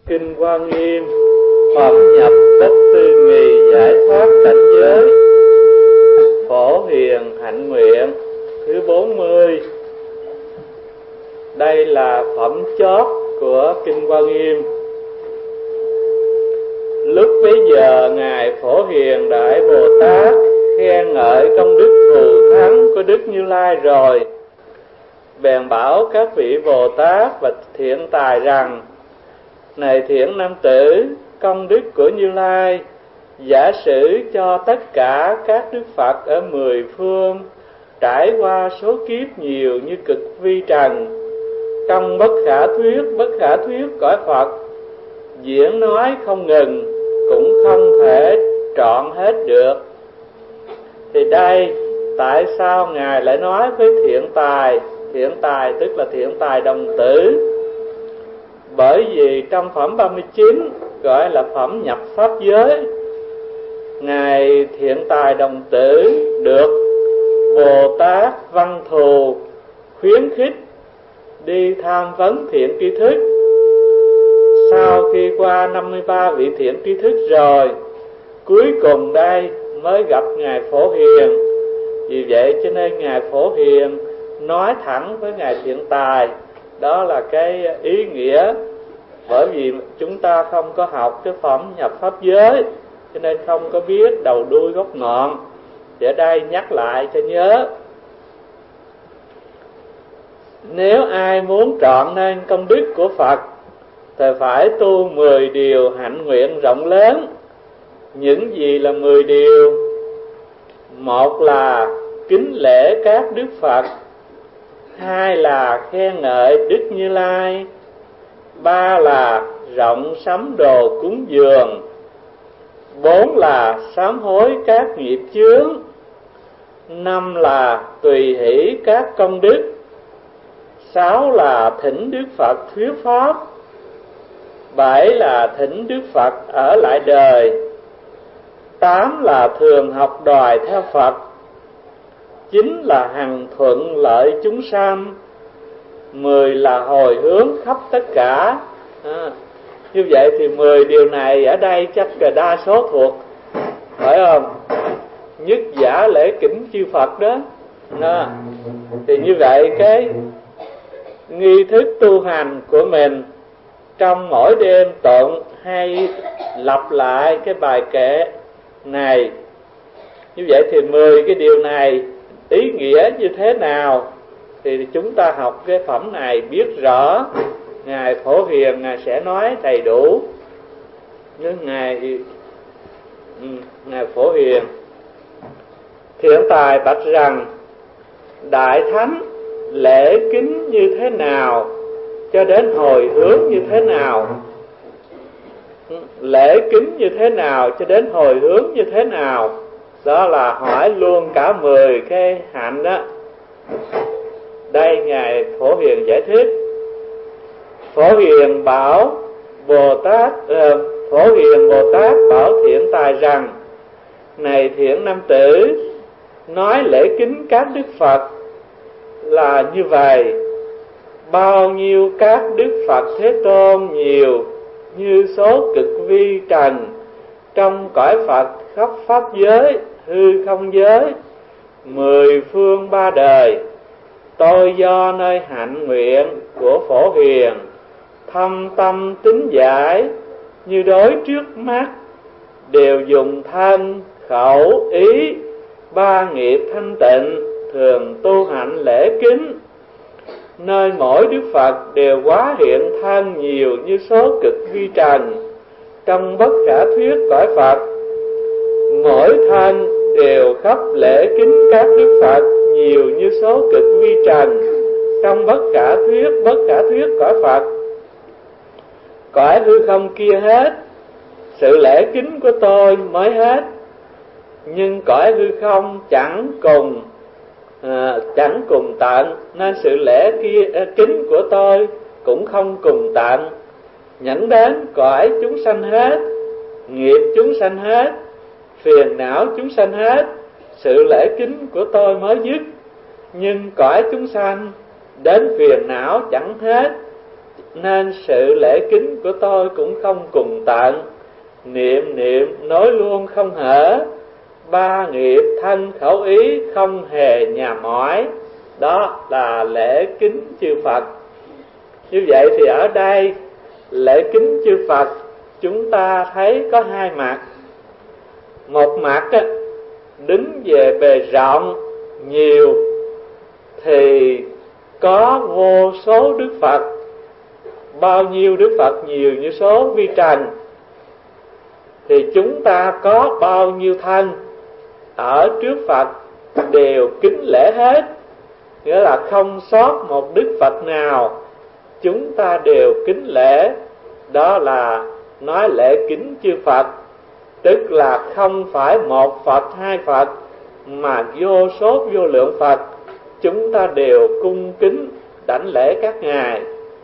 Kinh Hoa Nghiêm, phẩm nhập bất tư nghì giải thoát cảnh giới, Phổ Hiền hạnh nguyện thứ 40. Đây là phẩm chót của Kinh Hoa Nghiêm. Lúc bấy giờ Ngài Phổ Hiền Đại Bồ Tát khen ngợi công đức thù thắng của Đức Như Lai rồi, bèn bảo các vị Bồ Tát và thiện tài rằng: này thiện nam tử, công đức của Như Lai giả sử cho tất cả các đức Phật ở mười phương trải qua số kiếp nhiều như cực vi trần, công bất khả thuyết cõi Phật diễn nói không ngừng, cũng không thể trọn hết được. Thì đây, tại sao Ngài lại nói với thiện tài? Thiện tài tức là thiện tài đồng tử. Bởi vì trong phẩm 39 gọi là phẩm nhập pháp giới, Ngài thiện tài đồng tử được Bồ Tát Văn Thù khuyến khích đi tham vấn thiện tri thức. Sau khi qua 53 vị thiện tri thức rồi, cuối cùng đây mới gặp Ngài Phổ Hiền. Vì vậy cho nên Ngài Phổ Hiền nói thẳng với Ngài thiện tài. Đó là cái ý nghĩa. Bởi vì chúng ta không có học cái phẩm nhập pháp giới, cho nên không có biết đầu đuôi gốc ngọn. Thì ở đây nhắc lại cho nhớ. Nếu ai muốn trọn nên công đức của Phật thì phải tu 10 điều hạnh nguyện rộng lớn. Những gì là 10 điều? Một là kính lễ các đức Phật, hai là khen ngợi Đức Như Lai, ba là rộng sắm đồ cúng dường, bốn là sám hối các nghiệp chướng, năm là tùy hỷ các công đức, sáu là thỉnh Đức Phật thuyết pháp, bảy là thỉnh Đức Phật ở lại đời, tám là thường học đòi theo Phật, chín là hằng thuận lợi chúng sanh, 10 là hồi hướng khắp tất cả. Như vậy thì 10 điều này ở đây chắc là đa số thuộc, phải không? Nhất giả lễ kính chư Phật đó. Thì như vậy cái nghi thức tu hành của mình trong mỗi đêm tụng hay lặp lại cái bài kệ này. Như vậy thì 10 cái điều này ý nghĩa như thế nào thì chúng ta học cái phẩm này biết rõ. Ngài Phổ Hiền Ngài sẽ nói đầy đủ. Nhưng Ngài Phổ Hiền thiện tài bạch rằng: Đại Thánh, lễ kính như thế nào cho đến hồi hướng như thế nào? Lễ kính như thế nào cho đến hồi hướng như thế nào? Đó là hỏi luôn cả 10 cái hạnh đó. Đây Ngài Phổ Hiền giải thích. Phổ Hiền bảo Bồ Tát bảo thiện tài rằng: này thiện nam tử, nói lễ kính các đức Phật là như vậy. Bao nhiêu các đức Phật Thế Tôn nhiều như số cực vi trần trong cõi Phật khắp pháp giới, hư không giới, 10 phương 3 đời, tôi do nơi hạnh nguyện của Phổ Hiền thâm tâm tín giải như đối trước mắt, đều dùng thân, khẩu, ý, 3 nghiệp thanh tịnh thường tu hạnh lễ kính. Nơi mỗi đức Phật đều hóa hiện thân nhiều như số cực vi trần trong bất khả thuyết cõi Phật, mỗi thân đều khắp lễ kính các đức Phật nhiều như số cực vi trần trong bất khả thuyết cõi Phật. Cõi hư không kia hết, sự lễ kính của tôi mới hết. Nhưng cõi hư không chẳng cùng tận, nên sự lễ kính của tôi cũng không cùng tận. Nhẫn đến cõi chúng sanh hết, nghiệp chúng sanh hết, phiền não chúng sanh hết, sự lễ kính của tôi mới dứt. Nhưng cõi chúng sanh đến phiền não chẳng hết, nên sự lễ kính của tôi cũng không cùng tận. Niệm niệm nói luôn không hở, ba nghiệp thân khẩu ý không hề nhà mỏi. Đó là lễ kính chư Phật. Như vậy thì ở đây lễ kính chư Phật chúng ta thấy có hai mặt. Một mặt đứng về bề rộng nhiều thì có vô số Đức Phật. Bao nhiêu Đức Phật nhiều như số vi trần, thì chúng ta có bao nhiêu thân ở trước Phật đều kính lễ hết. Nghĩa là không sót một Đức Phật nào, chúng ta đều kính lễ. Đó là nói lễ kính chư Phật, tức là không phải một Phật hai Phật, mà vô số vô lượng Phật chúng ta đều cung kính đảnh lễ các ngài.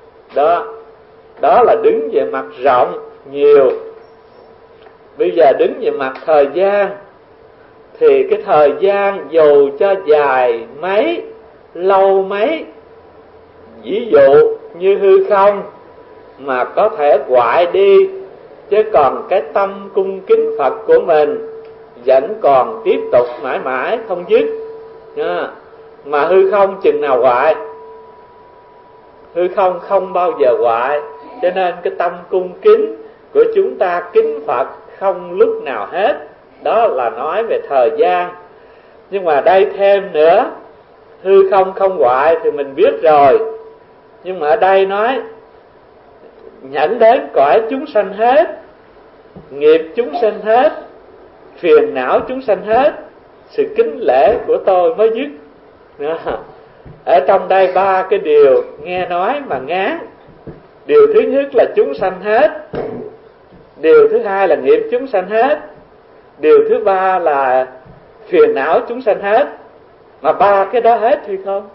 Đó là đứng về mặt rộng nhiều. Bây giờ đứng về mặt thời gian, thì cái thời gian dù cho dài mấy, lâu mấy, ví dụ như hư không mà có thể hoại đi, chứ còn cái tâm cung kính Phật của mình vẫn còn tiếp tục mãi mãi không dứt. Mà hư không chừng nào hoại? Hư không không bao giờ hoại. Cho nên cái tâm cung kính của chúng ta kính Phật không lúc nào hết. Đó là nói về thời gian. Nhưng mà đây thêm nữa, hư không không hoại thì mình biết rồi. Nhưng mà ở đây nói nhẫn đến cõi chúng sanh hết, nghiệp chúng sanh hết, phiền não chúng sanh hết, sự kính lễ của tôi mới dứt. Ở trong đây ba cái điều nghe nói mà ngán. Điều thứ nhất là chúng sanh hết, điều thứ hai là nghiệp chúng sanh hết, điều thứ ba là phiền não chúng sanh hết. Mà ba cái đó hết thì không?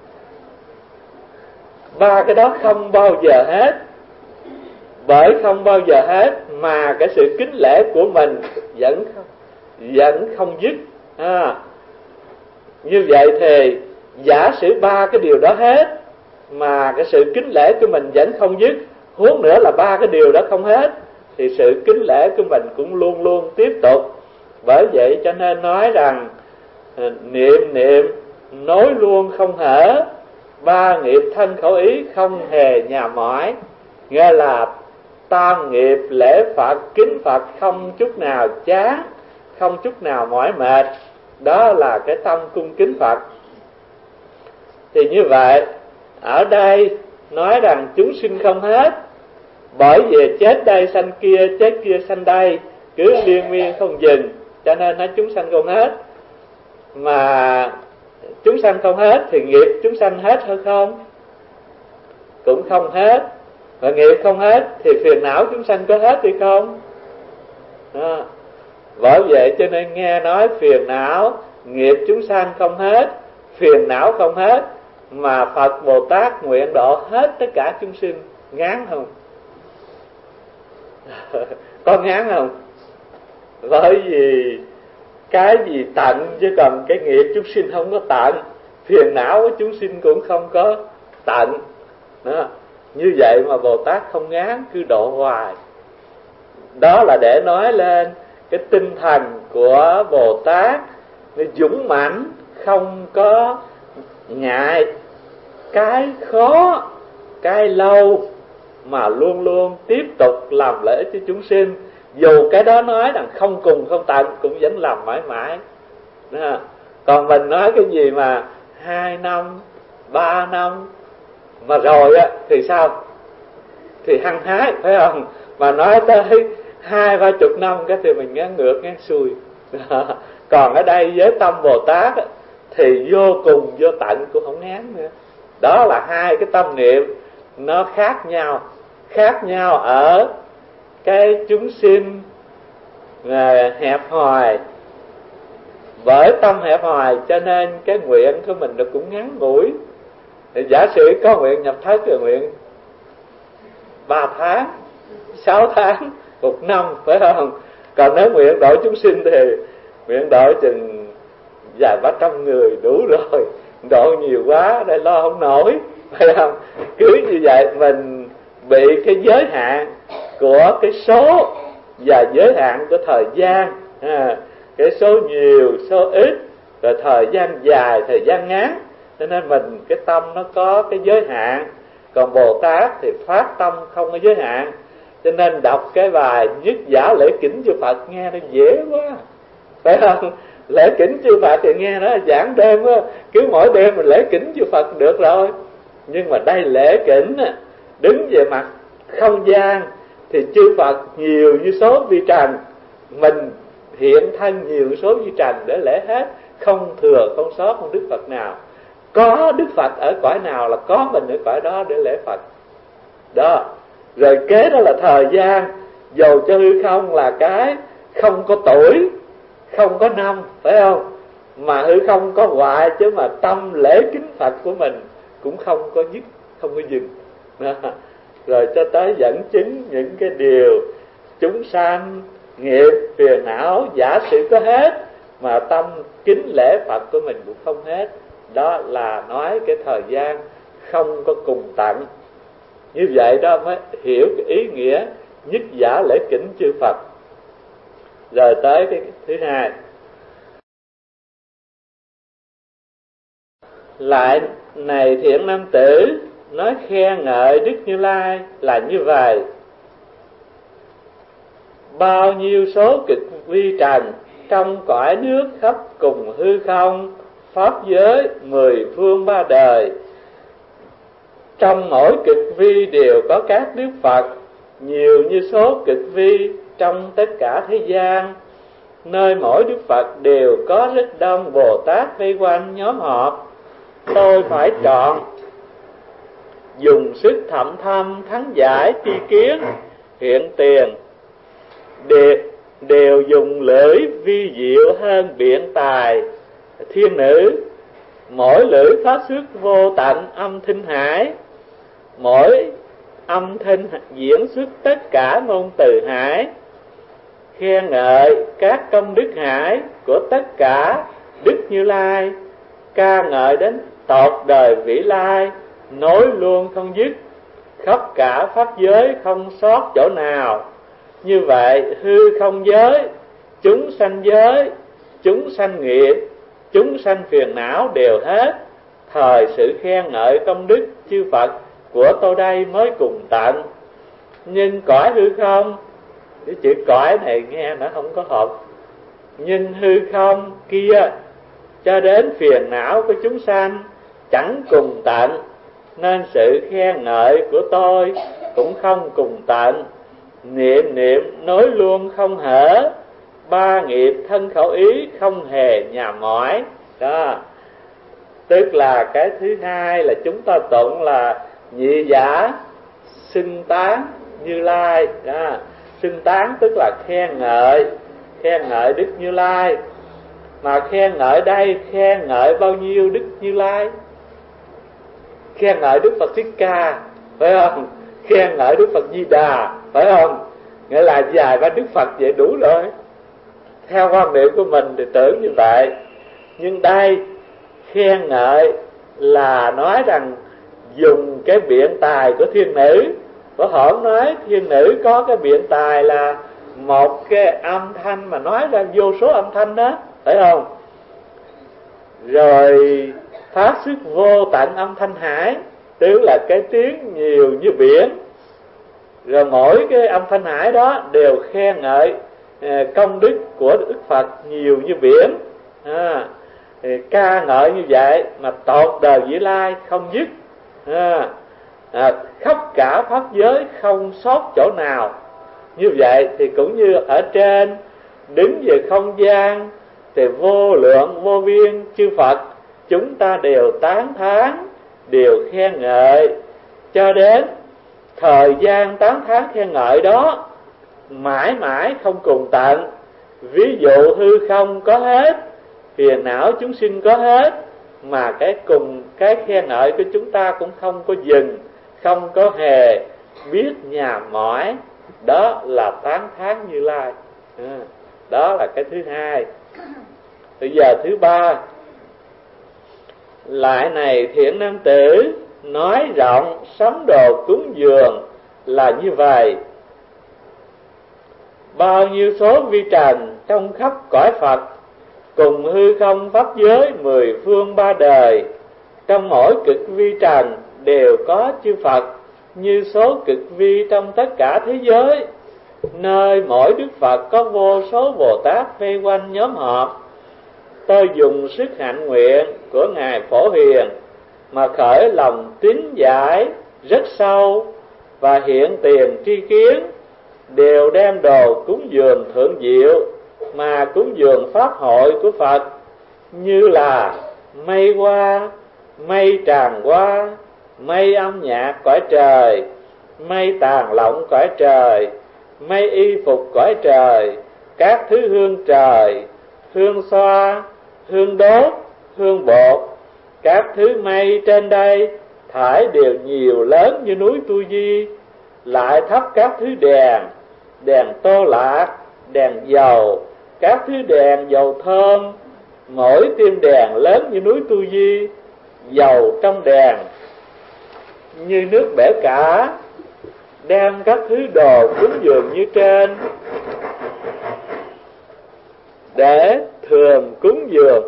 Ba cái đó không bao giờ hết. Bởi không bao giờ hết mà cái sự kính lễ của mình vẫn không dứt. Như vậy thì giả sử ba cái điều đó hết mà cái sự kính lễ của mình vẫn không dứt, huống nữa là ba cái điều đó không hết, thì sự kính lễ của mình cũng luôn luôn tiếp tục. Bởi vậy cho nên nói rằng niệm niệm nói luôn không hở, ba nghiệp thân khẩu ý không hề nhà mỏi. Nghĩa là tam nghiệp lễ Phật kính Phật không chút nào chán, không chút nào mỏi mệt. Đó là cái tâm cung kính Phật. Thì như vậy ở đây nói rằng chúng sinh không hết, bởi vì chết đây sanh kia, chết kia sanh đây, cứ liên miên không dừng, cho nên nói chúng sanh không hết. Mà chúng sanh không hết thì nghiệp chúng sanh hết hay không? Cũng không hết. Và nghiệp không hết thì phiền não chúng sanh có hết hay không? Bởi vậy cho nên nghe nói phiền não, nghiệp chúng sanh không hết, phiền não không hết, mà Phật Bồ Tát nguyện độ hết tất cả chúng sinh. Ngán không? Có ngán không? Bởi vì cái gì tận, chứ còn cái nghiệp chúng sinh không có tận, phiền não của chúng sinh cũng không có tận. Như vậy mà Bồ Tát không ngán, cứ độ hoài. Đó là để nói lên cái tinh thần của Bồ Tát, nó dũng mãnh, không có ngại cái khó, cái lâu, mà luôn luôn tiếp tục làm lợi ích cho chúng sinh. Dù cái đó nói rằng không cùng không tận, cũng vẫn làm mãi mãi. Còn mình nói cái gì mà 2 năm, 3 năm mà rồi á thì sao? Thì hăng hái, phải không? Mà nói tới 20-30 năm cái thì mình ngán ngược, ngán xuôi. Còn ở đây với tâm Bồ Tát á, thì vô cùng vô tận cũng không ngán nữa. Đó là hai cái tâm niệm nó khác nhau. Khác nhau ở cái chúng sinh hẹp hòi. Bởi tâm hẹp hòi cho nên cái nguyện của mình nó cũng ngắn ngủi. Thì giả sử có nguyện nhập thất thì nguyện 3 tháng, 6 tháng, 1 năm, phải không? Còn nếu nguyện độ chúng sinh thì nguyện độ chừng vài 300 người đủ rồi. Độ nhiều quá đây lo không nổi, phải không? Cứ như vậy mình bị cái giới hạn của cái số và giới hạn của thời gian, cái số nhiều, số ít, rồi thời gian dài, thời gian ngắn, cho nên mình cái tâm nó có cái giới hạn. Còn Bồ Tát thì phát tâm không có giới hạn, cho nên đọc cái bài Nhất Giả Lễ Kính Chư Phật nghe nó dễ quá, phải không? Lễ kính chư Phật thì nghe nó giảng đêm á, cứ mỗi đêm mình lễ kính chư Phật được rồi. Nhưng mà đây lễ kính đứng về mặt không gian thì chư Phật nhiều như số vi trần, mình hiện thân nhiều số vi trần để lễ hết, không thừa không sót một Đức Phật nào. Có Đức Phật ở cõi nào là có mình ở cõi đó để lễ Phật đó. Rồi kế đó là thời gian, dầu cho hư không là cái không có tuổi, không có năm, phải không? Mà hư không có hoại, chứ mà tâm lễ kính Phật của mình cũng không có dứt, không có dừng đó. Rồi cho tới dẫn chứng những cái điều chúng sanh nghiệp phiền não giả sử có hết, mà tâm kính lễ Phật của mình cũng không hết. Đó là nói cái thời gian không có cùng tận. Như vậy đó mới hiểu cái ý nghĩa nhất giả lễ kính chư Phật. Rồi tới cái thứ hai, lại này thiện nam tử, nói khen ngợi Đức Như Lai là như vậy: bao nhiêu số cực vi trần trong cõi nước khắp cùng hư không, pháp giới 10 phương 3 đời, trong mỗi cực vi đều có các Đức Phật, nhiều như số cực vi trong tất cả thế gian. Nơi mỗi Đức Phật đều có rất đông Bồ Tát vây quanh nhóm họp. Tôi phải chọn dùng sức thậm thâm thắng giải tri kiến hiện tiền, đều dùng lưỡi vi diệu hơn biện tài thiên nữ. Mỗi lưỡi phát xuất vô tận âm thanh hải, mỗi âm thanh diễn xuất tất cả ngôn từ hải. Khen ngợi các công đức hải của tất cả Đức Như Lai, ca ngợi đến tột đời vĩ lai, nối luôn không dứt, khắp cả pháp giới không sót chỗ nào. Như vậy hư không giới, chúng sanh giới, chúng sanh nghiệp, chúng sanh phiền não đều hết. Thời sự khen ngợi công đức chư Phật của tôi đây mới cùng tận. Nhưng cõi hư không, cái chữ cõi này nghe nó không có hợp. Nhưng hư không kia cho đến phiền não của chúng sanh chẳng cùng tận, nên sự khen ngợi của tôi cũng không cùng tận. Niệm niệm nối luôn không hở, ba nghiệp thân khẩu ý không hề nhàm mỏi đó. Tức là cái thứ hai là chúng ta tụng là nhị giả xưng tán Như Lai đó. Xưng tán tức là khen ngợi Đức Như Lai. Mà khen ngợi đây khen ngợi bao nhiêu Đức Như Lai? Khen ngợi Đức Phật Thích Ca, phải không? Khen ngợi Đức Phật Di Đà, phải không? Nghĩa là vài ba Đức Phật vậy đủ rồi. Theo quan niệm của mình thì tưởng như vậy. Nhưng đây khen ngợi là nói rằng dùng cái biện tài của thiên nữ. Có hổn nói thiên nữ có cái biện tài là một cái âm thanh mà nói ra vô số âm thanh đó, phải không? Rồi phát xuất vô tận âm thanh hải, tức là cái tiếng nhiều như biển. Rồi mỗi cái âm thanh hải đó đều khen ngợi công đức của Đức Phật nhiều như biển. Ca ngợi như vậy mà tột đời vĩ lai không dứt. Khắp cả pháp giới không sót chỗ nào. Như vậy thì cũng như ở trên đứng về không gian thì vô lượng vô biên chư Phật chúng ta đều tán thán, đều khen ngợi, cho đến thời gian tán thán khen ngợi đó mãi mãi không cùng tận. Ví dụ hư không có hết, phiền não chúng sinh có hết, mà cái khen ngợi của chúng ta cũng không có dừng, không có hề biết nhàm mỏi. Đó là tán thán Như Lai. Đó là cái thứ hai. Bây giờ thứ ba, lại này thiện nam tử, nói rộng sắm đồ cúng dường là như vậy. Bao nhiêu số vi trần trong khắp cõi Phật, cùng hư không pháp giới mười phương ba đời, trong mỗi cực vi trần đều có chư Phật, như số cực vi trong tất cả thế giới. Nơi mỗi Đức Phật có vô số Bồ Tát vây quanh nhóm họp. Tôi dùng sức hạnh nguyện của Ngài Phổ Hiền mà khởi lòng tín giải rất sâu, và hiện tiền tri kiến đều đem đồ cúng dường thượng diệu mà cúng dường pháp hội của Phật, như là mây hoa, mây tràng hoa, mây âm nhạc cõi trời, mây tàn lộng cõi trời, mây y phục cõi trời, các thứ hương trời, hương xoa, hương đốt, hương bột. Các thứ mây trên đây thải đều nhiều lớn như núi Tu Di, lại thắp các thứ đèn, đèn tô lạc, đèn dầu, các thứ đèn dầu thơm, mỗi tim đèn lớn như núi Tu Di, dầu trong đèn như nước bể cả, đem các thứ đồ cúng dường như trên để thường cúng dường.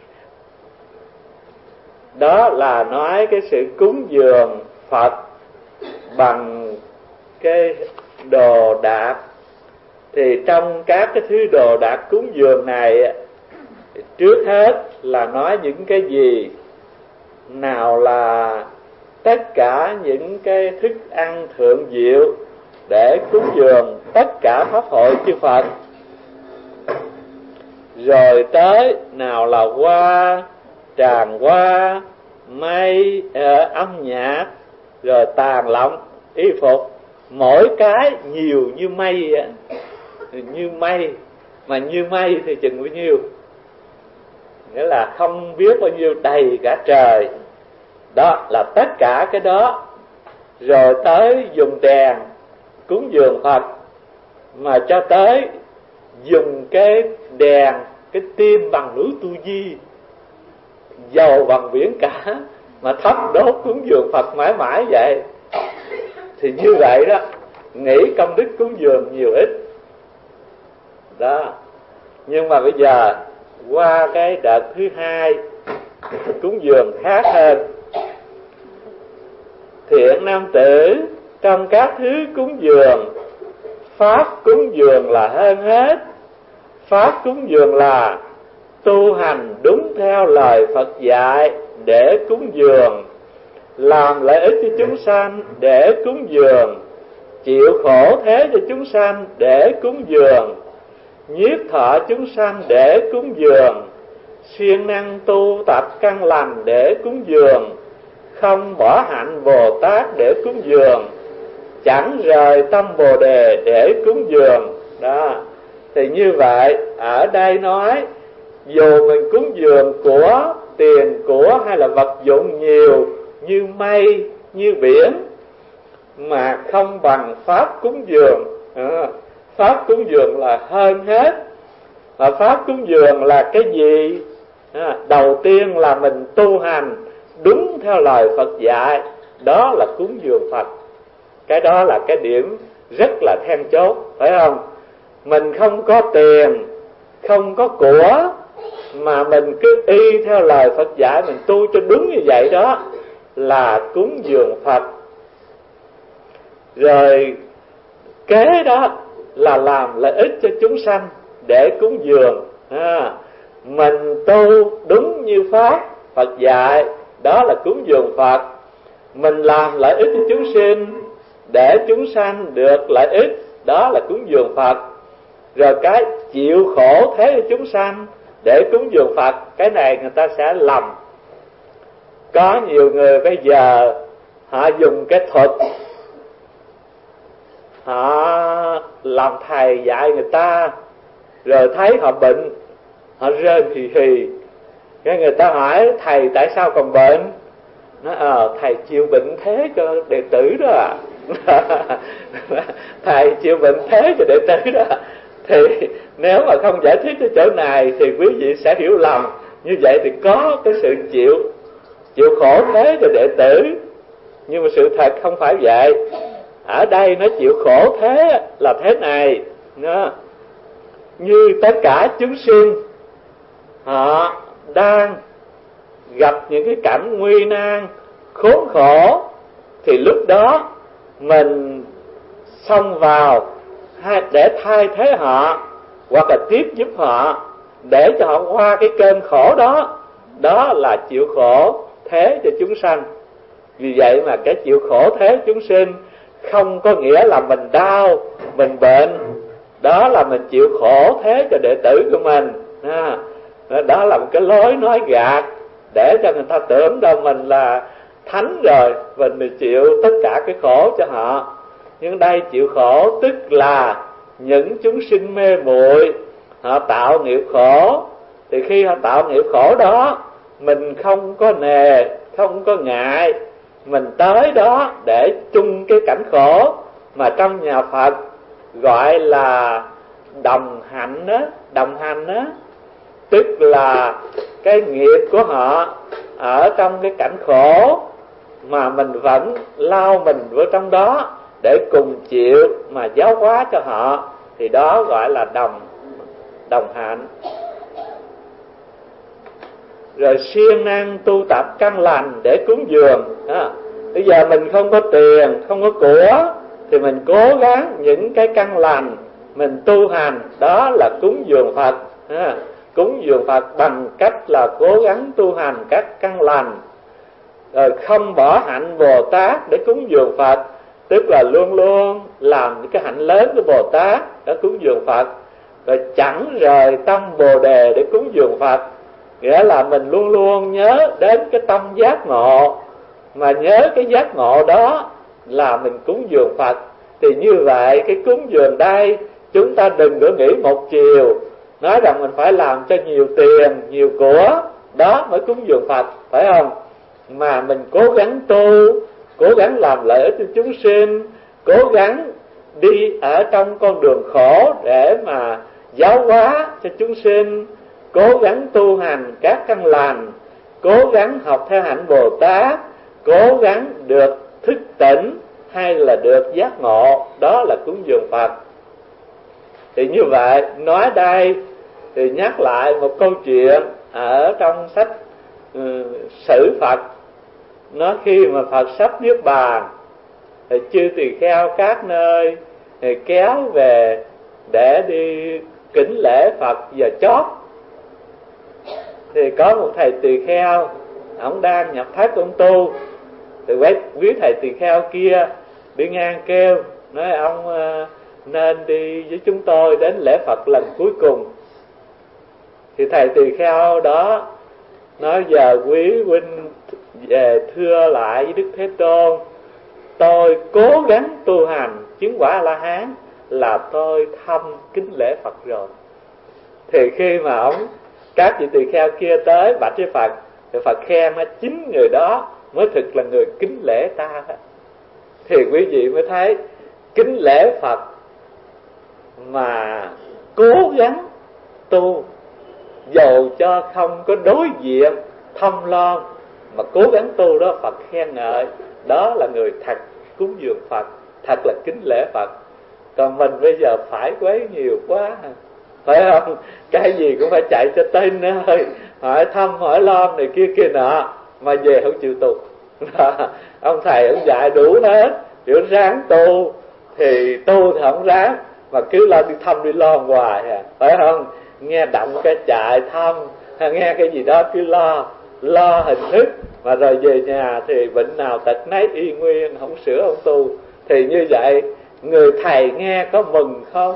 Đó là nói cái sự cúng dường Phật bằng cái đồ đạc. Thì trong các cái thứ đồ đạc cúng dường này, trước hết là nói những cái gì? Nào là tất cả những cái thức ăn thượng diệu để cúng dường tất cả pháp hội chư Phật. Rồi tới nào là hoa, tràng hoa, mây, âm nhạc, rồi tàn lộng, y phục. Mỗi cái nhiều như mây, như mây, mà như mây thì chừng bao nhiêu? Nghĩa là không biết bao nhiêu, đầy cả trời. Đó là tất cả cái đó. Rồi tới dùng đèn cúng dường Phật, mà cho tới dùng cái đèn, cái tim bằng núi Tu Di, dầu bằng biển cả, mà thắp đốt cúng dường Phật mãi mãi vậy. Thì như vậy đó, nghĩ công đức cúng dường nhiều ít đó. Nhưng mà bây giờ qua cái đợt thứ hai, cúng dường khác hơn. Thiện nam tử, trong các thứ cúng dường, pháp cúng dường là hơn hết. Pháp cúng dường là tu hành đúng theo lời Phật dạy để cúng dường, làm lợi ích cho chúng sanh để cúng dường, chịu khổ thế cho chúng sanh để cúng dường, nhiếp thọ chúng sanh để cúng dường, siêng năng tu tập căn lành để cúng dường, không bỏ hạnh Bồ Tát để cúng dường, chẳng rời tâm Bồ Đề để cúng dường. Đó. Thì như vậy, ở đây nói, dù mình cúng dường của, tiền của hay là vật dụng nhiều như mây, như biển, mà không bằng Pháp cúng dường. Pháp cúng dường là hơn hết. Mà Pháp cúng dường là cái gì? Đầu tiên là mình tu hành đúng theo lời Phật dạy, đó là cúng dường Phật. Cái đó là cái điểm rất là then chốt, phải không? Mình không có tiền, không có của, mà mình cứ y theo lời Phật dạy, mình tu cho đúng như vậy, đó là cúng dường Phật. Rồi kế đó là làm lợi ích cho chúng sanh để cúng dường. Mình tu đúng như pháp Phật dạy, đó là cúng dường Phật. Mình làm lợi ích cho chúng sinh để chúng sanh được lợi ích, đó là cúng dường Phật. Rồi cái chịu khổ thế cho chúng sanh để cúng dường Phật, cái này người ta sẽ lầm. Có nhiều người bây giờ họ dùng cái thuật, họ làm thầy dạy người ta, rồi thấy họ bệnh, họ rên hì hì. Cái người ta hỏi thầy tại sao còn bệnh? Nó thầy chịu bệnh thế cho đệ tử đó à. Thầy chịu bệnh thế cho đệ tử đó. Thì nếu mà không giải thích cái chỗ này thì quý vị sẽ hiểu lầm. Như vậy thì có cái sự chịu khổ thế cho đệ tử, nhưng mà sự thật không phải vậy. ở đây nó chịu khổ thế là thế này đó. Như tất cả chúng sinh họ đang gặp những cái cảnh nguy nan khốn khổ, thì lúc đó mình xông vào để thay thế họ, hoặc là tiếp giúp họ để cho họ qua cái cơn khổ đó. Đó là chịu khổ thế cho chúng sanh. Vì vậy mà cái chịu khổ thế chúng sinh không có nghĩa là mình đau, mình bệnh. Đó là mình chịu khổ thế cho đệ tử của mình. Đó là một cái lối nói gạt để cho người ta tưởng đâu mình là thánh rồi, mình chịu tất cả cái khổ cho họ. Nhưng đây chịu khổ tức là những chúng sinh mê muội, họ tạo nghiệp khổ. Thì khi họ tạo nghiệp khổ đó, mình không có nề, không có ngại, mình tới đó để chung cái cảnh khổ, mà trong nhà Phật gọi là đồng hạnh đó. Đồng hành đó tức là cái nghiệp của họ ở trong cái cảnh khổ mà mình vẫn lao mình vào trong đó để cùng chịu mà giáo hóa cho họ, thì đó gọi là đồng hạnh. Rồi siêng năng tu tập căn lành để cúng dường. Bây giờ mình không có tiền, không có của, thì mình cố gắng những cái căn lành mình tu hành, đó là cúng dường Phật. Cúng dường Phật bằng cách là cố gắng tu hành các căn lành. Rồi không bỏ hạnh Bồ Tát để cúng dường Phật, tức là luôn luôn làm những cái hạnh lớn của Bồ Tát để cúng dường Phật. Rồi chẳng rời tâm Bồ Đề để cúng dường Phật, nghĩa là mình luôn luôn nhớ đến cái tâm giác ngộ, mà nhớ cái giác ngộ đó là mình cúng dường Phật. Thì như vậy cái cúng dường đây chúng ta đừng có nghĩ một chiều, nói rằng mình phải làm cho nhiều tiền, nhiều của đó mới cúng dường Phật, phải không? Mà mình cố gắng tu, cố gắng làm lợi ích cho chúng sinh, cố gắng đi ở trong con đường khổ để mà giáo hóa cho chúng sinh, cố gắng tu hành các căn lành, cố gắng học theo hạnh Bồ Tát, cố gắng được thức tỉnh hay là được giác ngộ, đó là cúng dường Phật. Thì như vậy nói đây thì nhắc lại một câu chuyện ở trong sách Sử Phật. Nó khi mà Phật sắp niết bàn thì chư tỳ kheo các nơi thì kéo về để đi kính lễ Phật giờ chót. Thì có một thầy tỳ kheo, ông đang nhập thất ông tu, thì quý thầy tỳ kheo kia đi ngang kêu, nói ông nên đi với chúng tôi đến lễ Phật lần cuối cùng. Thì thầy tỳ kheo đó nói, giờ quý huynh về thưa lại với Đức Thế Tôn, tôi cố gắng tu hành chứng quả A-la-hán là tôi thăm kính lễ Phật rồi. Thì khi mà các vị tỳ kheo kia tới bạch với Phật, thì Phật khen nó chính người đó mới thực là người kính lễ ta đó. Thì quý vị mới thấy kính lễ Phật mà cố gắng tu, dầu cho không có đối diện thông lon mà cố gắng tu đó, Phật khen ngợi, đó là người thật cúng dường Phật, thật là kính lễ Phật. Còn mình bây giờ phải quấy nhiều quá, phải không? Cái gì cũng phải chạy cho tới nơi, hỏi thăm hỏi lon này kia kia nọ, mà về không chịu tu. Ông thầy ông dạy đủ hết, kiểu ráng tu thì tu thì không ráng, mà cứ lo đi thăm đi lon hoài, phải không? Nghe động cái chạy thăm, nghe cái gì đó cứ lo hình thức, mà rồi về nhà thì bệnh nào tật nấy y nguyên, không sửa không tu. Thì như vậy người thầy nghe có mừng không?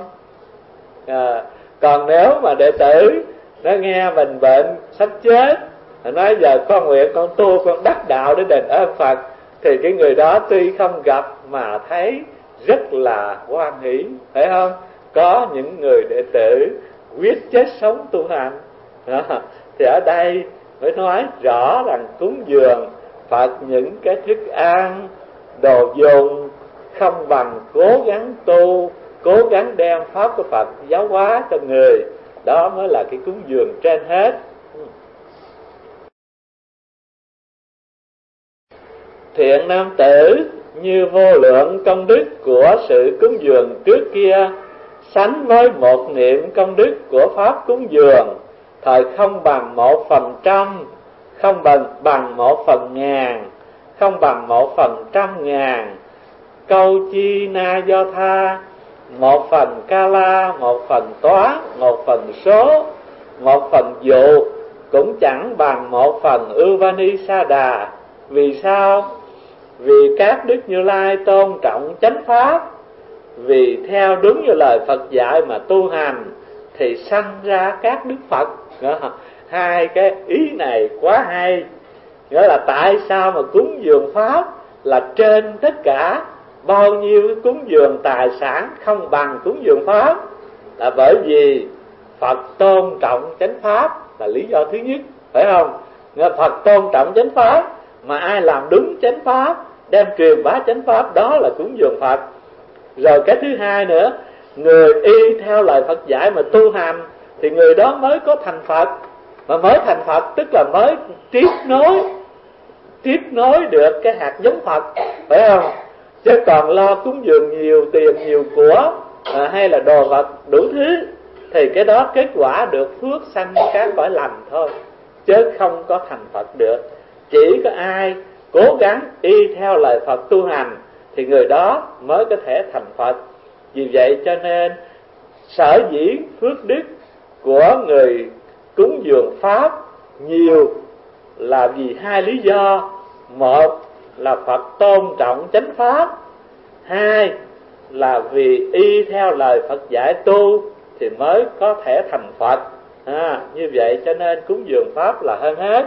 Còn nếu mà đệ tử nó nghe mình bệnh sắp chết, nói giờ con nguyện con tu, con đắc đạo để đền ơn Phật, thì cái người đó tuy không gặp mà thấy rất là hoan hỷ, phải không? Có những người đệ tử quyết chết sống tu hành đó. Thì ở đây mới nói rõ rằng cúng dường Phật những cái thức ăn, đồ dùng không bằng cố gắng tu, cố gắng đem pháp của Phật giáo hóa cho người, đó mới là cái cúng dường trên hết. Thiện nam tử như vô lượng công đức của sự cúng dường trước kia, sánh với một niệm công đức của pháp cúng dường, thời không bằng 1%, không bằng 1/1000, không bằng 1/100.000. Câu chi na do tha, 1/, kala, 1/, toán, 1/, số, 1/, dụ, cũng chẳng bằng 1/, Upanisada. Vì sao? Vì các Đức Như Lai tôn trọng chánh pháp, vì theo đúng như lời Phật dạy mà tu hành thì sanh ra các Đức Phật. Hai cái ý này quá hay. Nghĩa là tại sao mà cúng dường pháp là trên tất cả, bao nhiêu cái cúng dường tài sản không bằng cúng dường pháp, là bởi vì Phật tôn trọng chánh pháp là lý do thứ nhất, phải không? Phật tôn trọng chánh pháp, mà ai làm đúng chánh pháp, đem truyền bá chánh pháp, đó là cúng dường Phật. Rồi cái thứ hai nữa, người y theo lời Phật dạy mà tu hành thì người đó mới có thành Phật. Mà mới thành Phật tức là mới tiếp nối được cái hạt giống Phật, phải không? Chứ còn lo cúng dường nhiều tiền nhiều của hay là đồ vật đủ thứ thì cái đó kết quả được phước sanh các cõi lành thôi, chứ không có thành Phật được. Chỉ có ai cố gắng y theo lời Phật tu hành thì người đó mới có thể thành Phật. Vì vậy cho nên sở dĩ phước đức của người cúng dường pháp nhiều là vì hai lý do. Một là Phật tôn trọng chánh pháp, hai là vì y theo lời Phật dạy tu thì mới có thể thành Phật. Như vậy cho nên cúng dường pháp là hơn hết.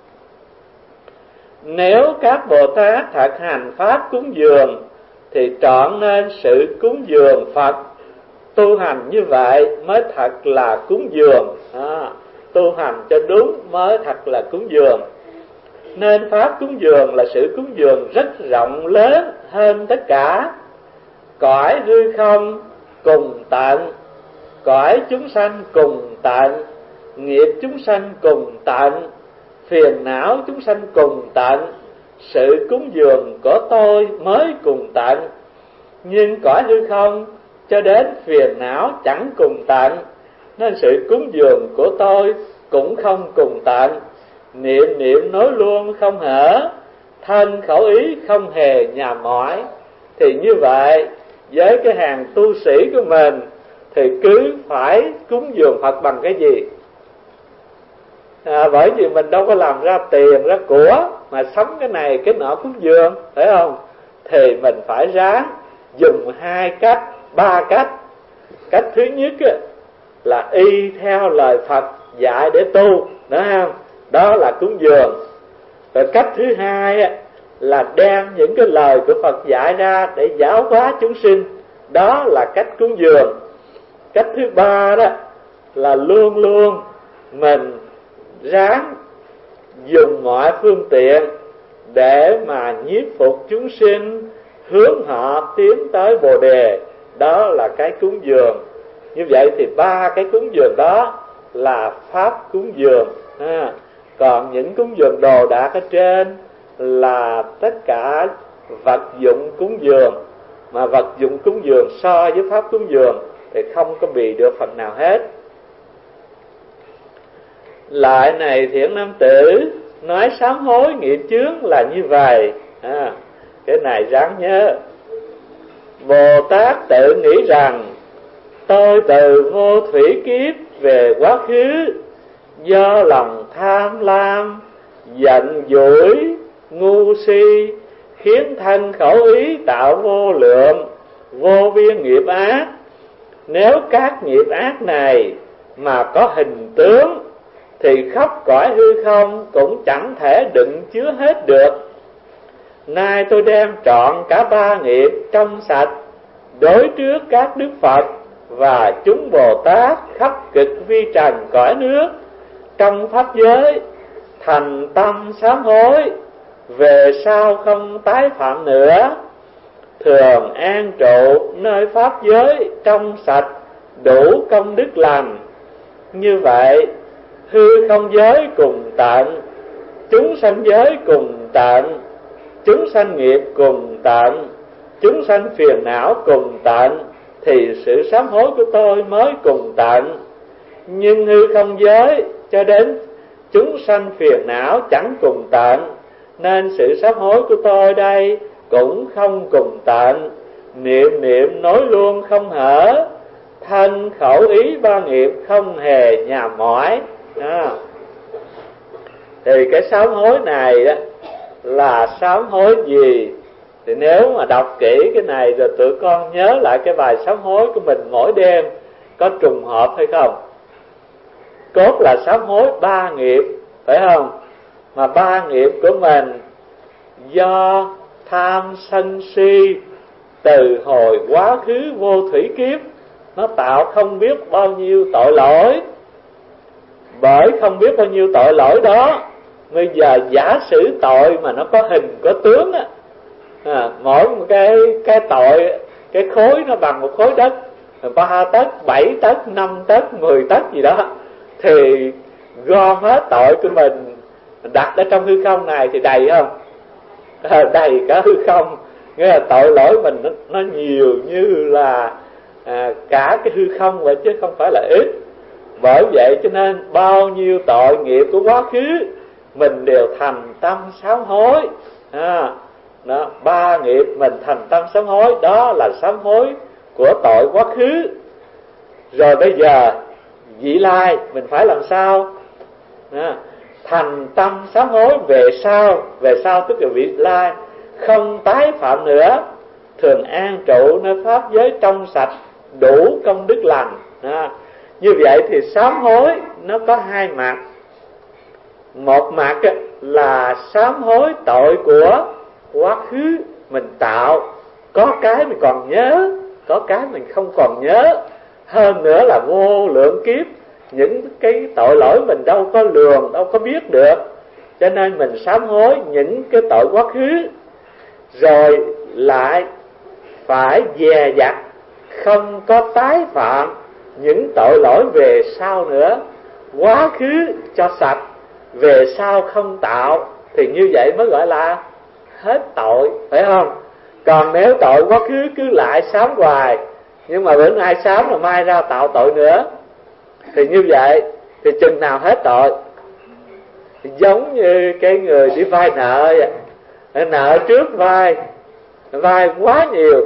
Nếu các Bồ Tát thật hành pháp cúng dường thì trọn nên sự cúng dường Phật. Tu hành như vậy mới thật là cúng dường. Tu hành cho đúng mới thật là cúng dường. Nên pháp cúng dường là sự cúng dường rất rộng lớn hơn tất cả. Cõi hư không cùng tận, cõi chúng sanh cùng tận, nghiệp chúng sanh cùng tận, phiền não chúng sanh cùng tận. Sự cúng dường của tôi mới cùng tận, nhưng cõi hư không cho đến phiền não chẳng cùng tận, nên sự cúng dường của tôi cũng không cùng tận. Niệm niệm nói luôn không hở, thân khẩu ý không hề nhà mỏi. Thì như vậy với cái hàng tu sĩ của mình thì cứ phải cúng dường Phật bằng cái gì? Bởi vì mình đâu có làm ra tiền ra của mà sắm cái này cái nọ cúng dường, phải không? Thì mình phải ráng dùng 2 cách, 3 cách. Cách thứ nhất là y theo lời Phật dạy để tu, đó không? Đó là cúng dường. Rồi cách thứ hai là đem những cái lời của Phật dạy ra để giáo hóa chúng sinh, đó là cách cúng dường. Cách thứ ba đó là luôn luôn mình ráng dùng mọi phương tiện để mà nhiếp phục chúng sinh, hướng họ tiến tới Bồ Đề, đó là cái cúng dường. Như vậy thì 3 cái cúng dường đó là pháp cúng dường. Còn những cúng dường đồ đạc ở trên là tất cả vật dụng cúng dường, mà vật dụng cúng dường so với pháp cúng dường thì không có bị được phần nào hết. Lại này thiện nam tử, nói sám hối nghiệp chướng là như vậy. Cái này ráng nhớ. Bồ Tát tự nghĩ rằng tôi từ vô thủy kiếp về quá khứ, do lòng tham lam, giận dỗi, ngu si, khiến thân khẩu ý tạo vô lượng, vô biên nghiệp ác. Nếu các nghiệp ác này mà có hình tướng thì khắp cõi hư không cũng chẳng thể đựng chứa hết được. Nay tôi đem trọn cả 3 nghiệp trong sạch đối trước các Đức Phật và chúng Bồ Tát khắp cực vi trần cõi nước trong pháp giới, thành tâm sám hối, về sau không tái phạm nữa, thường an trụ nơi pháp giới trong sạch, đủ công đức lành. Như vậy hư không giới cùng tận, chúng sanh giới cùng tận, chúng sanh nghiệp cùng tận, chúng sanh phiền não cùng tận, thì sự sám hối của tôi mới cùng tận. Nhưng hư không giới cho đến chúng sanh phiền não chẳng cùng tận, nên sự sám hối của tôi đây cũng không cùng tận. Niệm niệm nói luôn không hở, thân khẩu ý ba nghiệp không hề nhàm mỏi. Thì cái sám hối này đó là sám hối gì? Thì nếu mà đọc kỹ cái này rồi tụi con nhớ lại cái bài sám hối của mình mỗi đêm, có trùng hợp hay không? Cốt là sám hối ba nghiệp, phải không? Mà ba nghiệp của mình do tham sân si từ hồi quá khứ vô thủy kiếp, nó tạo không biết bao nhiêu tội lỗi. Bởi không biết bao nhiêu tội lỗi đó, bây giờ giả sử tội mà nó có hình có tướng á, mỗi một cái tội, cái khối nó bằng một khối đất 3 tấc, 7 tấc, 5 tấc, 10 tấc gì đó, thì gom hết tội của mình đặt ở trong hư không này thì đầy không? Đầy cả hư không. Nghĩa là tội lỗi mình nó nhiều như là cả cái hư không vậy, chứ không phải là ít. Bởi vậy cho nên bao nhiêu tội nghiệp của quá khứ mình đều thành tâm sám hối. Đó, ba nghiệp mình thành tâm sám hối, đó là sám hối của tội quá khứ. Rồi bây giờ vị lai mình phải làm sao? Thành tâm sám hối về sau tức là vị lai không tái phạm nữa, thường an trụ nơi pháp giới trong sạch, đủ công đức lành. Như vậy thì sám hối nó có hai mặt. Một mặt là sám hối tội của quá khứ mình tạo, có cái mình còn nhớ, có cái mình không còn nhớ. Hơn nữa là vô lượng kiếp những cái tội lỗi mình đâu có lường, đâu có biết được, cho nên mình sám hối những cái tội quá khứ. Rồi lại phải dè dặt không có tái phạm những tội lỗi về sau nữa. Quá khứ cho sạch, về sau không tạo, thì như vậy mới gọi là hết tội, phải không? Còn nếu tội quá khứ cứ lại sám hoài, nhưng mà bữa nay sám rồi mai ra tạo tội nữa, thì như vậy thì chừng nào hết tội? Giống như cái người đi vay nợ vậy. Nợ trước vay quá nhiều,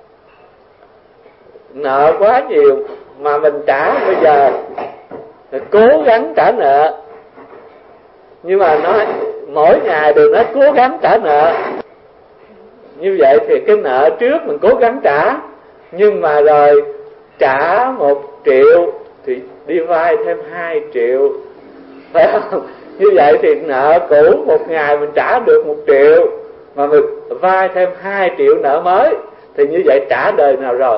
nợ quá nhiều mà mình trả bây giờ cố gắng trả nợ, nhưng mà nó mỗi ngày đều nói cố gắng trả nợ. Như vậy thì cái nợ trước mình cố gắng trả, nhưng mà rồi trả 1 triệu thì đi vay thêm 2 triệu, phải không? Như vậy thì nợ cũ một ngày mình trả được 1 triệu, mà mình vay thêm 2 triệu nợ mới, thì như vậy trả đời nào rồi?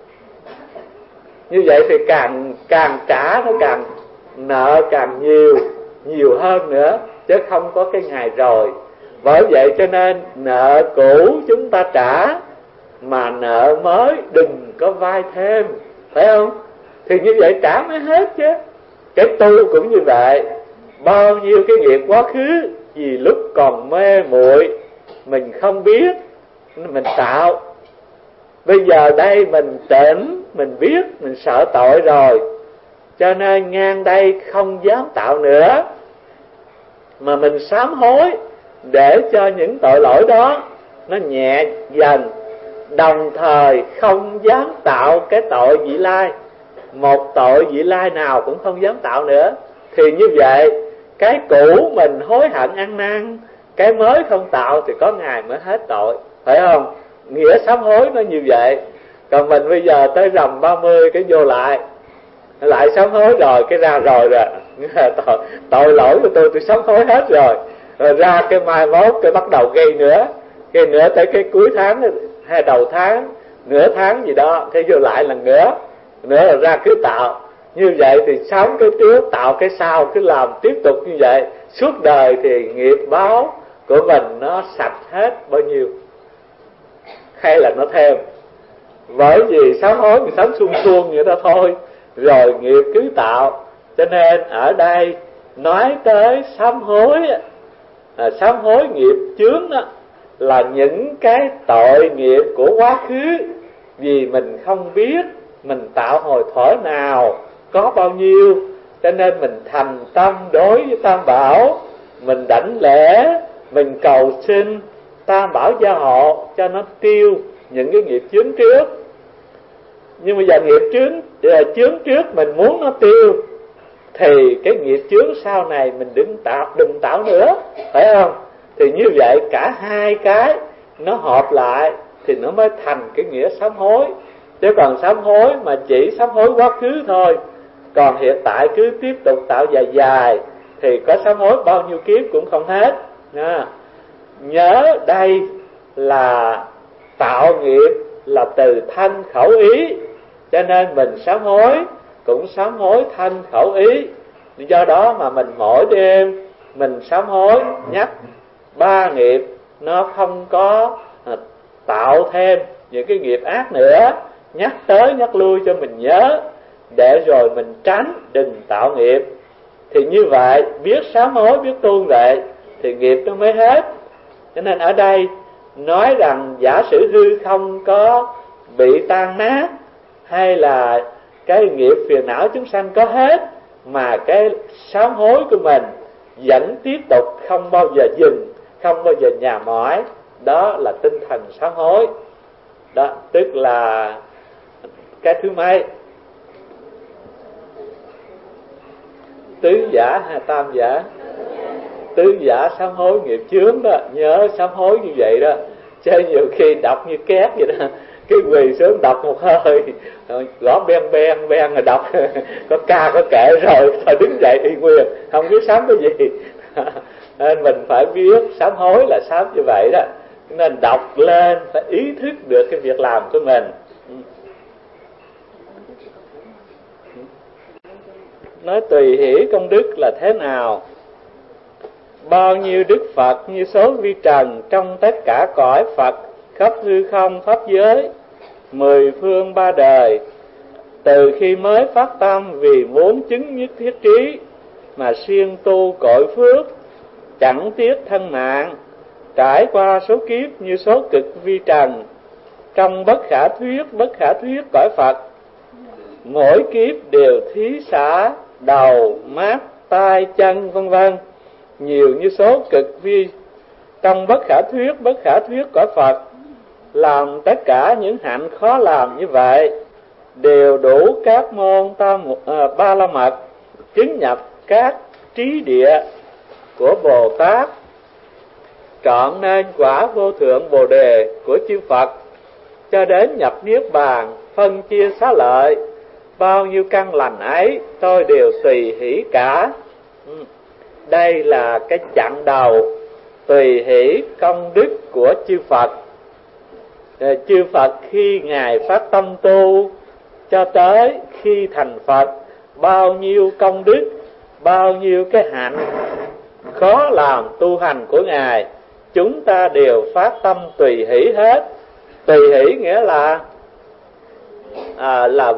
Như vậy thì càng trả nó càng nợ càng nhiều hơn nữa, chứ không có cái ngày rồi. Bởi vậy cho nên nợ cũ chúng ta trả, mà nợ mới đừng có vay thêm, phải không? Thì như vậy trả mới hết chứ. Cái tu cũng như vậy, bao nhiêu cái nghiệp quá khứ vì lúc còn mê muội mình không biết, mình tạo. Bây giờ đây mình tỉnh, mình biết, mình sợ tội rồi, cho nên ngang đây không dám tạo nữa, mà mình sám hối để cho những tội lỗi đó nó nhẹ dần. Đồng thời không dám tạo cái tội vị lai, một tội vị lai nào cũng không dám tạo nữa. Thì như vậy cái cũ mình hối hận ăn năn, cái mới không tạo thì có ngày mới hết tội, phải không? Nghĩa sám hối nó như vậy. Còn mình bây giờ tới rằm 30 cái vô lại sám hối rồi, cái ra rồi tội lỗi của tôi sám hối hết rồi ra cái mai mốt cái bắt đầu gây nữa tới cái cuối tháng hay đầu tháng, nửa tháng gì đó, thế vô lại lần nữa là ra cứ tạo. Như vậy thì sám cái trước tạo cái sau, cứ làm tiếp tục như vậy suốt đời, thì nghiệp báo của mình nó sạch hết bao nhiêu, hay là nó thêm. Bởi vì sám hối mình sám suông vậy đó thôi, rồi nghiệp cứ tạo. Cho nên ở đây nói tới sám hối nghiệp chướng đó, là những cái tội nghiệp của quá khứ, vì mình không biết mình tạo hồi thổ nào có bao nhiêu, cho nên mình thành tâm đối với Tam Bảo, mình đảnh lễ, mình cầu xin Tam Bảo gia hộ cho nó tiêu những cái nghiệp chướng trước. Nhưng mà giờ nghiệp chướng trước mình muốn nó tiêu, thì cái nghiệp chướng sau này mình đừng tạo nữa, phải không? Thì như vậy cả hai cái nó hợp lại thì nó mới thành cái nghĩa sám hối. Chứ còn sám hối mà chỉ sám hối quá khứ thôi, còn hiện tại cứ tiếp tục tạo dài dài, thì có sám hối bao nhiêu kiếp cũng không hết. Nhớ đây là tạo nghiệp là từ thân khẩu ý, cho nên mình sám hối cũng sám hối thân khẩu ý. Do đó mà mình mỗi đêm mình sám hối nhắc ba nghiệp, nó không có tạo thêm những cái nghiệp ác nữa, nhắc tới nhắc lui cho mình nhớ, để rồi mình tránh đừng tạo nghiệp. Thì như vậy biết sám hối, biết tu vậy thì nghiệp nó mới hết. Cho nên ở đây nói rằng giả sử hư không có bị tan nát, hay là cái nghiệp phiền não chúng sanh có hết, mà cái sám hối của mình vẫn tiếp tục, không bao giờ dừng, không bao giờ nhà mỏi. Đó là tinh thần sám hối. Đó tức là cái thứ mấy? Tứ giả hay tam giả? Tứ giả sám hối nghiệp chướng đó. Nhớ sám hối như vậy đó, chứ nhiều khi đọc như két vậy đó, cái quỳ sớm đọc một hơi, gõ ben rồi đọc có ca có kệ rồi thôi đứng dậy y nguyên, không biết sám cái gì. Nên mình phải biết sám hối là sám như vậy đó. Nên đọc lên phải ý thức được cái việc làm của mình. Nói tùy hỷ công đức là thế nào? Bao nhiêu đức Phật như số vi trần trong tất cả cõi Phật, khắp hư không pháp giới, 10 phương 3 đời, từ khi mới phát tâm vì muốn chứng nhất thiết trí mà siêng tu cội phước, chẳng tiếc thân mạng, trải qua số kiếp như số cực vi trần, trong bất khả thuyết cõi Phật, mỗi kiếp đều thí xả đầu, mắt, tai, chân vân vân, nhiều như số cực vi trong bất khả thuyết cõi Phật, làm tất cả những hạnh khó làm như vậy, đều đủ các môn ba la mật, chứng nhập các trí địa của Bồ Tát, trọn nên quả vô thượng Bồ đề của chư Phật, cho đến nhập niết bàn, phân chia xá lợi. Bao nhiêu căn lành ấy tôi đều tùy hỷ cả. Đây là cái chặng đầu tùy hỷ công đức của chư Phật. Chư Phật khi Ngài phát tâm tu cho tới khi thành Phật, bao nhiêu công đức, bao nhiêu cái hạnh khó làm tu hành của Ngài, chúng ta đều phát tâm tùy hỷ hết. Tùy hỷ nghĩa là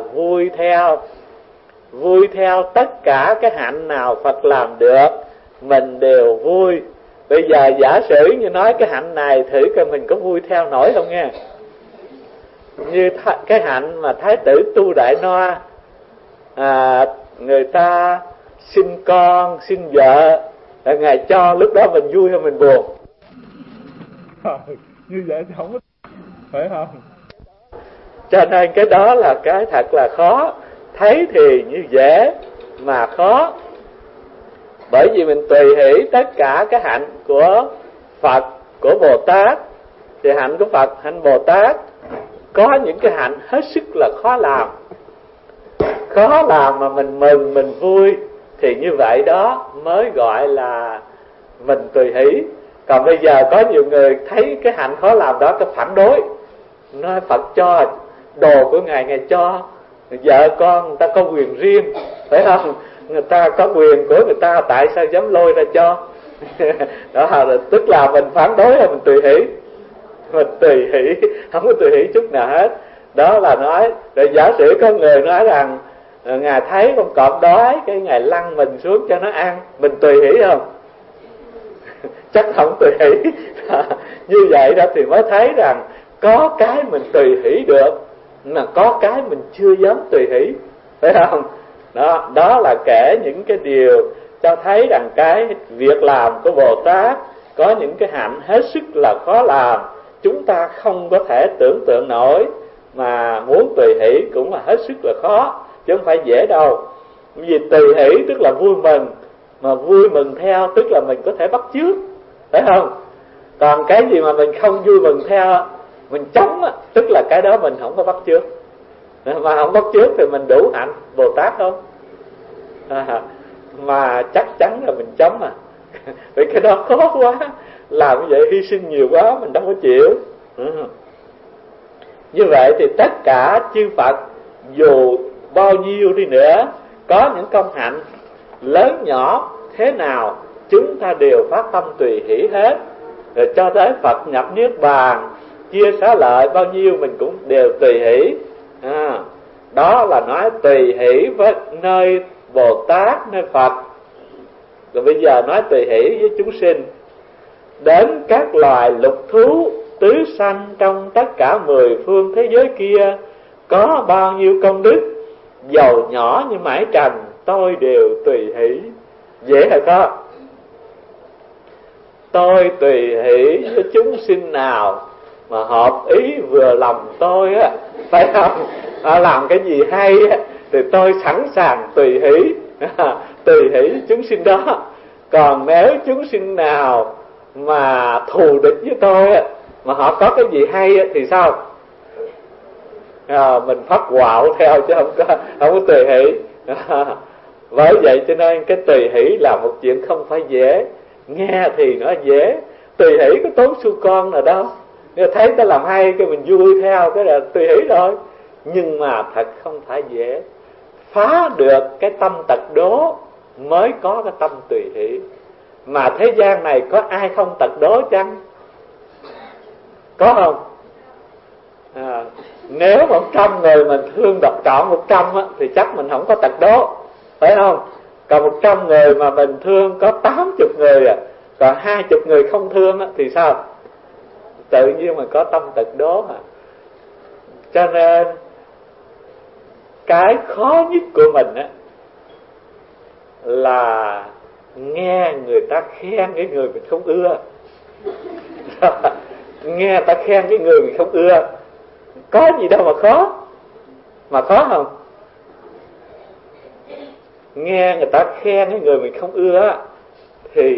vui theo tất cả cái hạnh nào Phật làm được, mình đều vui. Bây giờ giả sử như nói cái hạnh này thử coi mình có vui theo nổi không nghe. Như cái hạnh mà Thái tử Tu Đại Noa, người ta sinh con, sinh vợ, Ngài cho, lúc đó mình vui hay mình buồn? Như vậy thì không có, phải không? Cho nên cái đó là cái thật là khó. Thấy thì như dễ mà khó. Bởi vì mình tùy hỷ tất cả cái hạnh của Phật, của Bồ Tát. Thì hạnh của Phật, hạnh Bồ Tát có những cái hạnh hết sức là khó làm. Khó làm mà mình mừng, mình vui, thì như vậy đó mới gọi là mình tùy hỷ. Còn bây giờ có nhiều người thấy cái hạnh khó làm đó cái phản đối, nói Phật cho đồ của Ngài, Ngài cho, vợ con người ta có quyền riêng, phải không? Người ta có quyền của người ta, tại sao dám lôi ra cho? Đó là tức là mình phản đối hay mình tùy hỷ? Mình tùy hỷ, không có tùy hỷ chút nào hết. Đó là nói, rồi giả sử có người nói rằng Ngài thấy con cọp đói, cái Ngài lăn mình xuống cho nó ăn, mình tùy hỷ không? Chắc không tùy hỷ. Như vậy đó thì mới thấy rằng có cái mình tùy hỷ được, mà có cái mình chưa dám tùy hỷ, phải không? Đó là kể những cái điều cho thấy rằng cái việc làm của Bồ Tát có những cái hạnh hết sức là khó làm, chúng ta không có thể tưởng tượng nổi, mà muốn tùy hỷ cũng là hết sức là khó, chứ không phải dễ đâu. Vì tùy hỷ tức là vui mừng, mà vui mừng theo tức là mình có thể bắt chước, phải không? Còn cái gì mà mình không vui mừng theo, mình chống á, tức là cái đó mình không có bắt chước. Mà không bắt chước thì mình đủ hạnh Bồ Tát không? Mà chắc chắn là mình chống à. Vì cái đó khó quá, làm như vậy hy sinh nhiều quá mình đâu có chịu. Như vậy thì tất cả chư Phật dù bao nhiêu đi nữa, có những công hạnh lớn nhỏ thế nào, chúng ta đều phát tâm tùy hỷ hết. Rồi cho tới Phật nhập niết bàn, chia xá lợi bao nhiêu mình cũng đều tùy hỷ. Đó là nói tùy hỷ với nơi Bồ Tát, nơi Phật. Rồi bây giờ nói tùy hỷ với chúng sinh. Đến các loài lục thú tứ sanh trong tất cả 10 phương thế giới kia, có bao nhiêu công đức, dầu nhỏ như mải trần, tôi đều tùy hỷ. Dễ hả có? Tôi tùy hỷ với chúng sinh nào mà hợp ý vừa lòng tôi á, phải không? Làm cái gì hay á thì tôi sẵn sàng tùy hỷ, tùy hỷ với chúng sinh đó. Còn nếu chúng sinh nào mà thù địch với tôi á, mà họ có cái gì hay á, thì sao? Mình phát quạo theo chứ không có tùy hỷ. Bởi vậy cho nên cái tùy hỷ là một chuyện không phải dễ. Nghe thì nó dễ, tùy hỷ có tốn xu con nào đâu. Nếu thấy ta làm hay cái mình vui theo, cái là tùy hỷ rồi. Nhưng mà thật không phải dễ. Phá được cái tâm tật đố mới có cái tâm tùy hỷ. Mà thế gian này có ai không tật đố chăng? Có không? Nếu 100 người mình thương độc trọn 100 á, thì chắc mình không có tật đố, phải không? Còn 100 người mà mình thương có 80 người à, còn 20 người không thương á, thì sao? Tự nhiên mình có tâm tật đố à. Cho nên cái khó nhất của mình á là nghe người ta khen cái người mình không ưa. Nghe ta khen cái người mình không ưa, có gì đâu mà khó. Mà khó không? Nghe người ta khen cái người mình không ưa thì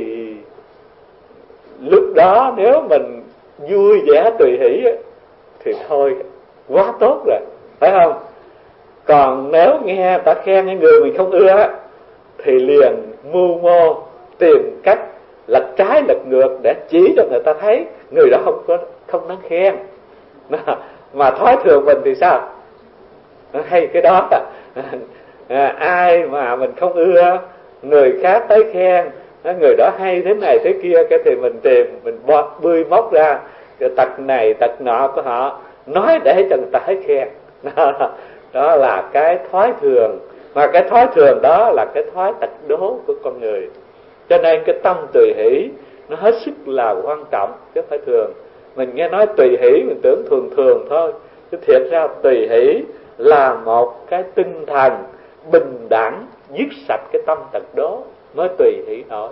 lúc đó nếu mình vui vẻ tùy hỷ thì thôi quá tốt rồi, phải không? Còn nếu nghe người ta khen cái người mình không ưa thì liền mưu mô tìm cách lật trái lật ngược để chỉ cho người ta thấy người đó không đáng khen. Mà thói thường mình thì sao? Hay cái đó ai mà mình không ưa, người khác tới khen người đó hay thế này thế kia, cái thì mình tìm, mình bươi móc ra cái tật này tật nọ của họ, nói để cho người ta thấy khen. Đó là cái thói thường. Mà cái thói thường đó là cái thói tật đố của con người. Cho nên cái tâm tùy hỷ nó hết sức là quan trọng, chứ không phải thường. Mình nghe nói tùy hỷ mình tưởng thường thường thôi, chứ thiệt ra tùy hỷ là một cái tinh thần bình đẳng, dứt sạch cái tâm tật đố mới tùy hỷ nổi.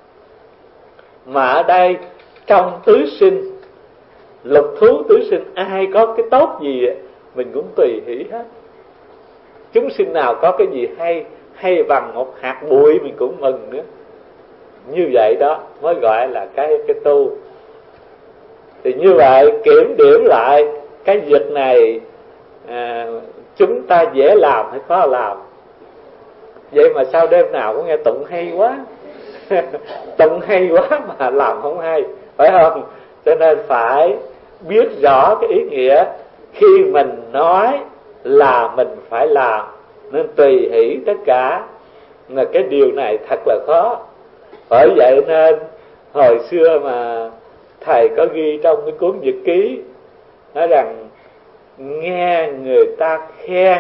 Mà ở đây trong tứ sinh, lục thú tứ sinh, ai có cái tốt gì mình cũng tùy hỷ hết. Chúng sinh nào có cái gì hay bằng một hạt bụi mình cũng mừng nữa. Như vậy đó mới gọi là cái tu. Thì như vậy kiểm điểm lại cái việc này, chúng ta dễ làm hay khó làm. Vậy mà sao đêm nào cũng nghe tụng hay quá. Tụng hay quá mà làm không hay, phải không? Cho nên phải biết rõ cái ý nghĩa khi mình nói là mình phải làm, nên tùy hỷ tất cả. Mà cái điều này thật là khó. Bởi vậy nên hồi xưa mà thầy có ghi trong cái cuốn nhật ký, nói rằng nghe người ta khen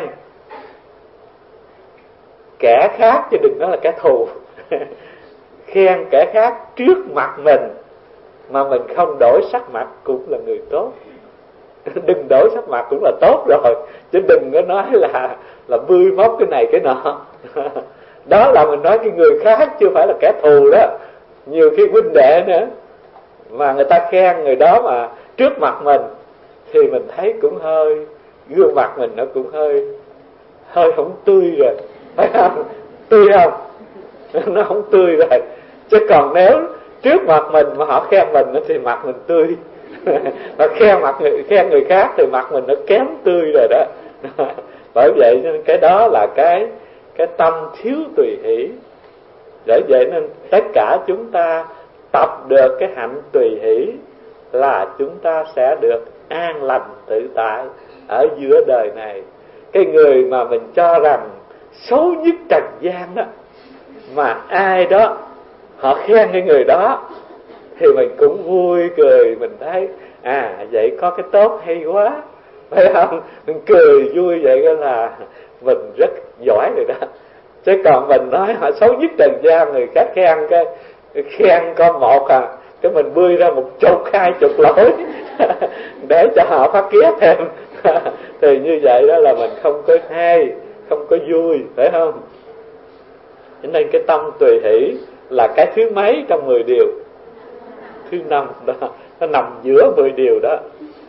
kẻ khác chứ đừng nói là kẻ thù. Khen kẻ khác trước mặt mình mà mình không đổi sắc mặt cũng là người tốt. Đừng đổi sắc mặt cũng là tốt rồi, chứ đừng có nói là bươi móc cái này cái nọ. Đó là mình nói cái người khác chứ phải là kẻ thù đó. Nhiều khi huynh đệ nữa mà người ta khen người đó mà trước mặt mình thì mình thấy cũng hơi, gương mặt mình nó cũng hơi không tươi rồi, phải không? Tươi không? Nó không tươi rồi. Chứ còn nếu trước mặt mình mà họ khen mình thì mặt mình tươi. Mà khen người khác thì mặt mình nó kém tươi rồi đó. Bởi vậy nên cái đó là cái tâm thiếu tùy hỷ. Bởi vậy nên tất cả chúng ta tập được cái hạnh tùy hỷ là chúng ta sẽ được an lành tự tại ở giữa đời này. Cái người mà mình cho rằng xấu nhất trần gian đó, mà ai đó họ khen cái người đó thì mình cũng vui cười, mình thấy vậy có cái tốt hay quá, phải không? Mình cười vui vậy đó là mình rất giỏi rồi đó. Chứ còn mình nói họ xấu nhất trần gian, người khác khen có một cái mình bươi ra 10, 20 lỗi để cho họ phát ghét thêm thì như vậy đó là mình không có hay, không có vui, phải không? Cho nên cái tâm tùy hỷ là cái thứ mấy trong 10 điều? Thứ 5 đó, nó nằm giữa 10 điều đó.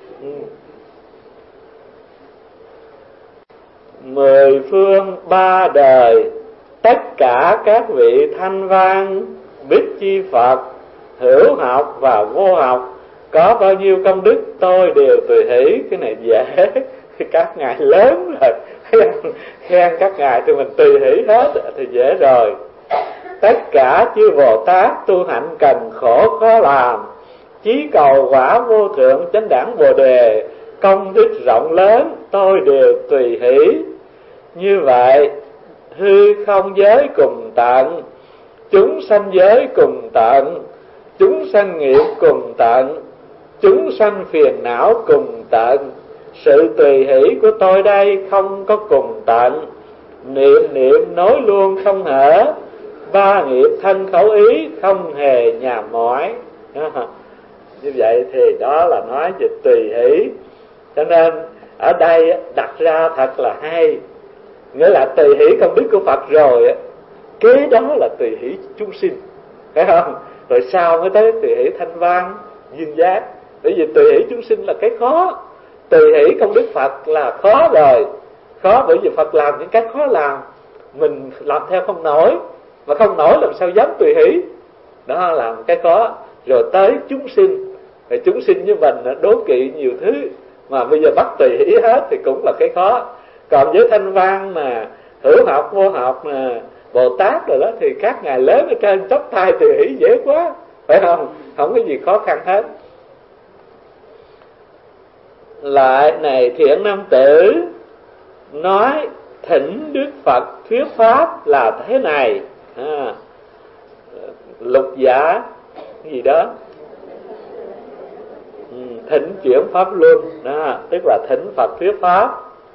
10 phương 3 đời, tất cả các vị thanh văn, bích chi Phật, hữu học và vô học, có bao nhiêu công đức tôi đều tùy hỷ. Cái này dễ, các ngài lớn rồi, khen các ngài thì mình tùy hỷ hết thì dễ rồi. Tất cả chư Bồ Tát tu hạnh cần khổ khó làm, chí cầu quả vô thượng chánh đẳng Bồ Đề, công đức rộng lớn tôi đều tùy hỷ. Như vậy hư không giới cùng tận, chúng sanh giới cùng tận, chúng sanh nghiệp cùng tận, chúng sanh phiền não cùng tận. Sự tùy hỷ của tôi đây không có cùng tận, niệm niệm nối luôn không hở, 3 nghiệp thân khẩu ý không hề nhàm mỏi. Như vậy thì đó là nói về tùy hỷ. Cho nên ở đây đặt ra thật là hay, nghĩa là tùy hỷ công đức của Phật rồi, kế đó là tùy hỷ chúng sinh, phải không? Rồi sau mới tới tùy hỷ thanh văn duyên giác. Bởi vì tùy hỷ chúng sinh là cái khó, tùy hỷ công đức Phật là khó rồi. Khó bởi vì Phật làm những cái khó làm, mình làm theo không nổi, mà không nổi làm sao dám tùy hỷ. Đó là một cái khó. Rồi tới chúng sinh, rồi chúng sinh như mình đố kỵ nhiều thứ, mà bây giờ bắt tùy hỷ hết thì cũng là cái khó. Còn với thanh văn mà hữu học vô học mà Bồ Tát rồi đó thì các ngài lớn ở trên chóp tai tùy hỷ dễ quá, phải không? Không có gì khó khăn hết. Lại này thiện nam tử, nói thỉnh Đức Phật thuyết pháp là thế này. Lục giả gì đó, thỉnh chuyển pháp luân đó, tức là thỉnh Phật thuyết pháp.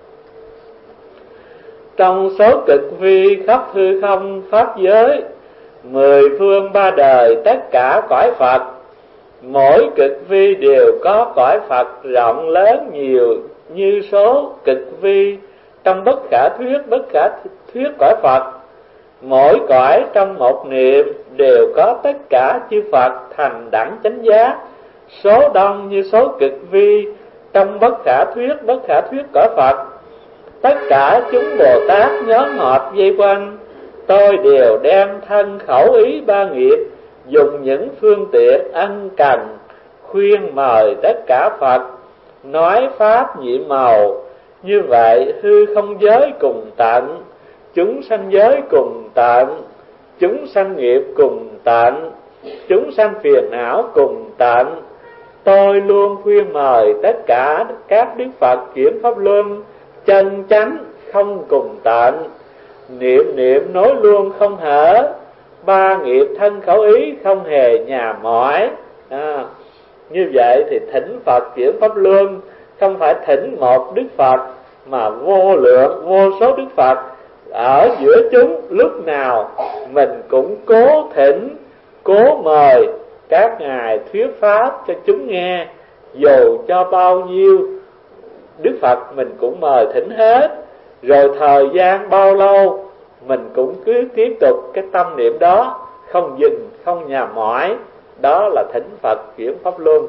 Trong số cực vi khắp hư không pháp giới, 10 phương 3 đời tất cả cõi Phật, mỗi cực vi đều có cõi Phật rộng lớn nhiều như số cực vi trong bất khả thuyết cõi Phật. Mỗi cõi trong một niệm đều có tất cả chư Phật thành đẳng chánh giác, số đông như số cực vi trong bất khả thuyết cõi Phật. Tất cả chúng Bồ Tát nhóm họp vây quanh, tôi đều đem thân khẩu ý 3 nghiệp, dùng những phương tiện ân cần khuyên mời tất cả Phật, nói pháp nhiệm màu. Như vậy hư không giới cùng tận, chúng sanh giới cùng tận, chúng sanh nghiệp cùng tận, chúng sanh phiền não cùng tận. Tôi luôn khuyên mời tất cả các Đức Phật chuyển pháp luân chân chánh không cùng tận, niệm niệm nối luôn không hở, 3 nghiệp thân khẩu ý không hề nhàm mỏi. Như vậy thì thỉnh Phật chuyển pháp luân không phải thỉnh một Đức Phật, mà vô lượng vô số Đức Phật ở giữa chúng. Lúc nào mình cũng cố thỉnh, cố mời, các ngài thuyết pháp cho chúng nghe, dù cho bao nhiêu Đức Phật mình cũng mời thỉnh hết. Rồi thời gian bao lâu mình cũng cứ tiếp tục cái tâm niệm đó, không dừng, không nhàm mỏi. Đó là thỉnh Phật chuyển pháp luân.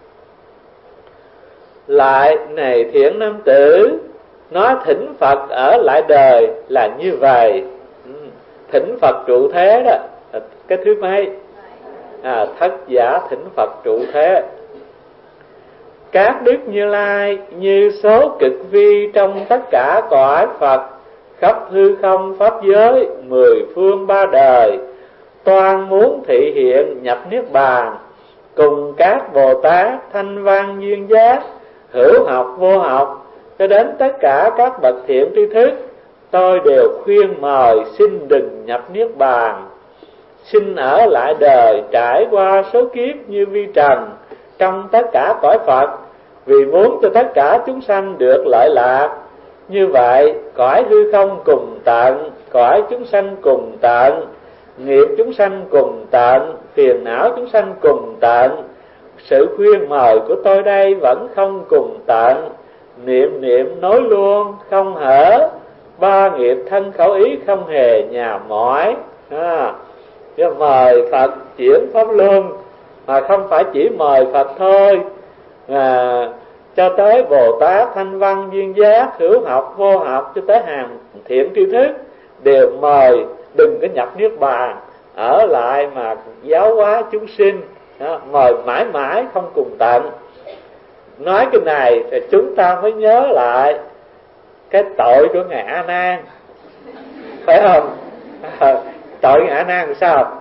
Lại này thiện nam tử, nói thỉnh Phật ở lại đời là như vậy. Thỉnh Phật trụ thế đó, cái thứ mấy? Thất giả thỉnh Phật trụ thế. Các đức Như Lai như số cực vi trong tất cả cõi Phật, khắp hư không pháp giới, 10 phương 3 đời, toan muốn thị hiện nhập niết bàn, cùng các Bồ Tát thanh văn duyên giác, hữu học vô học, cho đến tất cả các bậc thiện tri thức, tôi đều khuyên mời xin đừng nhập niết bàn, xin ở lại đời trải qua số kiếp như vi trần trong tất cả cõi Phật, vì muốn cho tất cả chúng sanh được lợi lạc. Như vậy cõi hư không cùng tận, cõi chúng sanh cùng tận, nghiệp chúng sanh cùng tận, phiền não chúng sanh cùng tận. Sự khuyên mời của tôi đây vẫn không cùng tận, niệm niệm nói luôn không hở, ba nghiệp thân khẩu ý không hề nhàm mỏi. Chứ mời Phật chuyển pháp luân, mà không phải chỉ mời Phật thôi, cho tới Bồ Tát thanh văn duyên giác, hữu học vô học, cho tới hàng thiện tri thức đều mời đừng có nhập niết bàn, ở lại mà giáo hóa chúng sinh. Mời mãi mãi không cùng tận. Nói cái này thì chúng ta mới nhớ lại cái tội của ngài A Nan, phải không? Tội ngài A Nan làm sao?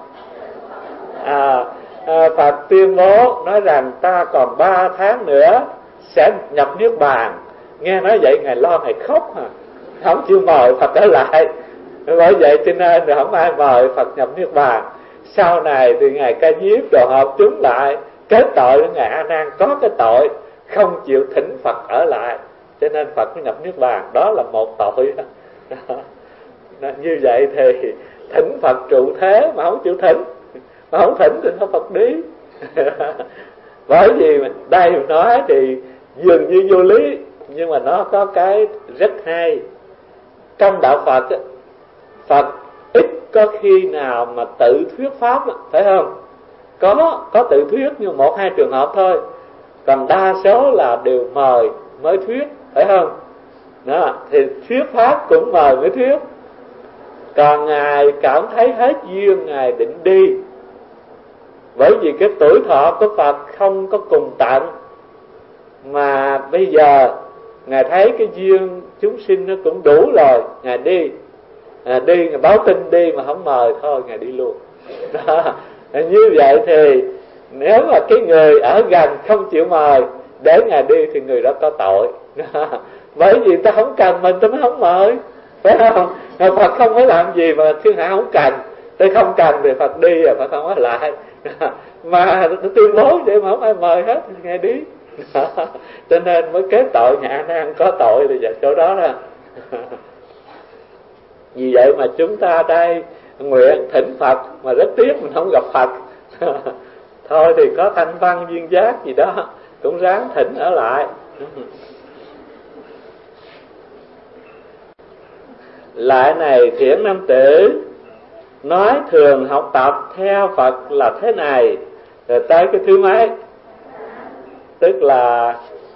Phật tuyên bố nói rằng ta còn 3 tháng nữa sẽ nhập niết bàn. Nghe nói vậy ngài lo ngài khóc không chịu mời Phật ở lại. Bởi vậy cho nên không ai mời Phật nhập niết bàn. Sau này thì ngài Ca Diếp đồ hợp chúng lại kết tội với ngài A Nan có cái tội không chịu thỉnh Phật ở lại, cho nên Phật mới nhập niết bàn. Đó là một tội đó. Như vậy thì thỉnh Phật trụ thế mà không chịu thỉnh, mà không thỉnh thì không Phật đi. Bởi vì đây mình nói thì dường như vô lý, nhưng mà nó có cái rất hay. Trong đạo Phật, Phật ít có khi nào mà tự thuyết pháp, phải không? Có tự thuyết nhưng 1-2 trường hợp thôi, còn đa số là đều mời mới thuyết, phải không? Đó, thì thuyết pháp cũng mời mới thuyết. Còn ngài cảm thấy hết duyên ngài định đi, bởi vì cái tuổi thọ của Phật không có cùng tận, mà bây giờ ngài thấy cái duyên chúng sinh nó cũng đủ rồi, ngài đi. Ngài báo tin đi mà không mời thôi ngài đi luôn. Đó. Như vậy thì nếu mà cái người ở gần không chịu mời để ngài đi thì người đó có tội. Đó. Bởi vì ta không cần mình ta mới không mời, phải không? Phật không phải làm gì mà thiên hạ không cần, tôi không cần thì Phật đi rồi Phật không ở lại. Mà tuyên bố vậy mà không ai mời hết thì ngài đi. Đó. Cho nên mới kết tội nhà A Nan có tội thì vậy chỗ đó đó. Vì vậy mà chúng ta đây nguyện thỉnh Phật mà rất tiếc mình không gặp Phật. Thôi thì có thanh văn duyên giác gì đó cũng ráng thỉnh ở lại. Lại này thiện nam tử, nói thường học tập theo Phật là thế này. Rồi tới cái thứ mấy? Tức là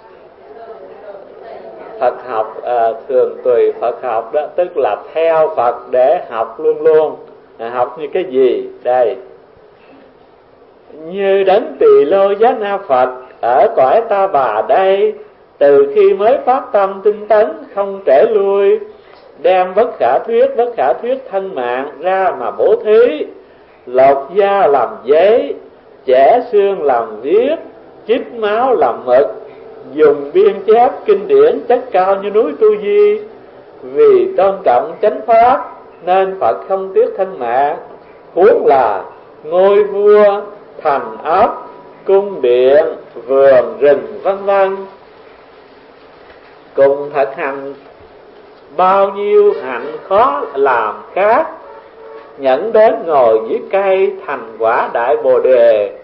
Phật học, thường tùy Phật học đó, tức là theo Phật để học luôn luôn. Học như cái gì? Đây: như đấng Tỳ Lô Giá Na Phật ở cõi Ta Bà đây, từ khi mới phát tâm tinh tấn không trễ lui, đem bất khả thuyết thân mạng ra mà bố thí, lột da làm giấy, chẻ xương làm viết, chích máu làm mực, dùng biên chép kinh điển chất cao như núi Tu Di. Vì tôn trọng chánh pháp nên Phật không tiếc thân mạng, huống là ngôi vua, thành ấp, cung điện, vườn rừng vân vân. Cùng thực hành bao nhiêu hạnh khó làm khác, nhẫn đến ngồi dưới cây thành quả đại Bồ Đề,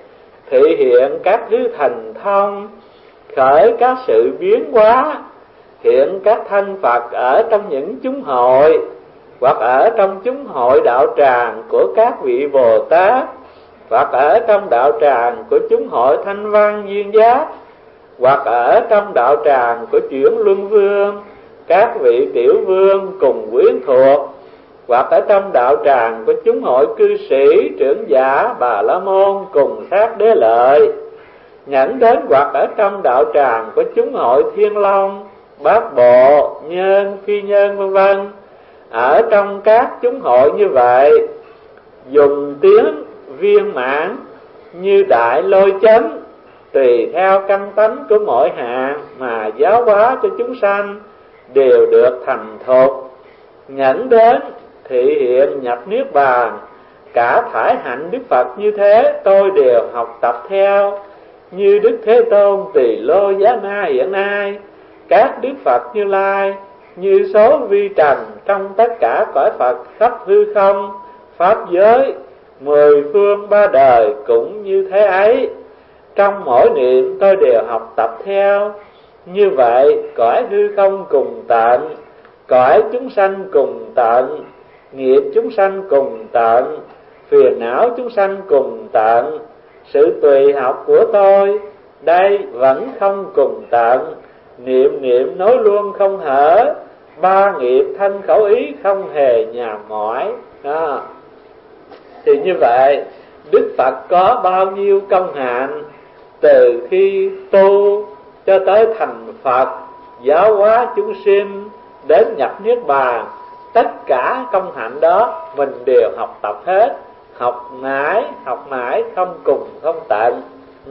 thị hiện các thứ thần thông, khởi các sự biến hóa, hiện các thân Phật ở trong những chúng hội, hoặc ở trong chúng hội đạo tràng của các vị Bồ Tát, hoặc ở trong đạo tràng của chúng hội Thanh Văn Duyên Giác, hoặc ở trong đạo tràng của chuyển Luân Vương, các vị tiểu vương cùng quyến thuộc, hoặc ở trong đạo tràng của chúng hội cư sĩ, trưởng giả, Bà La Môn cùng sát đế lợi, nhẫn đến hoặc ở trong đạo tràng của chúng hội Thiên Long, Bát Bộ, Nhân, Phi Nhân vân vân. Ở trong các chúng hội như vậy, dùng tiếng viên mãn như đại lôi chấn, tùy theo căn tánh của mỗi hạng mà giáo hóa cho chúng sanh đều được thành thục. Nhẫn đến thị hiện nhập niết bàn, cả thải hạnh Đức Phật như thế tôi đều học tập theo. Như Đức Thế Tôn Tỳ Lô Giá Na hiện nay, các Đức Phật Như Lai, như số vi trần trong tất cả cõi Phật khắp hư không, pháp giới, 10 phương 3 đời cũng như thế ấy. Trong mỗi niệm tôi đều học tập theo. Như vậy cõi hư không cùng tận, cõi chúng sanh cùng tận, nghiệp chúng sanh cùng tận, phiền não chúng sanh cùng tận. Sự tùy học của tôi đây vẫn không cùng tận, niệm niệm nói luôn không hở, ba nghiệp thân khẩu ý không hề nhàm mỏi. Đó. Thì như vậy Đức Phật có bao nhiêu công hạnh, từ khi tu cho tới thành Phật, giáo hóa chúng sinh đến nhập niết bàn, tất cả công hạnh đó mình đều học tập hết, học mãi không cùng không tận.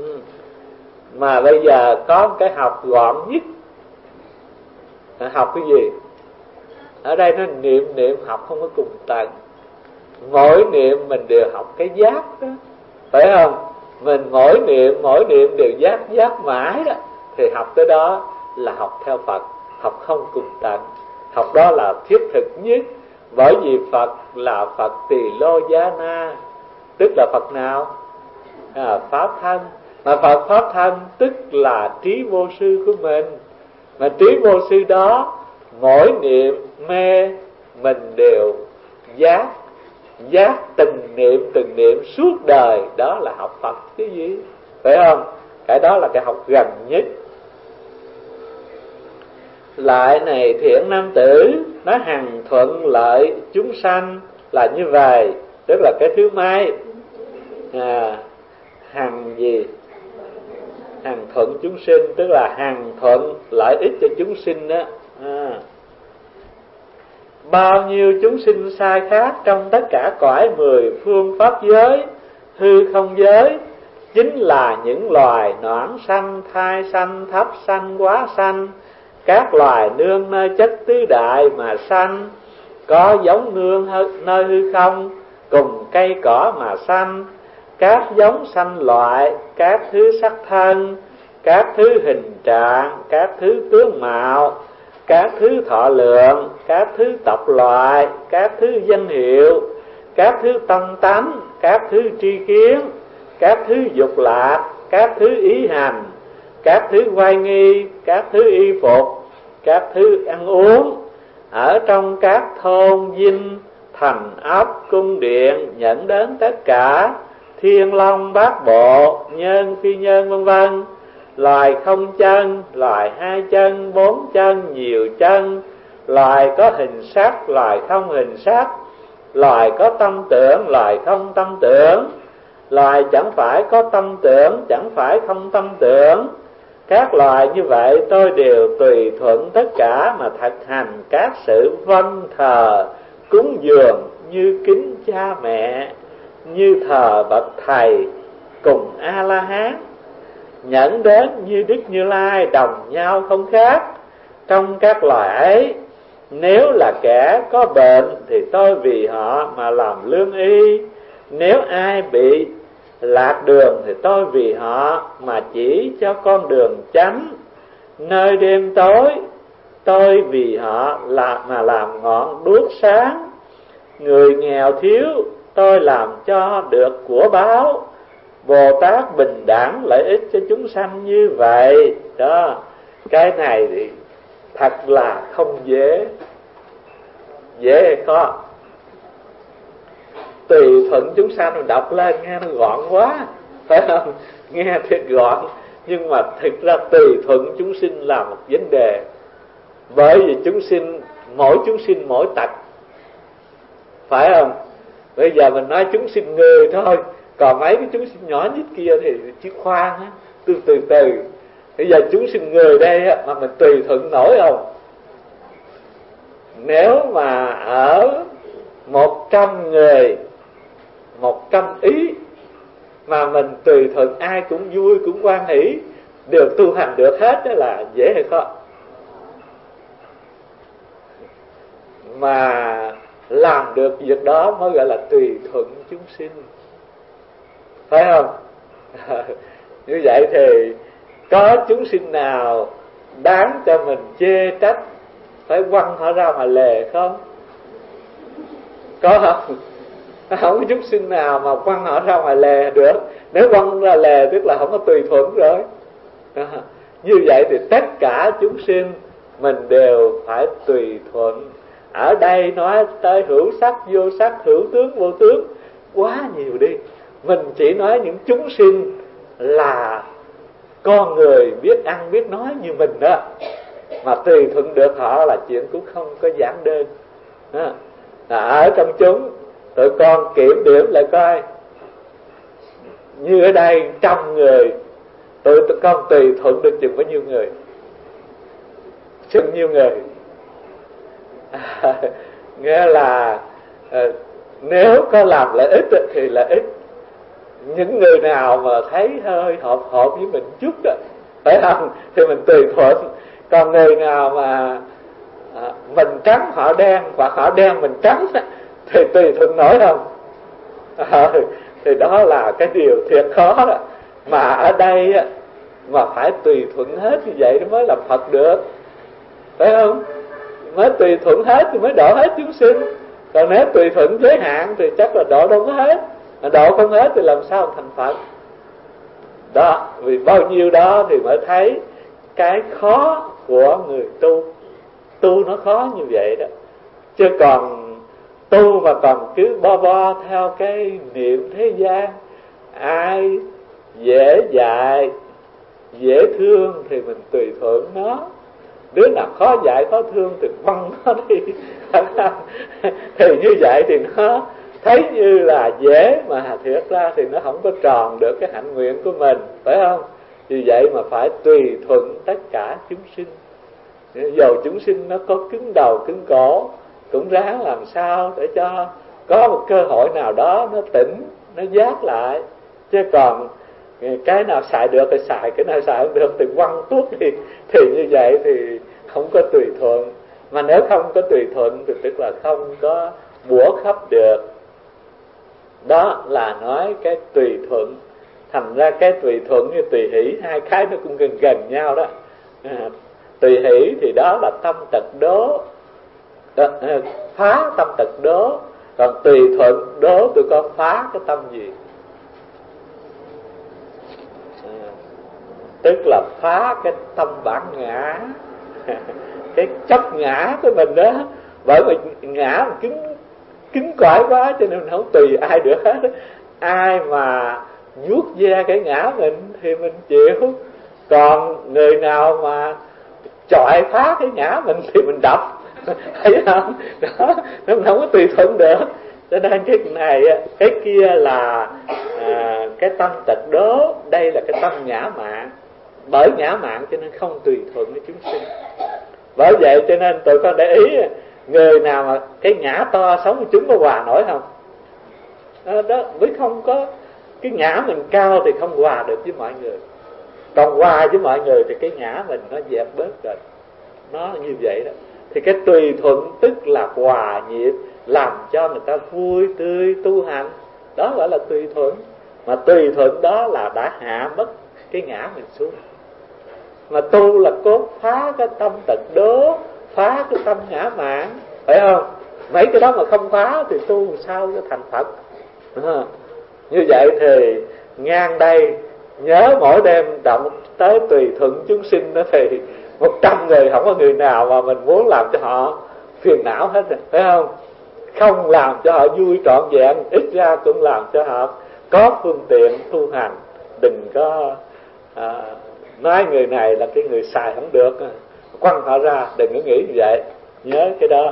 Mà bây giờ có một cái học gọn nhất. Học cái gì? Ở đây nó niệm học không có cùng tận. Mỗi niệm mình đều học cái giác đó, phải không? Mình mỗi niệm đều giác mãi đó, thì học tới đó là học theo Phật, học không cùng tận. Học đó là thiết thực nhất. Bởi vì Phật là Phật Tỳ Lô Giá Na, tức là Phật nào? Pháp thân. Mà Phật Pháp thân tức là trí vô sư của mình. Mà trí vô sư đó, mỗi niệm mê mình đều giác từng niệm suốt đời. Đó là học Phật cái gì, phải không? Cái đó là cái học gần nhất. Lại này thiện nam tử, nó hằng thuận lợi chúng sanh là như vậy. Tức là cái thứ mấy, hằng gì? Hằng thuận chúng sinh, tức là hằng thuận lợi ích cho chúng sinh đó. Bao nhiêu chúng sinh sai khác trong tất cả cõi 10 phương pháp giới, hư không giới, chính là những loài noãn sanh, thai sanh, thấp sanh, quá sanh, các loài nương nơi chất tứ đại mà sanh, có giống nương nơi hư không, cùng cây cỏ mà sanh, các giống sanh loại, các thứ sắc thân, các thứ hình trạng, các thứ tướng mạo, các thứ thọ lượng, các thứ tộc loại, các thứ danh hiệu, các thứ tâm tánh, các thứ tri kiến, các thứ dục lạc, các thứ ý hành, các thứ oai nghi, các thứ y phục, các thứ ăn uống, ở trong các thôn dinh, thành ấp, cung điện, nhận đến tất cả Thiên Long, Bát Bộ, Nhân, Phi Nhân vân vân. Loài không chân, loài hai chân, bốn chân, nhiều chân, loài có hình sắc, loài không hình sắc, loài có tâm tưởng, loài không tâm tưởng, loài chẳng phải có tâm tưởng, chẳng phải không tâm tưởng. Các loài như vậy tôi đều tùy thuận tất cả mà thực hành các sự vâng thờ, cúng dường như kính cha mẹ, như thờ bậc thầy cùng A-la-hán. Nhẫn đến như Đức Như Lai đồng nhau không khác. Trong các loài ấy, nếu là kẻ có bệnh thì tôi vì họ mà làm lương y. Nếu ai bị lạc đường thì tôi vì họ mà chỉ cho con đường chánh. Nơi đêm tối tôi vì họ mà làm ngọn đuốc sáng. Người nghèo thiếu tôi làm cho được của báo. Bồ Tát bình đẳng lợi ích cho chúng sanh như vậy đó. Cái này thì thật là không dễ hay khó. Tùy thuận chúng sanh mình đọc lên nghe nó gọn quá, phải không? Nghe thiệt gọn, nhưng mà thực ra tùy thuận chúng sinh là một vấn đề. Bởi vì chúng sinh mỗi tật, phải không? Bây giờ mình nói chúng sinh người thôi, còn mấy cái chúng sinh nhỏ nhất kia thì chỉ khoan á, từ từ. Bây giờ chúng sinh người đây á, mà mình tùy thuận nổi không? Nếu mà ở 100 người 100 ý mà mình tùy thuận ai cũng vui, cũng hoan hỷ, đều tu hành được hết, đó là dễ hay khó? Mà làm được việc đó mới gọi là tùy thuận chúng sinh, phải không? Như vậy thì có chúng sinh nào đáng cho mình chê trách, phải quăng họ ra mà lề không? Có không? Không có chúng sinh nào mà quăng họ ra ngoài lề được. Nếu quăng ra lề tức là không có tùy thuận rồi. Như vậy thì tất cả chúng sinh mình đều phải tùy thuận. Ở đây nói tới hữu sắc, vô sắc, hữu tướng, vô tướng quá nhiều đi. Mình chỉ nói những chúng sinh là con người biết ăn biết nói như mình đó, mà tùy thuận được họ là chuyện cũng không có giản đơn đó. Ở trong chúng tụi con kiểm điểm lại coi, như ở đây 100 người, tụi con tùy thuận được chừng bao nhiêu người? Chừng nhiêu người? Nghĩa là nếu có làm lợi ích thì lợi ích. Những người nào mà thấy hơi hợp với mình chút đó, phải không, thì mình tùy thuận. Còn người nào mà mình trắng họ đen, hoặc họ đen mình trắng thì tùy thuận nổi không? Thì đó là cái điều thiệt khó đó. Mà ở đây mà phải tùy thuận hết như vậy mới làm Phật được, phải không? Mới tùy thuận hết thì mới độ hết chúng sinh. Còn nếu tùy thuận giới hạn thì chắc là độ đâu có hết. Mà độ không hết thì làm sao thành Phật? Đó, vì bao nhiêu đó thì mới thấy cái khó của người tu. Tu nó khó như vậy đó. Chứ còn tu mà còn cứ bo theo cái niệm thế gian, ai dễ dạy, dễ thương thì mình tùy thuận nó. Đứa nào khó dạy, khó thương thì băng nó đi. Thì như vậy thì nó thấy như là dễ, mà thiệt ra thì nó không có tròn được cái hạnh nguyện của mình, phải không? Vì vậy mà phải tùy thuận tất cả chúng sinh. Dầu chúng sinh nó có cứng đầu cứng cổ, cũng ráng làm sao để cho có một cơ hội nào đó nó tỉnh, nó giác lại. Chứ còn cái nào xài được thì xài, cái nào xài không được thì quăng tuốt đi. Thì như vậy thì không có tùy thuận. Mà nếu không có tùy thuận thì tức là không có bủa khắp được. Đó là nói cái tùy thuận. Thành ra cái tùy thuận như tùy hỷ, hai cái nó cũng gần nhau đó. Tùy hỷ thì đó là tâm tật đố, phá tâm tật đố. Còn tùy thuận đố tụi con phá cái tâm gì? Tức là phá cái tâm bản ngã, cái chấp ngã của mình đó. Bởi vì ngã mình cứng cỏi quá cho nên mình không tùy ai được hết. Ai mà vuốt ve cái ngã mình thì mình chịu. Còn người nào mà chọi phá cái ngã mình thì mình đập. Thấy không? Đó, nó không có tùy thuận được. Cho nên cái này, cái kia là cái tâm tật đố, đây là cái tâm ngã mạn. Bởi ngã mạn cho nên không tùy thuận với chúng sinh. Bởi vậy cho nên tụi con để ý, người nào mà cái ngã to sống với chúng có hòa nổi không? Đó, với không có cái ngã mình cao thì không hòa được với mọi người. Còn hòa với mọi người thì cái ngã mình nó dẹp bớt rồi. Nó như vậy đó. Thì cái tùy thuận tức là hòa nhịp, làm cho người ta vui tươi tu hành. Đó gọi là tùy thuận. Mà tùy thuận đó là đã hạ mất cái ngã mình xuống. Mà tu là cốt phá cái tâm tật đố, phá cái tâm ngã mạn, phải không? Mấy cái đó mà không phá thì tu sao cho thành Phật? Như vậy thì ngang đây nhớ mỗi đêm đọc tới tùy thuận chúng sinh đó, thì 100 người không có người nào mà mình muốn làm cho họ phiền não hết rồi, phải không? Không làm cho họ vui trọn vẹn, ít ra cũng làm cho họ có phương tiện tu hành. Đừng có nói người này là cái người xài không được, quăng họ ra, đừng có nghĩ như vậy, nhớ cái đó.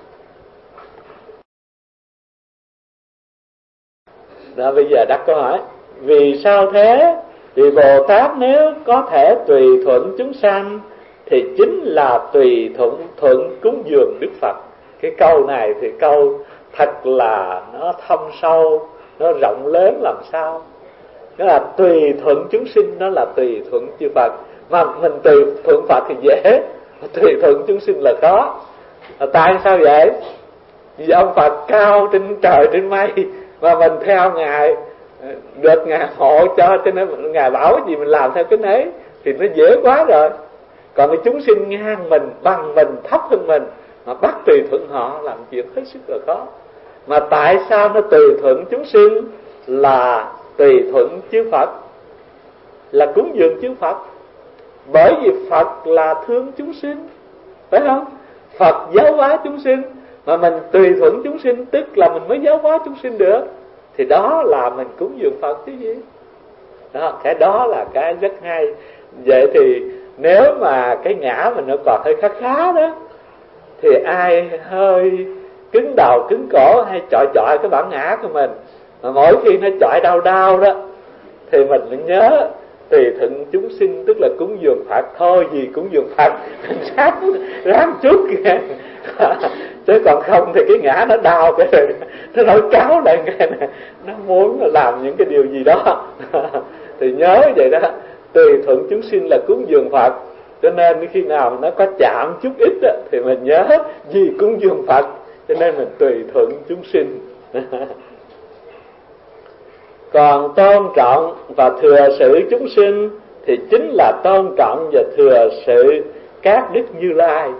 Đó, bây giờ đặt câu hỏi, vì sao thế? Vì Bồ Tát nếu có thể tùy thuận chúng sanh thì chính là tùy thuận cúng dường Đức Phật. Cái câu này thì câu thật là nó thâm sâu, nó rộng lớn làm sao. Nó là tùy thuận chúng sinh, nó là tùy thuận chư Phật. Mà mình tùy thuận Phật thì dễ, tùy thuận chúng sinh là khó. Tại sao vậy? Vì ông Phật cao trên trời trên mây, mà mình theo Ngài, được Ngài hộ cho nên Ngài bảo gì mình làm theo cái nấy, thì nó dễ quá rồi. Còn cái chúng sinh ngang mình, bằng mình, thấp hơn mình, mà bắt tùy thuận họ làm chuyện hết sức là khó. Mà tại sao nó tùy thuận chúng sinh? Là tùy thuận chư Phật, là cúng dường chư Phật. Bởi vì Phật là thương chúng sinh, phải không? Phật giáo hóa chúng sinh, mà mình tùy thuận chúng sinh, tức là mình mới giáo hóa chúng sinh được. Thì đó là mình cúng dường Phật chứ gì. Đó, cái đó là cái rất hay. Vậy thì nếu mà cái ngã mình nó còn hơi khá khá đó, thì ai hơi cứng đầu cứng cổ hay chọi cái bản ngã của mình, mà mỗi khi nó chọi đau đó, thì mình nhớ tùy thuận chúng sinh, tức là cúng dường Phật thôi. Vì cúng dường Phật mình ráng chút kìa. Chứ còn không thì cái ngã nó đau, nó nổi cáo lại nghe nè, nó muốn làm những cái điều gì đó. Thì nhớ vậy đó, tùy thuận chúng sinh là cúng dường Phật. Cho nên khi nào nó có chạm chút ít đó, thì mình nhớ vì cúng dường Phật, cho nên mình tùy thuận chúng sinh. Còn tôn trọng và thừa sự chúng sinh thì chính là tôn trọng và thừa sự các đức Như Lai.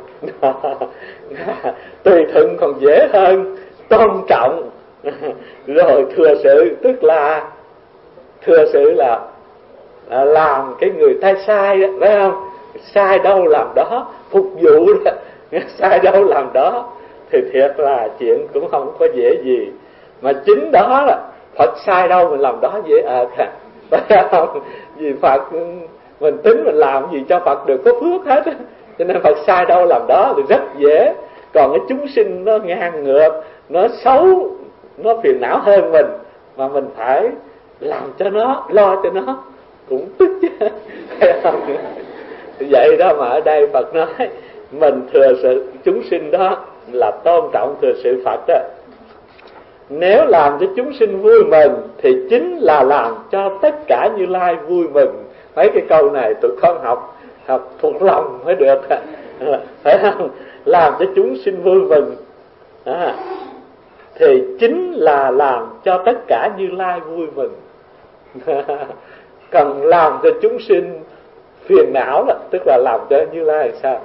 Tùy thuận còn dễ hơn tôn trọng. Rồi thừa sự tức là thừa sự là làm cái người ta sai đó, phải không? Sai đâu làm đó, phục vụ đó, sai đâu làm đó, thì thiệt là chuyện cũng không có dễ gì. Mà chính đó là Phật sai đâu mình làm đó dễ phải không? Vì Phật mình tính mình làm gì cho Phật được có phước hết, cho nên Phật sai đâu làm đó thì rất dễ. Còn cái chúng sinh nó ngang ngược, nó xấu, nó phiền não hơn mình, mà mình phải làm cho nó, lo cho nó cũng tức chứ, phải không? Vậy đó mà ở đây Phật nói mình thừa sự chúng sinh đó là tôn trọng thừa sự Phật đó. Nếu làm cho chúng sinh vui mừng thì chính là làm cho tất cả Như Lai vui mừng. Mấy cái câu này tụi con học thuộc lòng mới được, phải không? Làm cho chúng sinh vui mừng thì chính là làm cho tất cả Như Lai vui mừng. Còn làm cho chúng sinh phiền não đó, tức là làm cho Như Lai sao?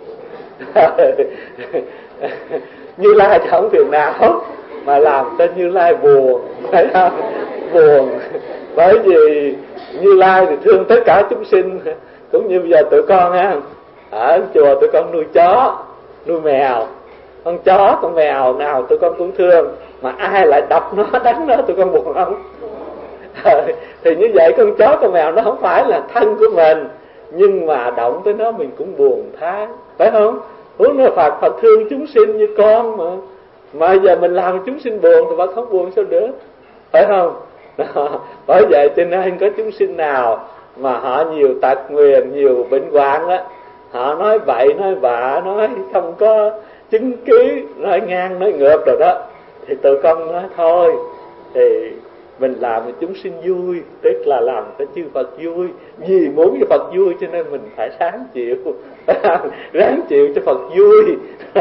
Như Lai không phiền não, mà làm cho Như Lai buồn, phải không? Buồn, bởi vì Như Lai thì thương tất cả chúng sinh. Cũng như bây giờ tụi con á, ở chùa tụi con nuôi chó, nuôi mèo, con chó con mèo nào tụi con cũng thương, mà ai lại đập nó, đánh nó, tụi con buồn không? Thì như vậy con chó con mèo nó không phải là thân của mình, nhưng mà động tới nó mình cũng buồn than, phải không? Huống nữa Phật thương chúng sinh như con mà giờ mình làm chúng sinh buồn thì Phật không buồn sao được, phải không? Bởi vậy cho nên có chúng sinh nào mà họ nhiều tật nguyền, nhiều bệnh hoạn á, họ nói bậy nói bạ, nói không có chứng cứ, nói ngang nói ngược rồi đó, thì tụi con nói thôi thì mình làm cho chúng sinh vui, tức là làm cho chư Phật vui. Vì muốn cho Phật vui cho nên mình phải ráng chịu, ráng chịu cho Phật vui.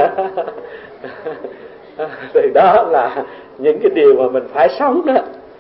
Thì đó là những cái điều mà mình phải sống đó.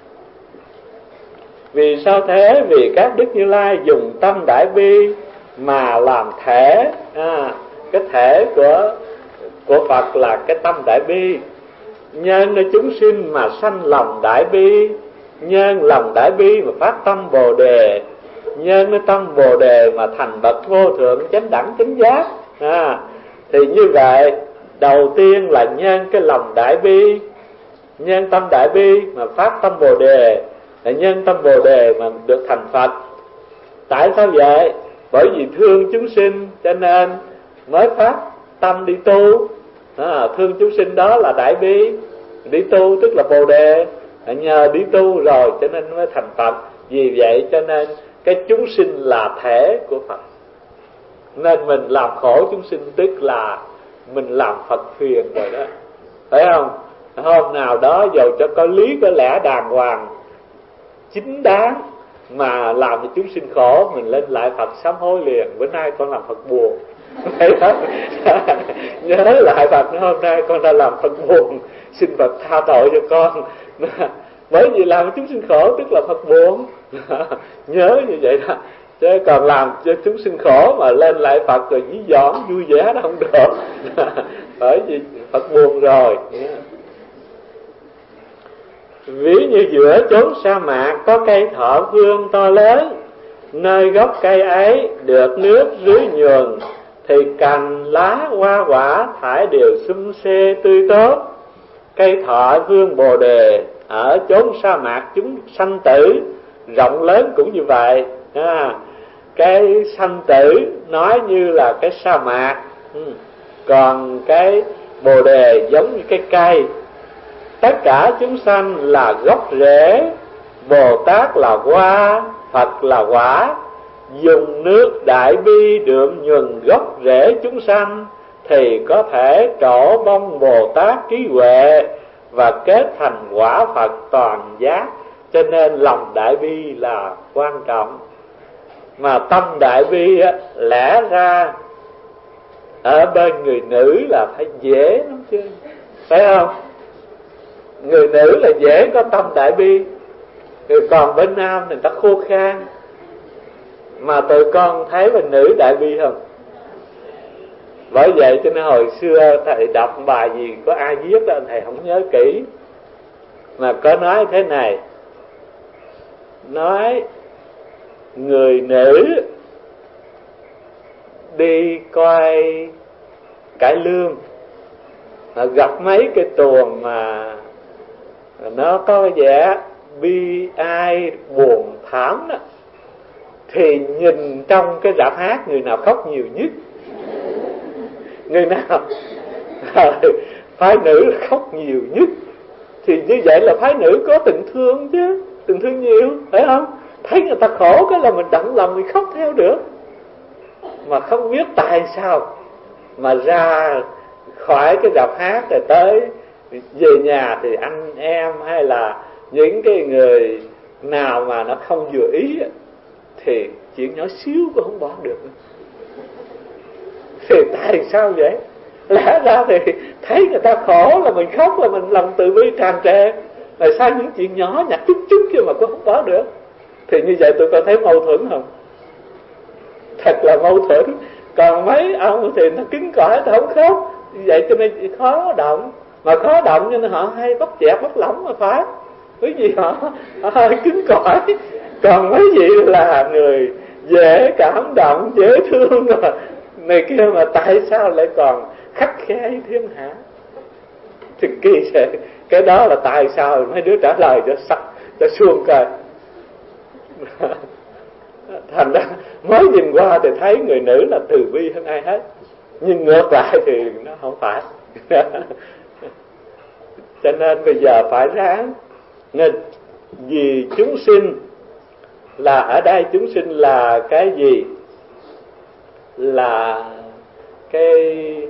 Vì sao thế? Vì các Đức Như Lai dùng tâm đại bi mà làm thể. Cái thể của Phật là cái tâm đại bi. Nhân chúng sinh mà sanh lòng đại bi, nhân lòng đại bi mà phát tâm Bồ đề, nhân cái tâm Bồ đề mà thành bậc vô thượng chánh đẳng chánh giác. Thì như vậy đầu tiên là nhân cái lòng đại bi, nhân tâm đại bi mà phát tâm Bồ đề, là nhân tâm Bồ đề mà được thành Phật. Tại sao vậy? Bởi vì thương chúng sinh cho nên mới phát tâm đi tu. Thương chúng sinh đó là đại bi, đi tu tức là Bồ đề, nhờ đi tu rồi cho nên mới thành Phật. Vì vậy cho nên cái chúng sinh là thể của Phật, nên mình làm khổ chúng sinh tức là mình làm Phật phiền rồi đó, phải không? Hôm nào đó dầu cho có lý có lẽ đàng hoàng chính đáng mà làm cho chúng sinh khổ, mình lên lại Phật sám hối liền. Bữa nay con làm Phật buồn, thấy không? Nhớ lại Phật, hôm nay con đã làm Phật buồn, xin Phật tha tội cho con. Bởi vì làm chúng sinh khổ tức là Phật buồn. Nhớ như vậy đó. Chứ còn làm cho chúng sinh khổ mà lên lại Phật rồi dí dỏm vui vẻ đó không được. Bởi vì Phật buồn rồi. Ví như giữa chốn sa mạc có cây thọ vương to lớn, nơi gốc cây ấy được nước rưới nhường, thì cành lá hoa quả thải đều xum xê tươi tốt. Cây thọ vương Bồ đề ở chốn sa mạc chúng sanh tử rộng lớn cũng như vậy. Cái sanh tử nói như là cái sa mạc, còn cái Bồ đề giống như cái cây. Tất cả chúng sanh là gốc rễ, Bồ Tát là hoa, Phật là quả. Dùng nước đại bi đượm nhuần gốc rễ chúng sanh, thì có thể trổ bông Bồ Tát trí huệ và kết thành quả Phật toàn giác. Cho nên lòng đại bi là quan trọng. Mà tâm đại bi á, lẽ ra ở bên người nữ là phải dễ lắm chứ, phải không? Người nữ là dễ có tâm đại bi, còn bên nam người ta khô khan. Mà tụi con thấy bên nữ đại bi không? Bởi vậy cho nên hồi xưa thầy đọc bài gì có ai viết đó thầy không nhớ kỹ, mà có nói thế này: nói người nữ đi coi cải lương mà gặp mấy cái tuồng mà nó có vẻ bi ai buồn thảm đó, thì nhìn trong cái rạp hát người nào khóc nhiều nhất? Người nào phái nữ khóc nhiều nhất? Thì như vậy là phái nữ có tình thương chứ, tình thương nhiều, phải không? Thấy người ta khổ cái là mình động lòng mình khóc theo được. Mà không biết tại sao mà ra khỏi cái rạp hát rồi tới về nhà thì anh em hay là những cái người nào mà nó không vừa ý thì chuyện nhỏ xíu cũng không bỏ được. Thì tại sao vậy? Lẽ ra thì thấy người ta khổ là mình khóc, là mình lòng từ bi tràn trề, rồi sao những chuyện nhỏ nhặt chút chút kia mà cũng không bỏ được? Thì như vậy tụi con thấy mâu thuẫn không? Thật là mâu thuẫn. Còn mấy ông thì nó cứng cỏi, nó không khóc, như vậy cho nên khó động. Mà khó động cho nên họ hay bắp chẹt bắp lỏng mà phải. Cái gì họ hơi cứng cỏi. Còn mấy vị là người dễ cảm động, dễ thương rồi này kia, mà tại sao lại còn khắt khe thiên hạ? Thì kỳ vậy. Cái đó là tại sao? Mấy đứa trả lời cho suông coi. Thành ra mới nhìn qua thì thấy người nữ là từ bi hơn ai hết, nhưng ngược lại thì nó không phải. Cho nên bây giờ phải ráng. Nên vì chúng sinh là ở đây, chúng sinh là cái gì? Là cái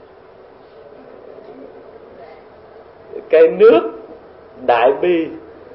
nước đại bi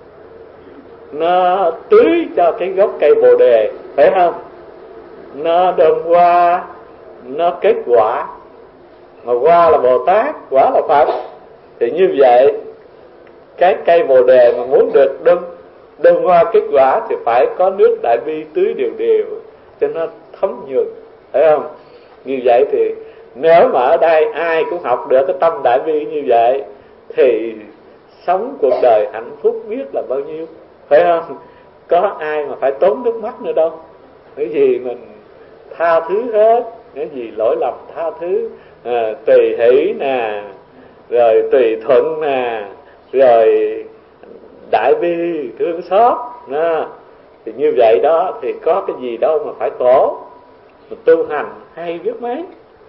nó tưới cho cái gốc cây Bồ đề, phải không? Nó đơm hoa, nó kết quả. Mà hoa là Bồ Tát, quả là Phật. Thì như vậy cái cây Bồ đề mà muốn được đơm hoa kết quả thì phải có nước đại bi tưới đều đều cho nó thấm nhuần, phải không? Như vậy thì nếu mà ở đây ai cũng học được cái tâm đại bi như vậy thì sống cuộc đời hạnh phúc biết là bao nhiêu. phải không? Có ai mà phải tốn nước mắt nữa đâu, cái gì mình tha thứ hết, cái gì lỗi lầm tha thứ, tùy hỷ nè, rồi tùy thuận nè, rồi đại bi thương xót nè. Thì như vậy đó thì có cái gì đâu mà phải khổ, mình tu hành hay biết mấy.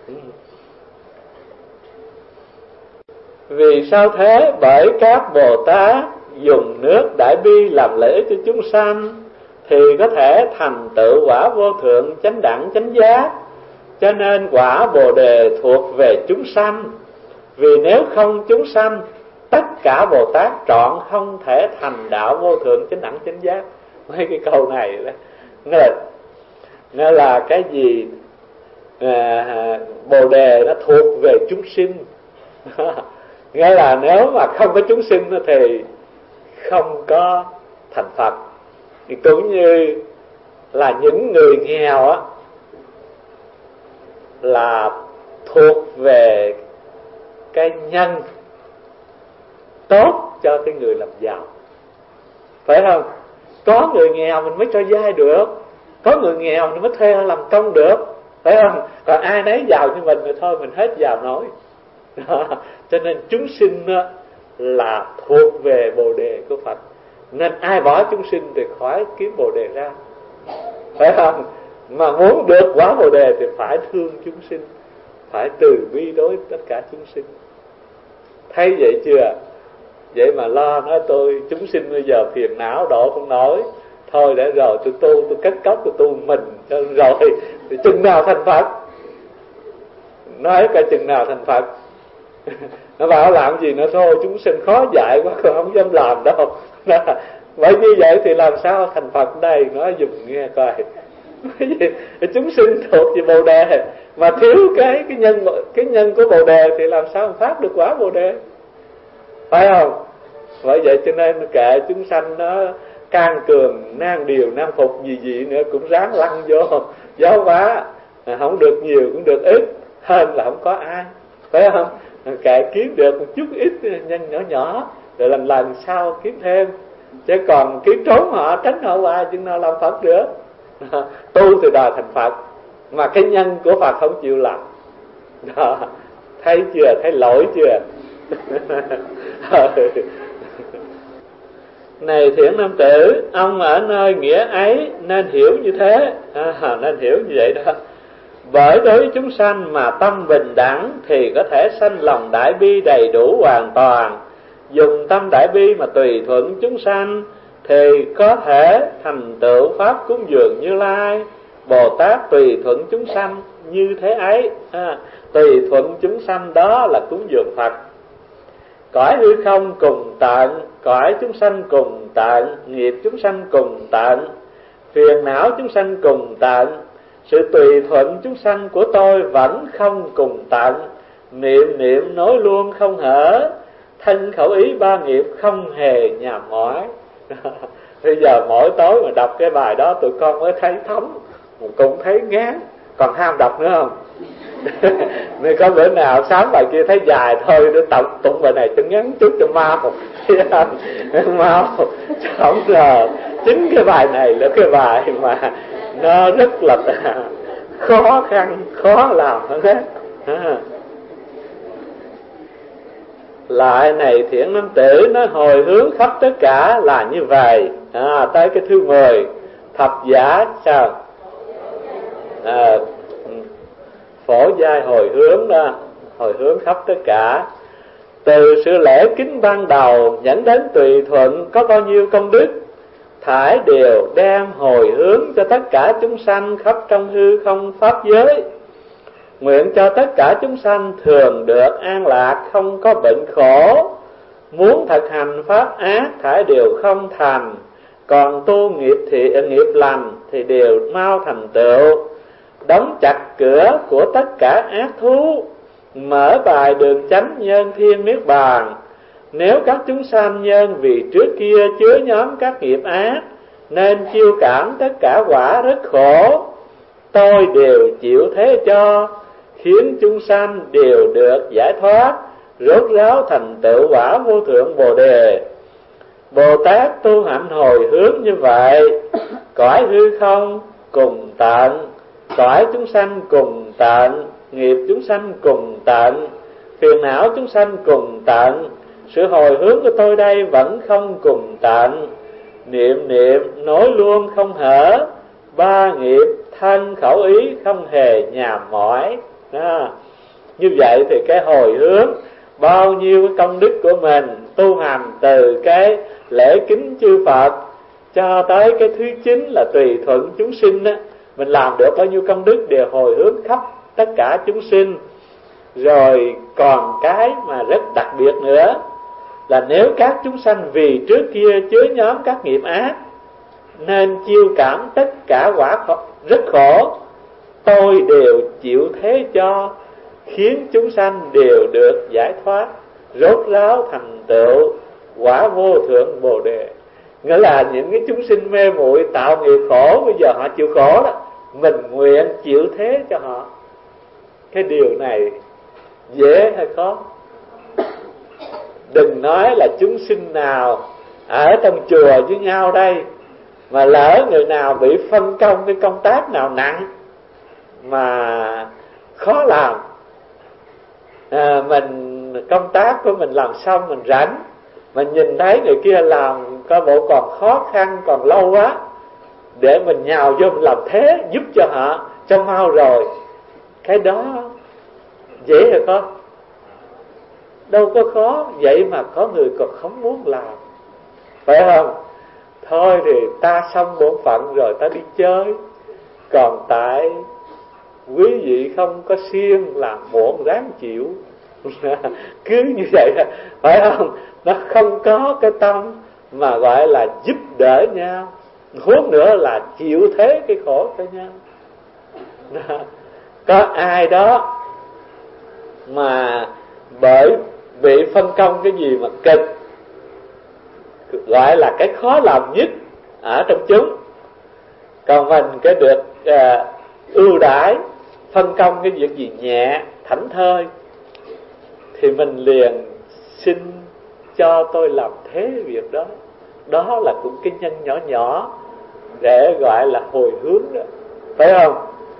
Vì sao thế? Bởi các Bồ Tát dùng nước đại bi làm lợi ích cho chúng sanh thì có thể thành tựu quả vô thượng chánh đẳng chánh giác. Cho nên quả Bồ Đề thuộc về chúng sanh. Vì nếu không chúng sanh, tất cả Bồ Tát trọn không thể thành đạo vô thượng chánh đẳng chánh giác. Mấy cái câu này đó nó là cái gì? Bồ Đề nó thuộc về chúng sinh. Nghĩa là nếu mà không có chúng sinh thì không có thành Phật. Thì cũng như là những người nghèo á, là thuộc về cái nhân tốt cho cái người làm giàu, phải không? Có người nghèo mình mới cho vay được, có người nghèo mình mới thuê làm công được, phải không? Còn ai nấy giàu như mình thì thôi mình hết giàu nổi. Cho nên chúng sinh là thuộc về Bồ Đề của Phật. Nên ai bỏ chúng sinh thì khỏi kiếm Bồ Đề ra, phải không? Mà muốn được quả Bồ Đề thì phải thương chúng sinh, phải từ bi đối tất cả chúng sinh. Thấy vậy chưa? Vậy mà lo nói tôi chúng sinh bây giờ phiền não độ không nổi, thôi để rồi tôi tu, tôi cất cốc, tôi tu mình rồi thì chừng nào thành Phật? Nói cả chừng nào thành Phật? Nó bảo làm gì nữa thôi, chúng sinh khó dạy quá, không dám làm đâu. Bởi như vậy thì làm sao thành Phật đây? Nói dùm nghe coi. Chúng sinh thuộc về Bồ Đề mà thiếu cái nhân của Bồ Đề thì làm sao phát được quả Bồ Đề, phải không? Bởi vậy cho nên kệ chúng sanh nó can cường, nan điều, nan phục gì nữa cũng ráng lăn vô giáo hóa, không được nhiều cũng được ít, hơn là không có ai, phải không? Kệ kiếm được một chút ít nhân nhỏ nhỏ rồi lần sau kiếm thêm, chứ còn kiếm trốn họ, tránh họ hoài chừng nào làm Phật được. Tu thì đòi thành Phật mà cái nhân của Phật không chịu làm đó. Thấy chưa? Thấy lỗi chưa? Này thiện nam tử, ông ở nơi nghĩa ấy nên hiểu như thế, nên hiểu như vậy đó. Bởi đối với chúng sanh mà tâm bình đẳng thì có thể sanh lòng đại bi đầy đủ hoàn toàn. Dùng tâm đại bi mà tùy thuận chúng sanh thì có thể thành tựu pháp cúng dường Như Lai. Bồ Tát tùy thuận chúng sanh như thế ấy, tùy thuận chúng sanh đó là cúng dường Phật. Cõi hư không cùng tận, cõi chúng sanh cùng tận, nghiệp chúng sanh cùng tận, phiền não chúng sanh cùng tận. Sự tùy thuận chúng sanh của tôi vẫn không cùng tận, niệm niệm nói luôn không hở, thân khẩu ý ba nghiệp không hề nhàm mỏi. Bây giờ mỗi tối mà đọc cái bài đó tụi con mới thấy thấm, cũng thấy ngán, còn ham đọc nữa không? Nên có bữa nào sáng bài kia thấy dài thôi để tụng bài này cho ngắn chút cho mau, mau không ngờ chính cái bài này là cái bài mà nó rất là khó khăn, khó làm hơn hết. Lại này thiện nam tử, nó hồi hướng khắp tất cả là như vậy. Tới cái thứ 10, thập giả sao? Phổ giai hồi hướng đó, hồi hướng khắp tất cả. Từ sự lễ kính ban đầu dẫn đến tùy thuận có bao nhiêu công đức, thải đều đem hồi hướng cho tất cả chúng sanh khắp trong hư không pháp giới. Nguyện cho tất cả chúng sanh thường được an lạc, không có bệnh khổ. Muốn thực hành pháp ác thải đều không thành, còn tu nghiệp lành thì đều mau thành tựu. Đóng chặt cửa của tất cả ác thú, mở bài đường chánh nhân thiên niết bàn. Nếu các chúng sanh nhân vì trước kia chứa nhóm các nghiệp ác nên chiêu cảm tất cả quả rất khổ, tôi đều chịu thế cho, khiến chúng sanh đều được giải thoát, rốt ráo thành tựu quả vô thượng Bồ Đề. Bồ Tát tu hạnh hồi hướng như vậy, cõi hư không cùng tận, cõi chúng sanh cùng tận, nghiệp chúng sanh cùng tận, phiền não chúng sanh cùng tận. Sự hồi hướng của tôi đây vẫn không cùng tận, niệm niệm nối luôn không hở, ba nghiệp thân khẩu ý không hề nhàm mỏi. Như vậy thì cái hồi hướng bao nhiêu cái công đức của mình tu hành, từ cái lễ kính chư Phật cho tới cái thứ 9 là tùy thuận chúng sinh đó, mình làm được bao nhiêu công đức đều hồi hướng khắp tất cả chúng sinh. Rồi còn cái mà rất đặc biệt nữa là nếu các chúng sanh vì trước kia chứa nhóm các nghiệp ác nên chiêu cảm tất cả quả rất khổ, tôi đều chịu thế cho, khiến chúng sanh đều được giải thoát, rốt ráo thành tựu quả vô thượng Bồ Đề. Nghĩa là những cái chúng sinh mê muội tạo nghiệp khổ, bây giờ họ chịu khổ đó, mình nguyện chịu thế cho họ. Cái điều này dễ hay khó? Đừng nói là chúng sinh nào ở trong chùa với nhau đây, mà lỡ người nào bị phân công cái công tác nào nặng mà khó làm, mình công tác của mình làm xong mình rảnh, mà nhìn thấy người kia làm coi bộ còn khó khăn, còn lâu quá, để mình nhào vô mình làm thế giúp cho họ cho mau rồi. Cái đó dễ hay không? Đâu có khó. Vậy mà có người còn không muốn làm, phải không? Thôi thì ta xong bổn phận rồi ta đi chơi, còn tại quý vị không có siêng làm muộn ráng chịu. Cứ như vậy phải không? Nó không có cái tâm mà gọi là giúp đỡ nhau, huống nữa là chịu thế cái khổ cho nhau. Có ai đó mà bởi bị phân công cái gì mà cực, gọi là cái khó làm nhất ở trong chúng, còn mình cái được ưu đãi phân công cái việc gì nhẹ thảnh thơi, thì mình liền xin cho tôi làm thế việc đó. Đó là cũng cái nhân nhỏ nhỏ để gọi là hồi hướng đó, phải không?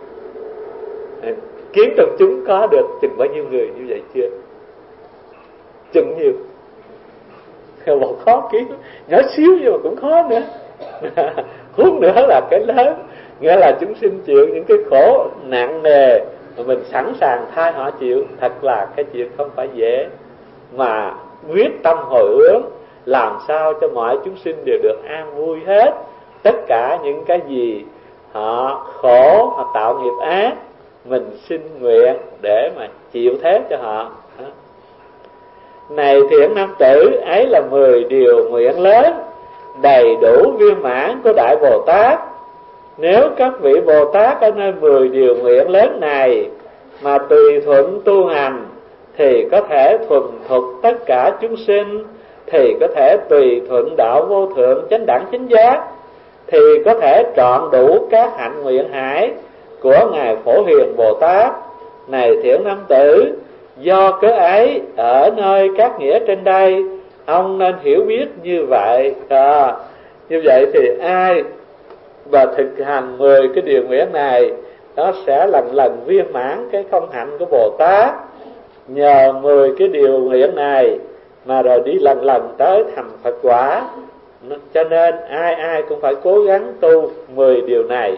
Kiến trong chúng có được chừng bao nhiêu người như vậy chưa? Chừng nhiều. Bộ khó kiến, nhỏ xíu nhưng mà cũng khó nữa. Huống nữa là cái lớn, nghĩa là chúng sinh chịu những cái khổ nặng nề mà mình sẵn sàng thay họ chịu. Thật là cái chuyện không phải dễ, mà quyết tâm hồi hướng làm sao cho mọi chúng sinh đều được an vui hết. Tất cả những cái gì họ khổ, họ tạo nghiệp ác, mình xin nguyện để mà chịu thế cho họ. Này thiện nam tử, ấy là 10 điều nguyện lớn đầy đủ viên mãn của Đại Bồ Tát. Nếu các vị Bồ Tát ở nơi 10 điều nguyện lớn này mà tùy thuận tu hành, thì có thể thuần thục tất cả chúng sinh, thì có thể tùy thuận đạo vô thượng chánh đẳng chánh giác, thì có thể trọn đủ các hạnh nguyện hải của Ngài Phổ Hiền Bồ Tát. Này thiện nam tử, do cớ ấy ở nơi các nghĩa trên đây, ông nên hiểu biết như vậy. Như vậy thì ai và thực hành 10 cái điều nguyện này, nó sẽ lần lần viên mãn cái không hạnh của Bồ Tát. Nhờ 10 cái điều nguyện này mà rồi đi lần lần tới thành Phật quả. Cho nên ai ai cũng phải cố gắng tu 10 điều này.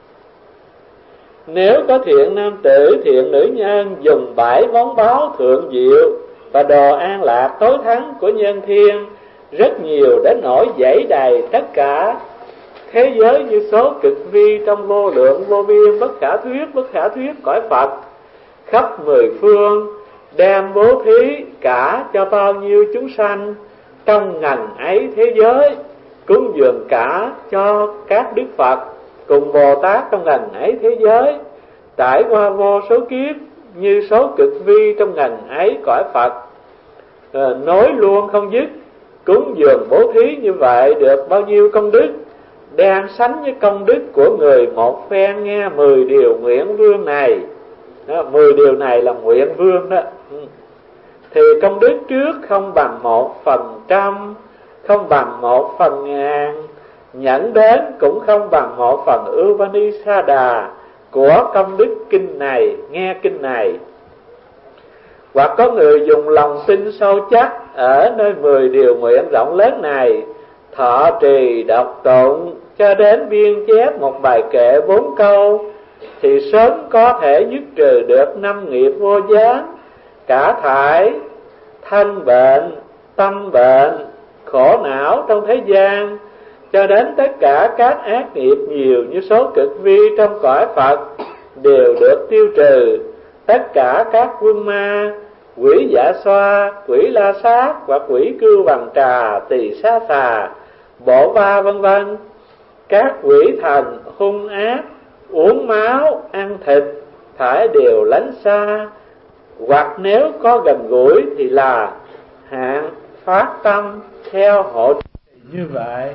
Nếu có thiện nam tử, thiện nữ nhân dùng 7 món báo thượng diệu và đồ an lạc tối thắng của nhân thiên rất nhiều đến nỗi dãy đầy tất cả thế giới như số cực vi trong vô lượng vô biên bất khả thuyết cõi Phật khắp 10 phương, đem bố thí cả cho bao nhiêu chúng sanh trong ngành ấy thế giới, cúng dường cả cho các đức Phật cùng Bồ Tát trong ngành ấy thế giới, trải qua vô số kiếp như số cực vi trong ngành ấy cõi Phật, nối luôn không dứt, cúng dường bố thí như vậy được bao nhiêu công đức, đang sánh với công đức của người một phen nghe 10 điều nguyện vương này. 10 điều này là nguyện vương đó. Thì công đức trước không bằng 1%, không bằng 1/1000, nhận đến cũng không bằng 1/1000 Upanishada của công đức kinh này, nghe kinh này. Hoặc có người dùng lòng tin sâu chắc ở nơi 10 điều nguyện rộng lớn này, thọ trì đọc tụng cho đến biên chép một bài kệ 4 câu, thì sớm có thể dứt trừ được 5 nghiệp vô gián: cả thải, thân bệnh, tâm bệnh, khổ não trong thế gian, cho đến tất cả các ác nghiệp nhiều như số cực vi trong cõi Phật đều được tiêu trừ. Tất cả các quân ma, quỷ dạ xoa, quỷ la sát và quỷ cưu bằng trà, tỳ xá xà, bộ va vân vân, các quỷ thần hung ác, uống máu, ăn thịt, phải đều lánh xa, hoặc nếu có gần gũi thì là hạn phát tâm theo hộ. Như vậy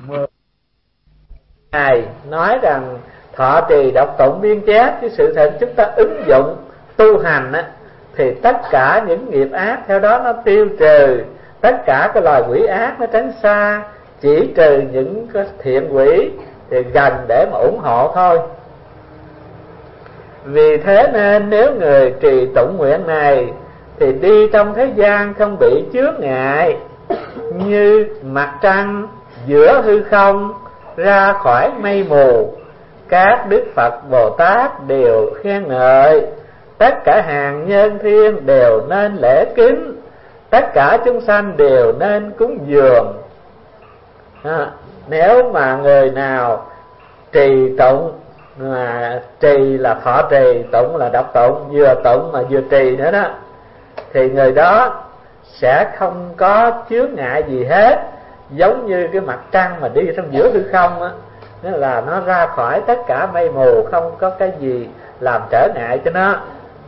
Ngài nói rằng thọ trì đọc tụng biên chép, cái sự thật chúng ta ứng dụng tu hành á, thì tất cả những nghiệp ác theo đó nó tiêu trừ, tất cả cái loài quỷ ác nó tránh xa, chỉ trừ những cái thiện quỷ thì gần để mà ủng hộ thôi. Vì thế nên nếu người trì tụng nguyện này thì đi trong thế gian không bị chướng ngại, như mặt trăng giữa hư không ra khỏi mây mù. Các đức Phật Bồ Tát đều khen ngợi, tất cả hàng nhân thiên đều nên lễ kính, tất cả chúng sanh đều nên cúng dường. Nếu mà người nào trì tụng, mà trì là thọ trì, tụng là đọc tụng, vừa tụng mà vừa trì nữa đó, thì người đó sẽ không có chướng ngại gì hết. Giống như cái mặt trăng mà đi trong giữa hư không á, nghĩa là nó ra khỏi tất cả mây mù, không có cái gì làm trở ngại cho nó.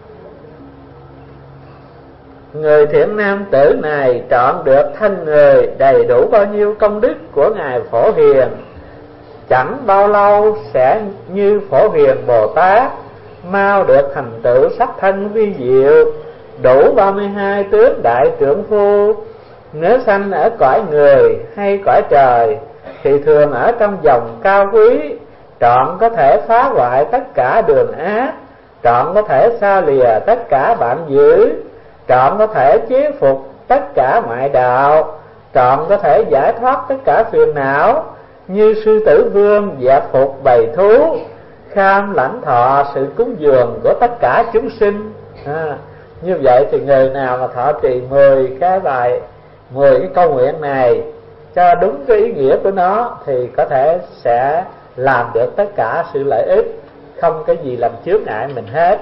Người thiện nam tử này trọn được thân người, đầy đủ bao nhiêu công đức của Ngài Phổ Hiền, chẳng bao lâu sẽ như Phổ Hiền Bồ Tát, mau được thành tựu sắc thân vi diệu, đủ 32 tướng đại trượng phu. Nếu sanh ở cõi người hay cõi trời thì thường ở trong vòng cao quý, trọn có thể phá hoại tất cả đường ác, trọn có thể xa lìa tất cả bạn dữ, trọn có thể chế phục tất cả ngoại đạo, trọn có thể giải thoát tất cả phiền não, như sư tử vương dẹp phục bầy thú, kham lãnh thọ sự cúng dường của tất cả chúng sinh. Như vậy thì người nào mà thọ trì 10 cái câu nguyện này cho đúng cái ý nghĩa của nó thì có thể sẽ làm được tất cả sự lợi ích, không cái gì làm chướng ngại mình hết.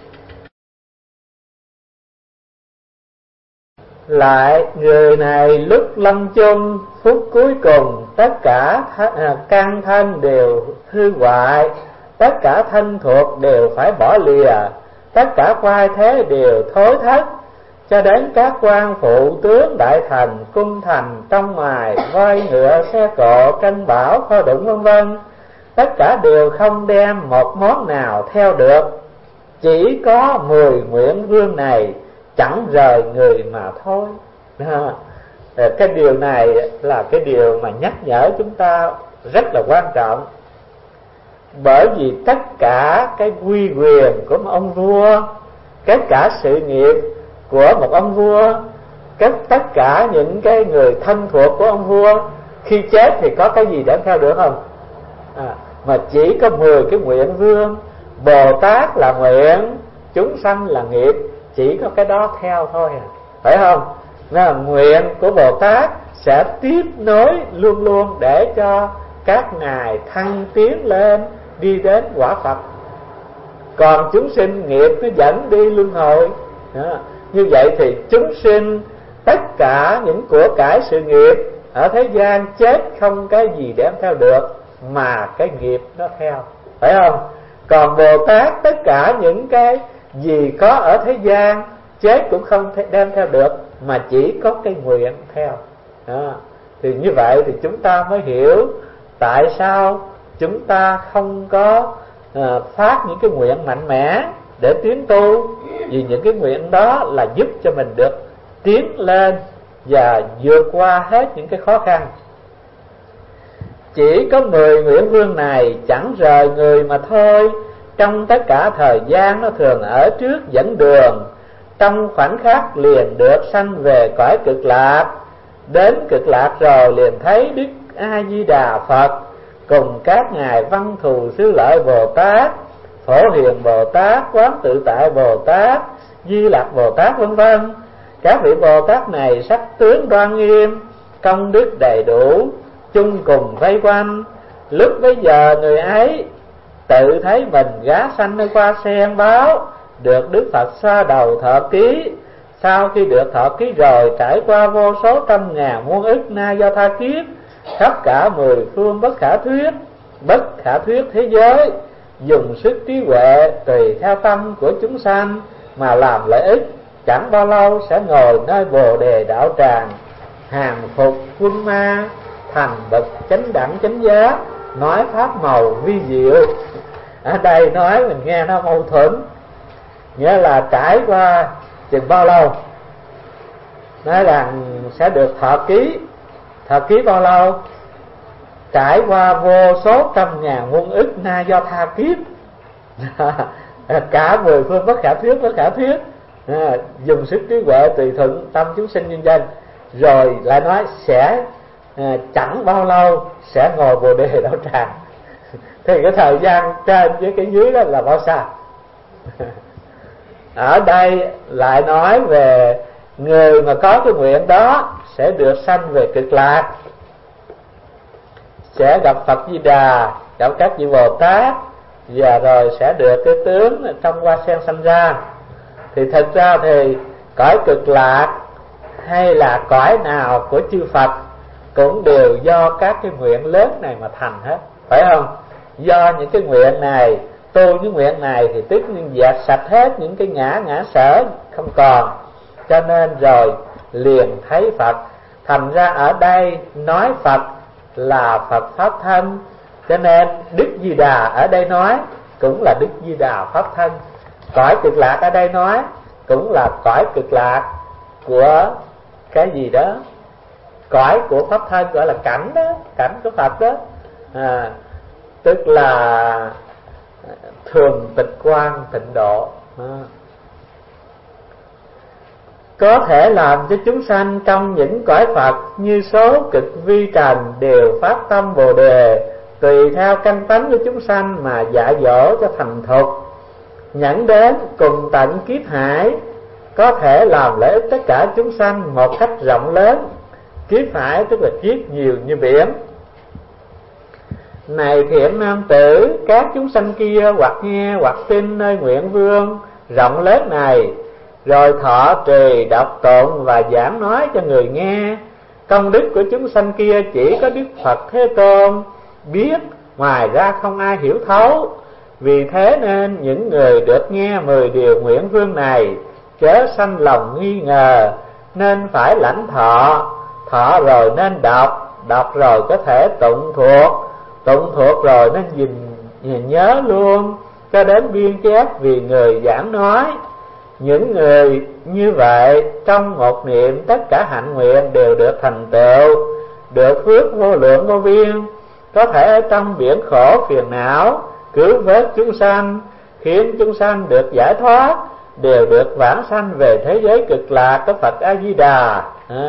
Lại người này lúc lâm chung, phút cuối cùng, tất cả căn thân đều hư hoại, tất cả thân thuộc đều phải bỏ lìa, tất cả quai thế đều thối thất, cho đến các quan phụ tướng đại thành, cung thành trong ngoài, voi ngựa xe cộ tranh bảo kho đụng vân vân, tất cả đều không đem một món nào theo được, chỉ có 10 nguyện vương này chẳng rời người mà thôi. Cái điều này là cái điều mà nhắc nhở chúng ta rất là quan trọng. Bởi vì tất cả cái uy quyền của một ông vua, tất cả sự nghiệp của một ông vua, tất cả những cái người thân thuộc của ông vua, khi chết thì có cái gì để theo được không? Mà chỉ có 10 cái nguyện vương. Bồ Tát là nguyện, chúng sanh là nghiệp, chỉ có cái đó theo thôi phải không? Nên là nguyện của Bồ Tát sẽ tiếp nối luôn luôn để cho các ngài thăng tiến lên, đi đến quả Phật. Còn chúng sinh nghiệp nó dẫn đi luân hồi. Như vậy thì chúng sinh tất cả những của cải sự nghiệp ở thế gian chết không cái gì đem theo được, mà cái nghiệp nó theo, phải không? Còn Bồ Tát tất cả những cái gì có ở thế gian chết cũng không đem theo được, mà chỉ có cái nguyện theo. Thì như vậy thì chúng ta mới hiểu tại sao chúng ta không có phát những cái nguyện mạnh mẽ để tiến tu. Vì những cái nguyện đó là giúp cho mình được tiến lên và vượt qua hết những cái khó khăn. Chỉ có 10 nguyện vương này chẳng rời người mà thôi. Trong tất cả thời gian nó thường ở trước dẫn đường, trong khoảnh khắc liền được sanh về cõi cực lạc. Đến cực lạc rồi liền thấy Đức A Di Đà Phật cùng các ngài Văn Thù Sư Lợi Bồ Tát, Phổ Hiền Bồ Tát, Quán Tự Tại Bồ Tát, Di Lặc Bồ Tát vân vân. Các vị Bồ Tát này sắc tướng đoan nghiêm, công đức đầy đủ, chung cùng vây quanh. Lúc bấy giờ người ấy tự thấy mình gá sanh nơi hoa sen báo, được Đức Phật xoa đầu thọ ký. Sau khi được thọ ký rồi, trải qua vô số trăm ngàn muôn ức na do tha kiếp, khắp cả 10 phương bất khả thuyết thế giới, dùng sức trí huệ tùy theo tâm của chúng sanh mà làm lợi ích. Chẳng bao lâu sẽ ngồi nơi Bồ Đề đạo tràng, hàng phục quân ma, thành bậc chánh đẳng chánh giác, nói pháp màu vi diệu. Ở đây nói mình nghe nó mâu thuẫn, nghĩa là trải qua chừng bao lâu, nói rằng sẽ được thọ ký bao lâu, trải qua vô số trăm ngàn muôn ức na do tha kiếp, cả 10 phương bất khả thuyết, dùng sức trí huệ tùy thuận tâm chúng sinh nhân dân. Rồi lại nói sẽ chẳng bao lâu sẽ ngồi Bồ Đề đạo tràng. Thì cái thời gian trên với cái dưới đó là bao xa? Ở đây lại nói về người mà có cái nguyện đó sẽ được sanh về cực lạc, sẽ gặp Phật Di Đà, gặp các vị Bồ Tát, và rồi sẽ được cái tướng trong hoa sen sanh ra. Thì thật ra thì cõi cực lạc hay là cõi nào của chư Phật cũng đều do các cái nguyện lớn này mà thành hết, phải không? Do những cái nguyện này, tu những nguyện này thì tức dẹp sạch hết những cái ngã sở không còn, cho nên rồi liền thấy Phật. Thành ra ở đây nói Phật là Phật Pháp Thân, cho nên Đức Di Đà ở đây nói cũng là Đức Di Đà Pháp Thân. Cõi cực lạc ở đây nói cũng là cõi cực lạc của cái gì đó, cõi của Pháp Thân, gọi là cảnh đó, cảnh của Phật đó, tức là thường tịch quan tịnh độ. Có thể làm cho chúng sanh trong những cõi Phật như số cực vi trần đều phát tâm Bồ Đề, tùy theo căn tánh của chúng sanh mà dạy dỗ cho thành thục, nhẫn đến cùng tận kiếp hải, có thể làm lợi ích tất cả chúng sanh một cách rộng lớn. Kiếp hải tức là kiếp nhiều như biển. Này thiện nam tử, các chúng sanh kia hoặc nghe hoặc tin nơi nguyện vương rộng lớn này, rồi thọ trì đọc tụng và giảng nói cho người nghe. Công đức của chúng sanh kia chỉ có Đức Phật Thế Tôn biết, ngoài ra không ai hiểu thấu. Vì thế nên những người được nghe 10 điều nguyện vương này chớ sanh lòng nghi ngờ, nên phải lãnh thọ, thọ rồi nên đọc rồi có thể tụng thuộc rồi nên nhìn nhớ luôn cho đến biên chép vì người giảng nói. Những người như vậy trong một niệm tất cả hạnh nguyện đều được thành tựu, được phước vô lượng vô biên, có thể ở trong biển khổ phiền não cứu vớt chúng sanh, khiến chúng sanh được giải thoát, đều được vãng sanh về thế giới cực lạc của Phật A Di Đà.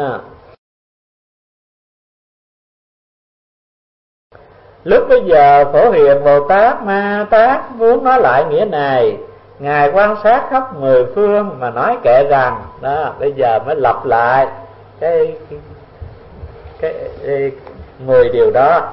Lúc bây giờ Phổ Hiền Bồ Tát Ma Tát muốn nói lại nghĩa này, ngài quan sát khắp 10 phương mà nói kệ rằng đó, bây giờ mới lặp lại cái 10 điều đó.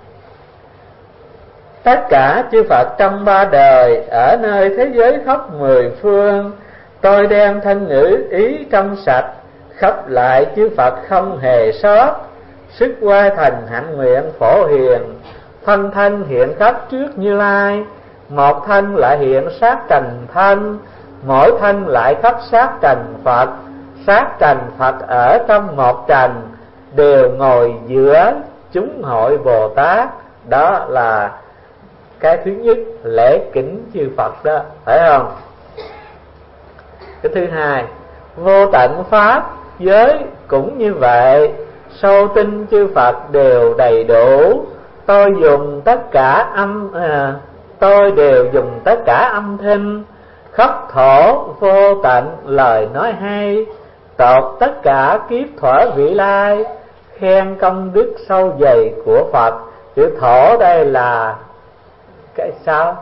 Tất cả chư Phật trong 3 đời ở nơi thế giới khắp 10 phương, tôi đem thân ngữ ý trong sạch khắp lại chư Phật không hề sót. Sức quay thành hạnh nguyện Phổ Hiền, phân thân hiện khắp trước Như Lai, một thân lại hiện sát trần thân, mỗi thân lại khắp sát trần Phật. Sát trần Phật ở trong một trần, đều ngồi giữa chúng hội Bồ Tát. Đó là cái thứ nhất, lễ kính chư Phật đó, phải không? Cái thứ hai, vô tận Pháp giới cũng như vậy, sâu tinh chư Phật đều đầy đủ. Tôi đều dùng tất cả âm thanh, khắp thổ vô tận lời nói hay, tột tất cả kiếp thuở vị lai, khen công đức sâu dày của Phật. Chữ thổ đây là cái sao?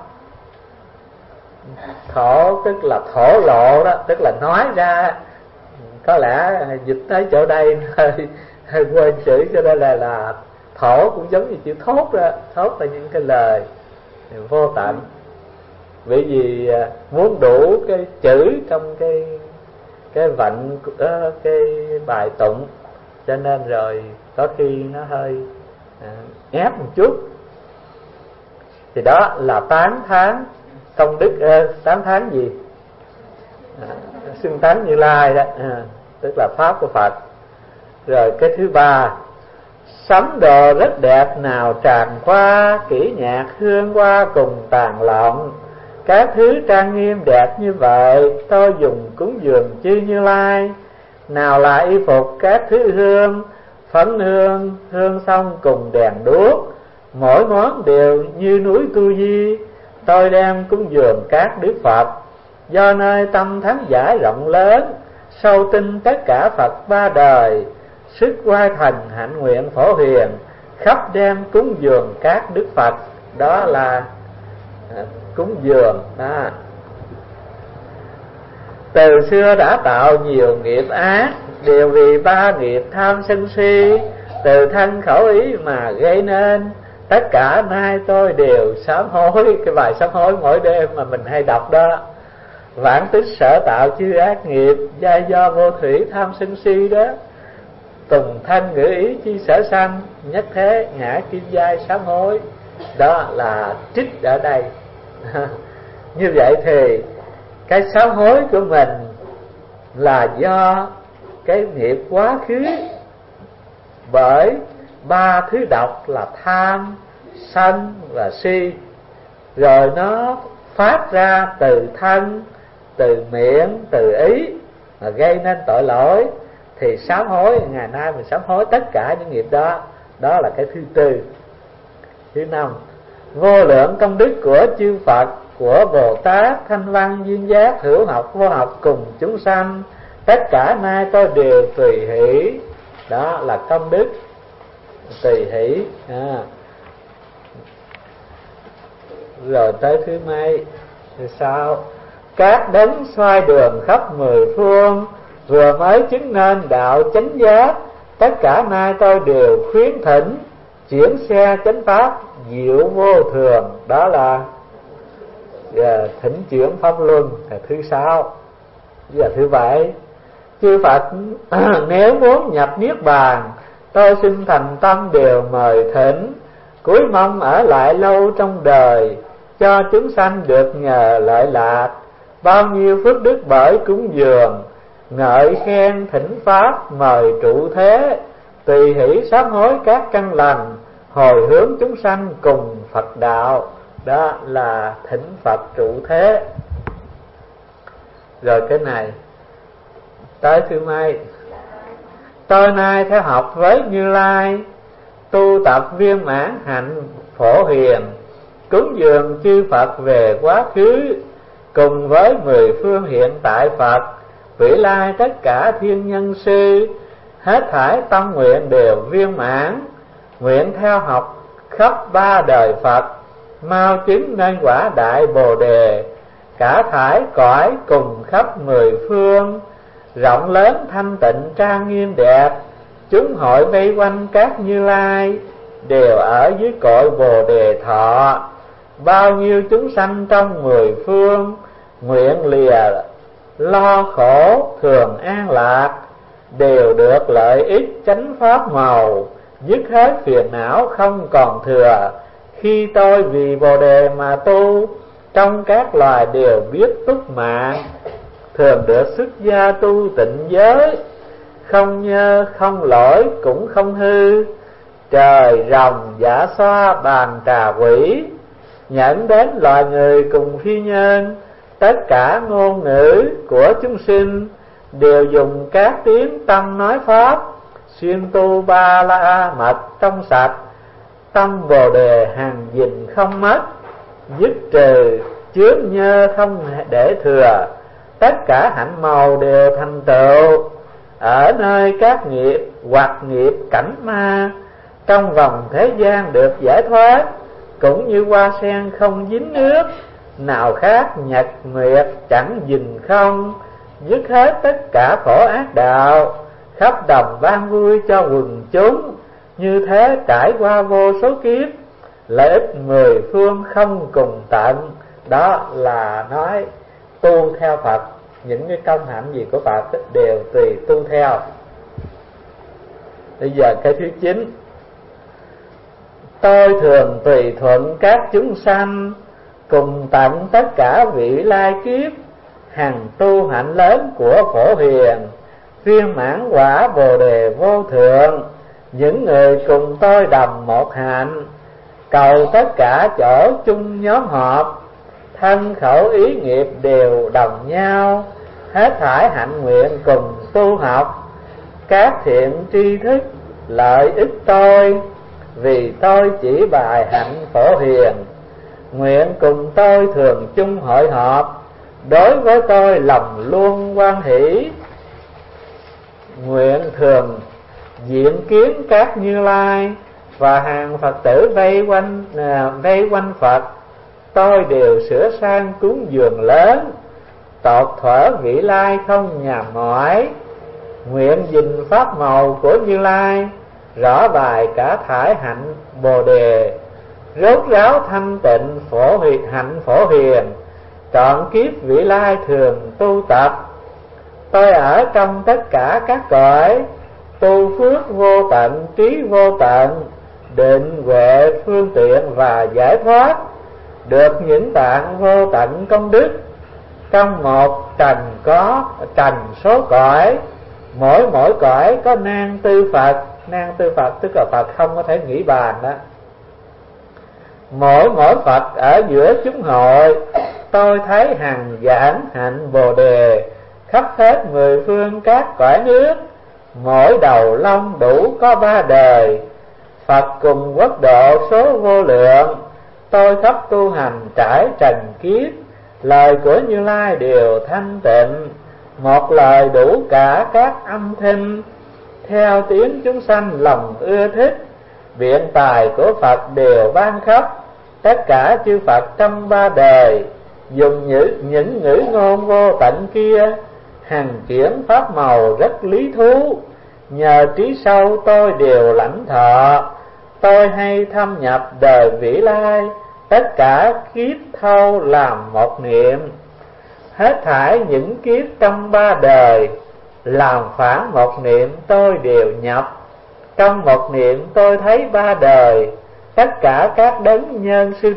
Thổ tức là thổ lộ đó, tức là nói ra. Có lẽ dịch tới chỗ đây hơi quên chữ, cho nên là thổ cũng giống như chữ thốt đó. Thốt là những cái lời vô tận. Bởi vì muốn đủ cái chữ trong cái vận cái bài tụng, cho nên rồi có khi nó hơi ép một chút. Thì đó là tán thán công đức, tán thán gì? Xưng tán Như Lai đó, tức là pháp của Phật. Rồi cái thứ ba, sắm đồ rất đẹp nào tràn qua, kỹ nhạc hương hoa cùng tàn lộng. Các thứ trang nghiêm đẹp như vậy, tôi dùng cúng dường chư Như Lai. Nào là y phục các thứ hương, phấn hương, hương xong cùng đèn đuốc, mỗi món đều như núi Tu Di. Tôi đem cúng dường các Đức Phật, do nơi tâm thắng giải rộng lớn, sâu tinh tất cả Phật ba đời, sức oai thành hạnh nguyện phổ hiền, khắp đem cúng dường các Đức Phật. Đó là cúng dường đó. Từ xưa đã tạo nhiều nghiệp ác, đều vì ba nghiệp tham sân si, từ thân khẩu ý mà gây nên. Tất cả nay tôi đều sám hối. Cái bài sám hối mỗi đêm mà mình hay đọc đó. Vãng tích sở tạo chư ác nghiệp, giai do vô thủy tham sân si đó. Tùng thân ngữ ý chi sở sanh, nhất thế ngã kim giai sám hối. Đó là trích ở đây. Như vậy thì cái sám hối của mình là do cái nghiệp quá khứ, bởi ba thứ độc là tham, sân và si. Rồi nó phát ra từ thân, từ miệng, từ ý, mà gây nên tội lỗi. Thì sám hối, ngày nay mình sám hối tất cả những nghiệp đó. Đó là cái thứ tư. Thứ năm, vô lượng công đức của chư Phật, của Bồ Tát, Thanh Văn, Duyên Giác, Hữu Học, Vô Học cùng chúng sanh, tất cả nay tôi đều tùy hỷ. Đó là công đức tùy hỷ. Rồi tới thứ mấy thì sao? Các đấng xoay đường khắp mười phương, vừa mới chứng nên đạo chánh giác, tất cả nay tôi đều khuyến thỉnh, chuyển xe chánh pháp diệu vô thường. Đó là thỉnh chuyển pháp luân là thứ sáu. Và thứ bảy, chư Phật nếu muốn nhập niết bàn, tôi xin thành tâm đều mời thỉnh, cúi mong ở lại lâu trong đời, cho chúng sanh được nhờ lợi lạc. Bao nhiêu phước đức bởi cúng dường, ngợi khen thỉnh pháp mời trụ thế, tùy hỷ sám hối các căn lành, hồi hướng chúng sanh cùng Phật đạo. Đó là thỉnh Phật trụ thế. Rồi cái này tới thứ mấy? Tôi nay theo học với Như Lai, tu tập viên mãn hạnh phổ hiền, cúng dường chư Phật về quá khứ, cùng với mười phương hiện tại Phật, vĩ lai tất cả thiên nhân sư, hết thải tâm nguyện đều viên mãn, nguyện theo học khắp ba đời Phật, mau chứng nên quả đại Bồ Đề, cả thải cõi cùng khắp mười phương, rộng lớn thanh tịnh trang nghiêm đẹp, chúng hội vây quanh các Như Lai, đều ở dưới cội Bồ Đề thọ. Bao nhiêu chúng sanh trong mười phương, nguyện lìa lo khổ thường an lạc, đều được lợi ích chánh pháp màu, dứt hết phiền não không còn thừa. Khi tôi vì Bồ Đề mà tu, trong các loài đều biết túc mạng, thường được xuất gia tu tịnh giới, không nhơ không lỗi cũng không hư. Trời rồng giả xoa bàn trà quỷ, nhận đến loài người cùng phi nhân, tất cả ngôn ngữ của chúng sinh đều dùng các tiếng tâm nói pháp, xuyên tu ba la mật trong sạch, tâm Bồ Đề hàng gìn không mất, dứt trừ chướng nhơ không để thừa, tất cả hạnh màu đều thành tựu. Ở nơi các nghiệp hoặc nghiệp cảnh ma, trong vòng thế gian được giải thoát, cũng như hoa sen không dính nước, nào khác nhật nguyệt chẳng dừng không, dứt hết tất cả khổ ác đạo, khắp đồng ban vui cho quần chúng. Như thế trải qua vô số kiếp, lợi ích mười phương không cùng tận. Đó là nói tu theo Phật, những cái công hạnh gì của Phật đều tùy tu theo. Bây giờ cái thứ 9, tôi thường tùy thuận các chúng sanh, cùng tận tất cả vị lai kiếp, hằng tu hạnh lớn của Phổ Hiền, viên mãn quả Bồ Đề vô thượng. Những người cùng tôi đồng một hạnh, cầu tất cả chỗ chung nhóm họp, thân khẩu ý nghiệp đều đồng nhau, hết thải hạnh nguyện cùng tu học, các thiện tri thức lợi ích tôi, vì tôi chỉ bài hạnh Phổ Hiền. Nguyện cùng tôi thường chung hội họp, đối với tôi lòng luôn hoan hỷ. Nguyện thường diện kiến các Như Lai, và hàng Phật tử vây quanh Phật, tôi đều sửa sang cúng dường lớn, tột thuở vị lai không nhàm mỏi. Nguyện gìn pháp màu của Như Lai, rõ bài cả thải hạnh Bồ Đề, rốt ráo thanh tịnh hạnh Phổ Hiền, trọn kiếp vị lai thường tu tập. Tôi ở trong tất cả các cõi, tu phước vô tận trí vô tận, định huệ phương tiện và giải thoát, được những tạng vô tận công đức. Trong một trần có trần số cõi, mỗi cõi có nan tư Phật. Nan tư Phật tức là Phật không có thể nghĩ bàn đó. Mỗi Phật ở giữa chúng hội, tôi thấy hàng vạn hạnh Bồ Đề, khắp hết mười phương các cõi nước. Mỗi đầu lông đủ có 3 đời, Phật cùng quốc độ số vô lượng. Tôi khắp tu hành trải trần kiếp, lời của Như Lai đều thanh tịnh, một lời đủ cả các âm thanh, theo tiếng chúng sanh lòng ưa thích. Biện tài của Phật đều ban khắp, tất cả chư Phật trong 3 đời, dùng những ngữ ngôn vô tận kia, hằng chuyển pháp màu rất lý thú. Nhờ trí sâu tôi đều lãnh thọ, tôi hay thâm nhập đời vĩ lai, tất cả kiếp thâu làm một niệm. Hết thải những kiếp trong 3 đời, làm phản một niệm tôi đều nhập. Trong một niệm tôi thấy 3 đời, tất cả các đấng nhân sư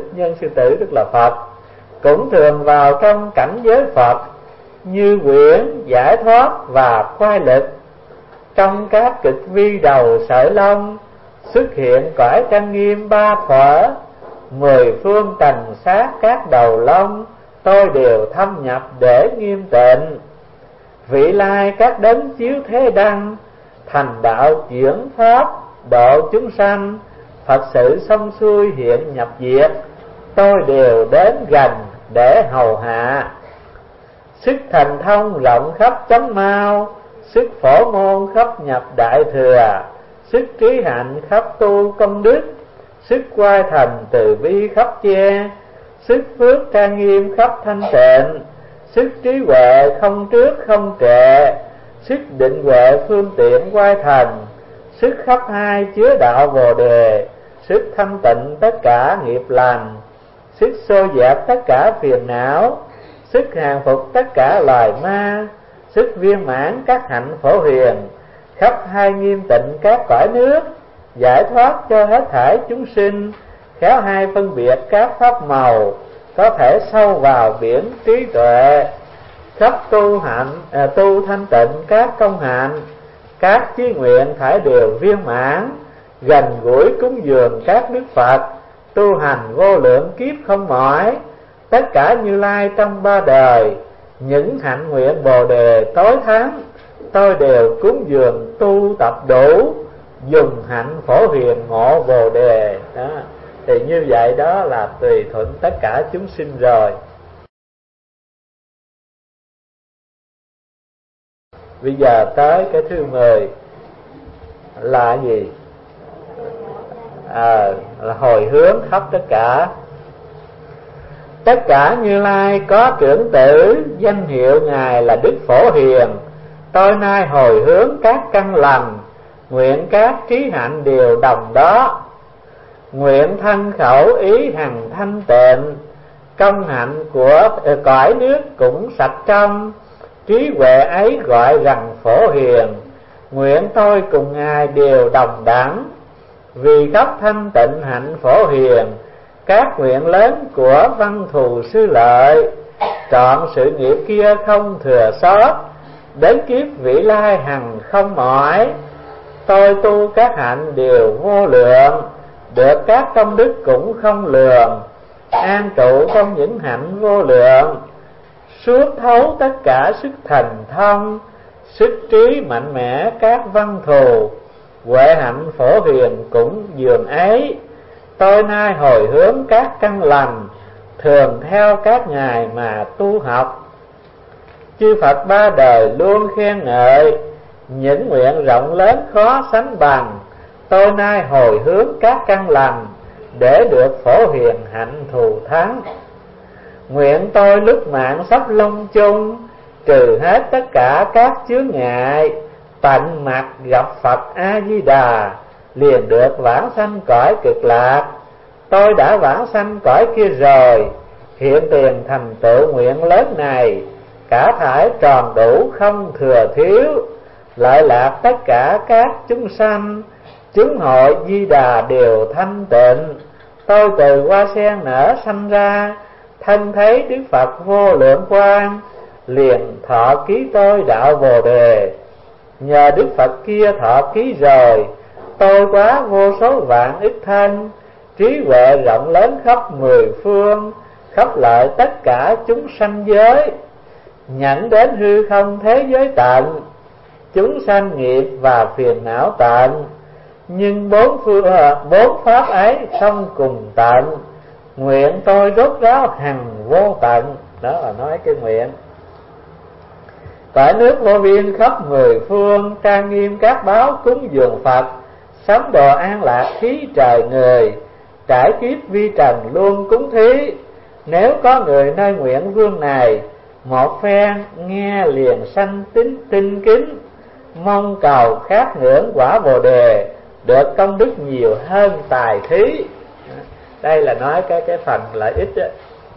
tử tức là Phật, cũng thường vào trong cảnh giới Phật, như quyển giải thoát và khoai lực. Trong các cực vi đầu sợi lông, xuất hiện cõi trang nghiêm 3 thuở, 10 phương tầng sát các đầu lông, tôi đều thâm nhập để nghiêm tịnh. Vị lai các đấng chiếu thế đăng, thành đạo chuyển pháp độ chúng sanh, Phật sự xong xuôi hiện nhập diệt, tôi đều đến gần để hầu hạ. Sức thành thông rộng khắp chánh mau, sức phổ môn khắp nhập đại thừa, sức trí hạnh khắp tu công đức, sức oai thần từ bi khắp che, sức phước trang nghiêm khắp thanh tịnh, sức trí huệ không trước không trệ, sức định huệ phương tiện oai thần, sức khắp hai chứa đạo Bồ Đề, sức thanh tịnh tất cả nghiệp lành, sức xô dẹp tất cả phiền não, sức hàng phục tất cả loài ma, sức viên mãn các hạnh Phổ Hiền, khắp hai nghiêm tịnh các cõi nước, giải thoát cho hết thảy chúng sinh, khéo hai phân biệt các pháp màu, có thể sâu vào biển trí tuệ, khắp tu thanh tịnh các công hạnh, các chí nguyện thải đều viên mãn, gần gũi cúng dường các đức Phật, tu hành vô lượng kiếp không mỏi, tất cả Như Lai trong 3 đời, những hạnh nguyện Bồ đề tối thắng tôi đều cúng dường tu tập đủ, dùng hạnh phổ hiền ngộ Bồ đề. Đó, thì như vậy đó là tùy thuận tất cả chúng sinh rồi. Bây giờ tới cái thứ 10 là gì? Là hồi hướng khắp tất cả. Tất cả Như Lai có trưởng tử, danh hiệu Ngài là Đức Phổ Hiền. Tôi nay hồi hướng các căn lành, nguyện các trí hạnh đều đồng đó. Nguyện thân khẩu ý hằng thanh tịnh, công hạnh của cõi nước cũng sạch trong. Trí huệ ấy gọi rằng Phổ Hiền, nguyện tôi cùng Ngài đều đồng đẳng. Vì khắp thanh tịnh hạnh Phổ Hiền, các nguyện lớn của Văn Thù Sư Lợi, trọn sự nghiệp kia không thừa sót, đến kiếp vị lai hằng không mỏi. Tôi tu các hạnh đều vô lượng, được các công đức cũng không lường, an trụ trong những hạnh vô lượng, suốt thấu tất cả sức thần thông, sức trí mạnh mẽ các văn thù. Huệ hạnh Phổ Hiền cũng dường ấy, tôi nay hồi hướng các căn lành, thường theo các ngài mà tu học. Chư Phật ba đời luôn khen ngợi, những nguyện rộng lớn khó sánh bằng. Tôi nay hồi hướng các căn lành, để được Phổ Hiền hạnh thù thắng. Nguyện tôi lúc mạng sắp long chung, trừ hết tất cả các chướng ngại, tận mặt gặp Phật A Di Đà, liền được vãng sanh cõi cực lạc. Tôi đã vãng sanh cõi kia rồi, hiện tiền thành tựu nguyện lớn này, cả thải tròn đủ không thừa thiếu. Lợi lạc tất cả các chúng sanh, chúng hội Di Đà đều thanh tịnh. Tôi từ hoa sen nở sanh ra, thân thấy Đức Phật vô lượng quang, liền thọ ký tôi đạo Bồ đề. Nhờ Đức Phật kia thọ ký rồi, tôi quá vô số vạn ức thân, trí huệ rộng lớn khắp 10 phương, khắp lợi tất cả chúng sanh giới. Nhận đến hư không thế giới tận, chúng sanh nghiệp và phiền não tận, nhưng bốn pháp ấy không cùng tận. Nguyện tôi rốt ráo hằng vô tận. Đó là nói cái nguyện. Cõi nước vô biên khắp 10 phương, trang nghiêm các báo cúng dường Phật, sắm đồ an lạc khí trời người, trải kiếp vi trần luôn cúng thí. Nếu có người nơi nguyện vương này, một phen nghe liền sanh tinh kính, mong cầu khát ngưỡng quả Bồ đề, được công đức nhiều hơn tài thí. Đây là nói cái phần lợi ích đó.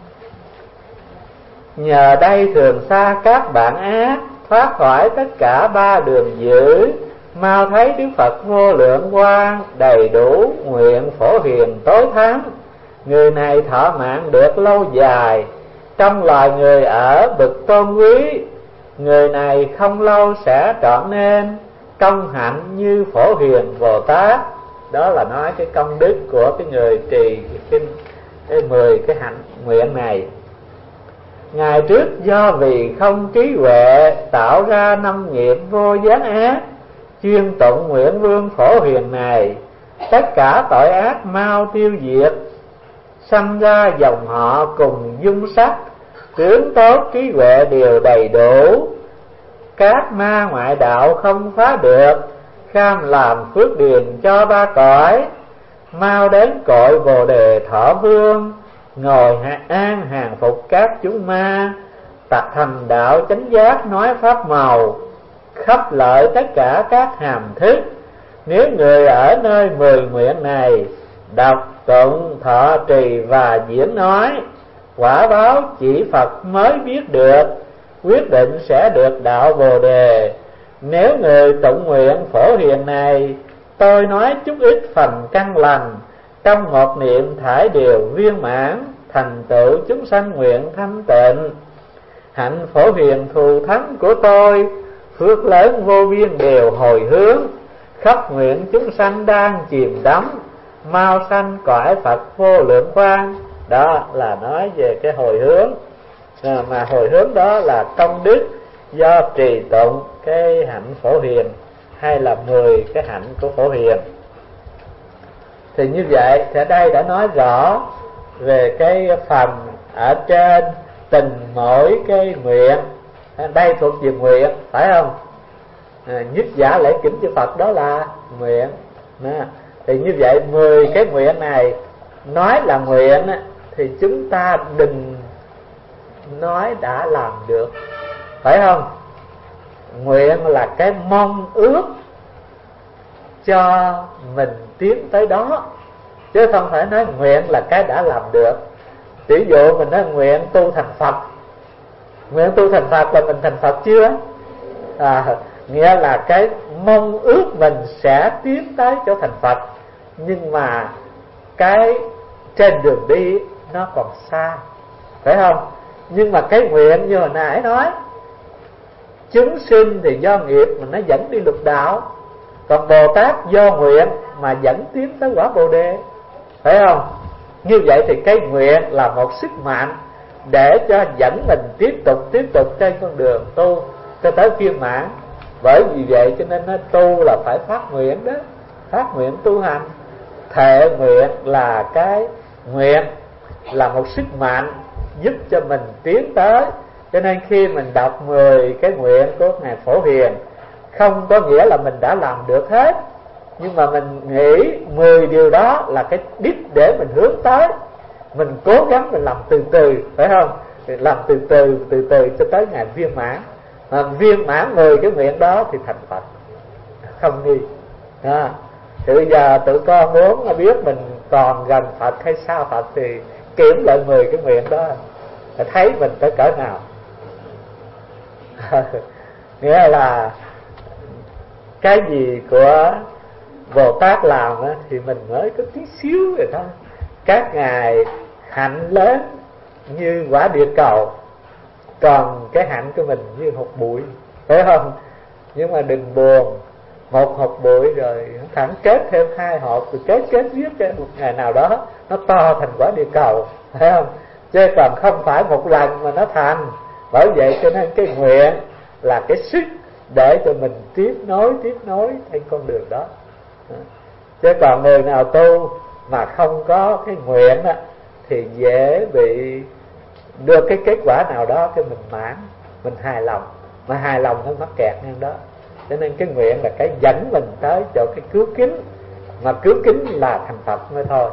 Nhờ đây thường xa các bạn ác, thoát khỏi tất cả ba đường dữ, mau thấy Đức Phật vô lượng quang, đầy đủ nguyện Phổ Hiền tối thắng. Người này thọ mạng được lâu dài, trong loài người ở bậc tôn quý. Người này không lâu sẽ trọn nên công hạnh như Phổ Hiền Bồ Tát. Đó là nói cái công đức của cái người trì cái 10 cái hạnh nguyện này. Ngày trước do vì không trí huệ, tạo ra 5 nghiệp vô gián ác, chuyên tụng nguyện vương Phổ Hiền này, tất cả tội ác mau tiêu diệt, sanh ra dòng họ cùng dung sắc, tướng tốt trí huệ đều đầy đủ. Các ma ngoại đạo không phá được, kham làm phước điền cho ba cõi. Mau đến cội Bồ đề thọ vương, ngồi an hàng phục các chúng ma. Tặc thành đạo chánh giác nói pháp màu, khắp lợi tất cả các hàm thức. Nếu người ở nơi 10 nguyện này, đọc tụng thọ trì và diễn nói, quả báo chỉ Phật mới biết được, quyết định sẽ được đạo Bồ đề. Nếu người tụng nguyện Phổ Hiền này, tôi nói chút ít phần căn lành, trong một niệm thải đều viên mãn, thành tựu chúng sanh nguyện thanh tịnh. Hạnh Phổ Hiền thù thắng của tôi, phước lớn vô biên đều hồi hướng, khắp nguyện chúng sanh đang chìm đắm, mau sanh cõi Phật vô lượng quang. Đó là nói về cái hồi hướng. Mà hồi hướng đó là công đức do trì tụng cái hạnh Phổ Hiền, hay là 10 cái hạnh của Phổ Hiền. Thì như vậy thì ở đây đã nói rõ về cái phần ở trên từng mỗi cái nguyện. Đây thuộc về nguyện, phải không? Nhất giả lễ kính chư Phật đó là nguyện. Thì như vậy 10 cái nguyện này nói là nguyện thì chúng ta đừng nói đã làm được, phải không? Nguyện là cái mong ước cho mình tiến tới đó, chứ không phải nói nguyện là cái đã làm được. Ví dụ mình nói nguyện tu thành Phật, nguyện tu thành Phật là mình thành Phật chưa? Nghĩa là cái mong ước mình sẽ tiến tới chỗ thành Phật, nhưng mà cái trên đường đi nó còn xa, phải không? Nhưng mà cái nguyện như hồi nãy nói, chúng sinh thì do nghiệp mà nó dẫn đi lục đạo, còn Bồ Tát do nguyện mà dẫn tiến tới quả Bồ Đề, phải không? Như vậy thì cái nguyện là một sức mạnh để cho dẫn mình tiếp tục trên con đường tu cho tới viên mãn. Bởi vì vậy cho nên nó tu là phải phát nguyện đó, phát nguyện tu hành. Thệ nguyện là cái nguyện, là một sức mạnh giúp cho mình tiến tới. Cho nên khi mình đọc 10 cái nguyện của Ngài Phổ Hiền, không có nghĩa là mình đã làm được hết, nhưng mà mình nghĩ 10 điều đó là cái đích để mình hướng tới. Mình cố gắng mình làm từ từ, phải không? Làm từ từ cho tới ngày viên mãn. Mà viên mãn 10 cái nguyện đó thì thành Phật, không nghi. Thì bây giờ tụi con muốn biết mình còn gần Phật hay xa Phật thì kiểm lại 10 cái nguyện đó, thấy mình tới cỡ nào. Nghĩa là cái gì của Bồ Tát làm thì mình mới có tí xíu rồi thôi. Các ngài hạnh lớn như quả địa cầu, còn cái hạnh của mình như hột bụi, phải không? Nhưng mà đừng buồn, một hột bụi rồi thẳng kết thêm 2 hột, rồi kết viết cho một ngày nào đó nó to thành quả địa cầu, phải không? Chứ còn không phải một lần mà nó thành. Bởi vậy cho nên cái nguyện là cái sức để cho mình tiếp nối trên con đường đó. Chứ còn người nào tu mà không có cái nguyện thì dễ bị đưa cái kết quả nào đó cái mình mãn, mình hài lòng, mà hài lòng nó mắc kẹt ngang đó. Cho nên cái nguyện là cái dẫn mình tới chỗ cái cứu kính, mà cứu kính là thành Phật mới thôi.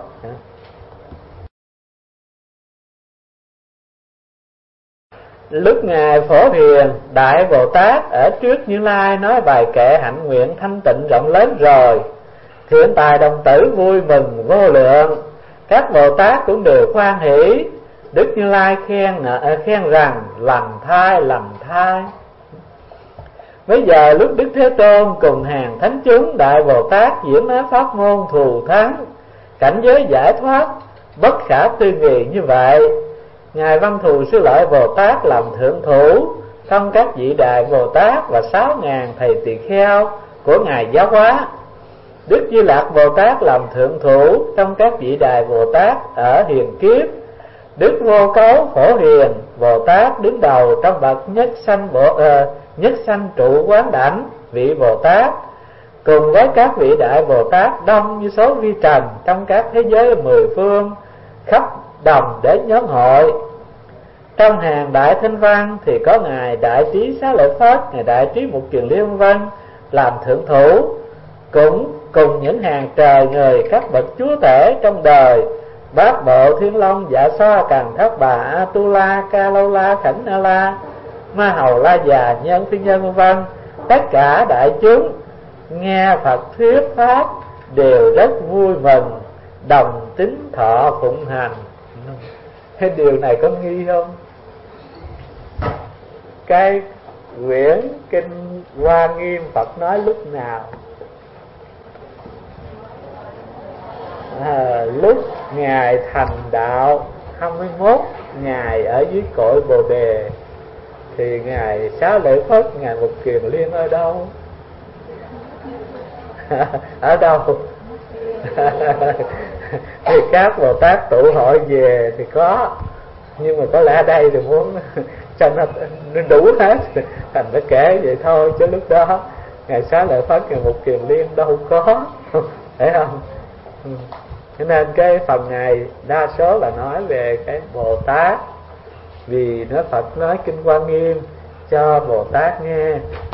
Lúc Ngài Phổ Hiền Đại Bồ Tát ở trước Như Lai nói bài kệ hạnh nguyện thanh tịnh rộng lớn rồi, Thiện tài đồng tử vui mừng vô lượng, các Bồ Tát cũng đều hoan hỷ. Đức Như Lai khen rằng lành thai. Bây giờ lúc Đức Thế Tôn cùng hàng thánh chúng Đại Bồ Tát diễn nói pháp môn thù thắng, cảnh giới giải thoát bất khả tư nghị như vậy, Ngài Văn Thù Sư Lợi Bồ Tát làm thượng thủ trong các vị Đại Bồ Tát và 6.000 thầy tỳ kheo của Ngài giáo hóa. Đức Di Lạc Bồ Tát làm thượng thủ trong các vị Đại Bồ Tát ở hiền kiếp. Đức Vô Cấu Phổ Hiền Bồ Tát đứng đầu trong bậc nhất sanh trụ quán đảnh vị Bồ Tát, cùng với các vị Đại Bồ Tát đông như số vi trần trong các thế giới 10 phương, khắp đồng đến nhóm hội. Trong hàng Đại Thanh Văn thì có Ngài Đại Trí Xá Lợi Phất, Ngài Đại Trí Mục Kiền Liên Vân làm thượng thủ, cũng cùng những hàng trời người các bậc chúa tể trong đời, Bát Bộ Thiên Long Dạ Xoa Càn Thất Bà A Tu La Ca Lâu La Khảnh A La Ma Hầu La Già Nhân Phi Nhân vân, tất cả đại chúng nghe Phật thuyết pháp đều rất vui mừng, đồng tín thọ phụng hành. Cái điều này có nghi không? Cái quyển kinh Hoa Nghiêm Phật nói lúc nào? Lúc Ngài thành đạo 21 ngày ở dưới cội Bồ Đề thì Ngài Xá Lợi Phất, Ngài Mục Kiền Liên ở đâu? Ở đâu? Thì các Bồ Tát tụ hội về thì có, Nhưng mà có lẽ đây thì muốn cho nó đủ hết, thành phải kể vậy thôi, chứ lúc đó Ngài Xá Lợi Phất, Ngài Mục Kiền Liên đâu có phải không? Cho nên cái phần này đa số là nói về cái Bồ Tát, vì Phật nói kinh Hoa Nghiêm cho Bồ Tát nghe.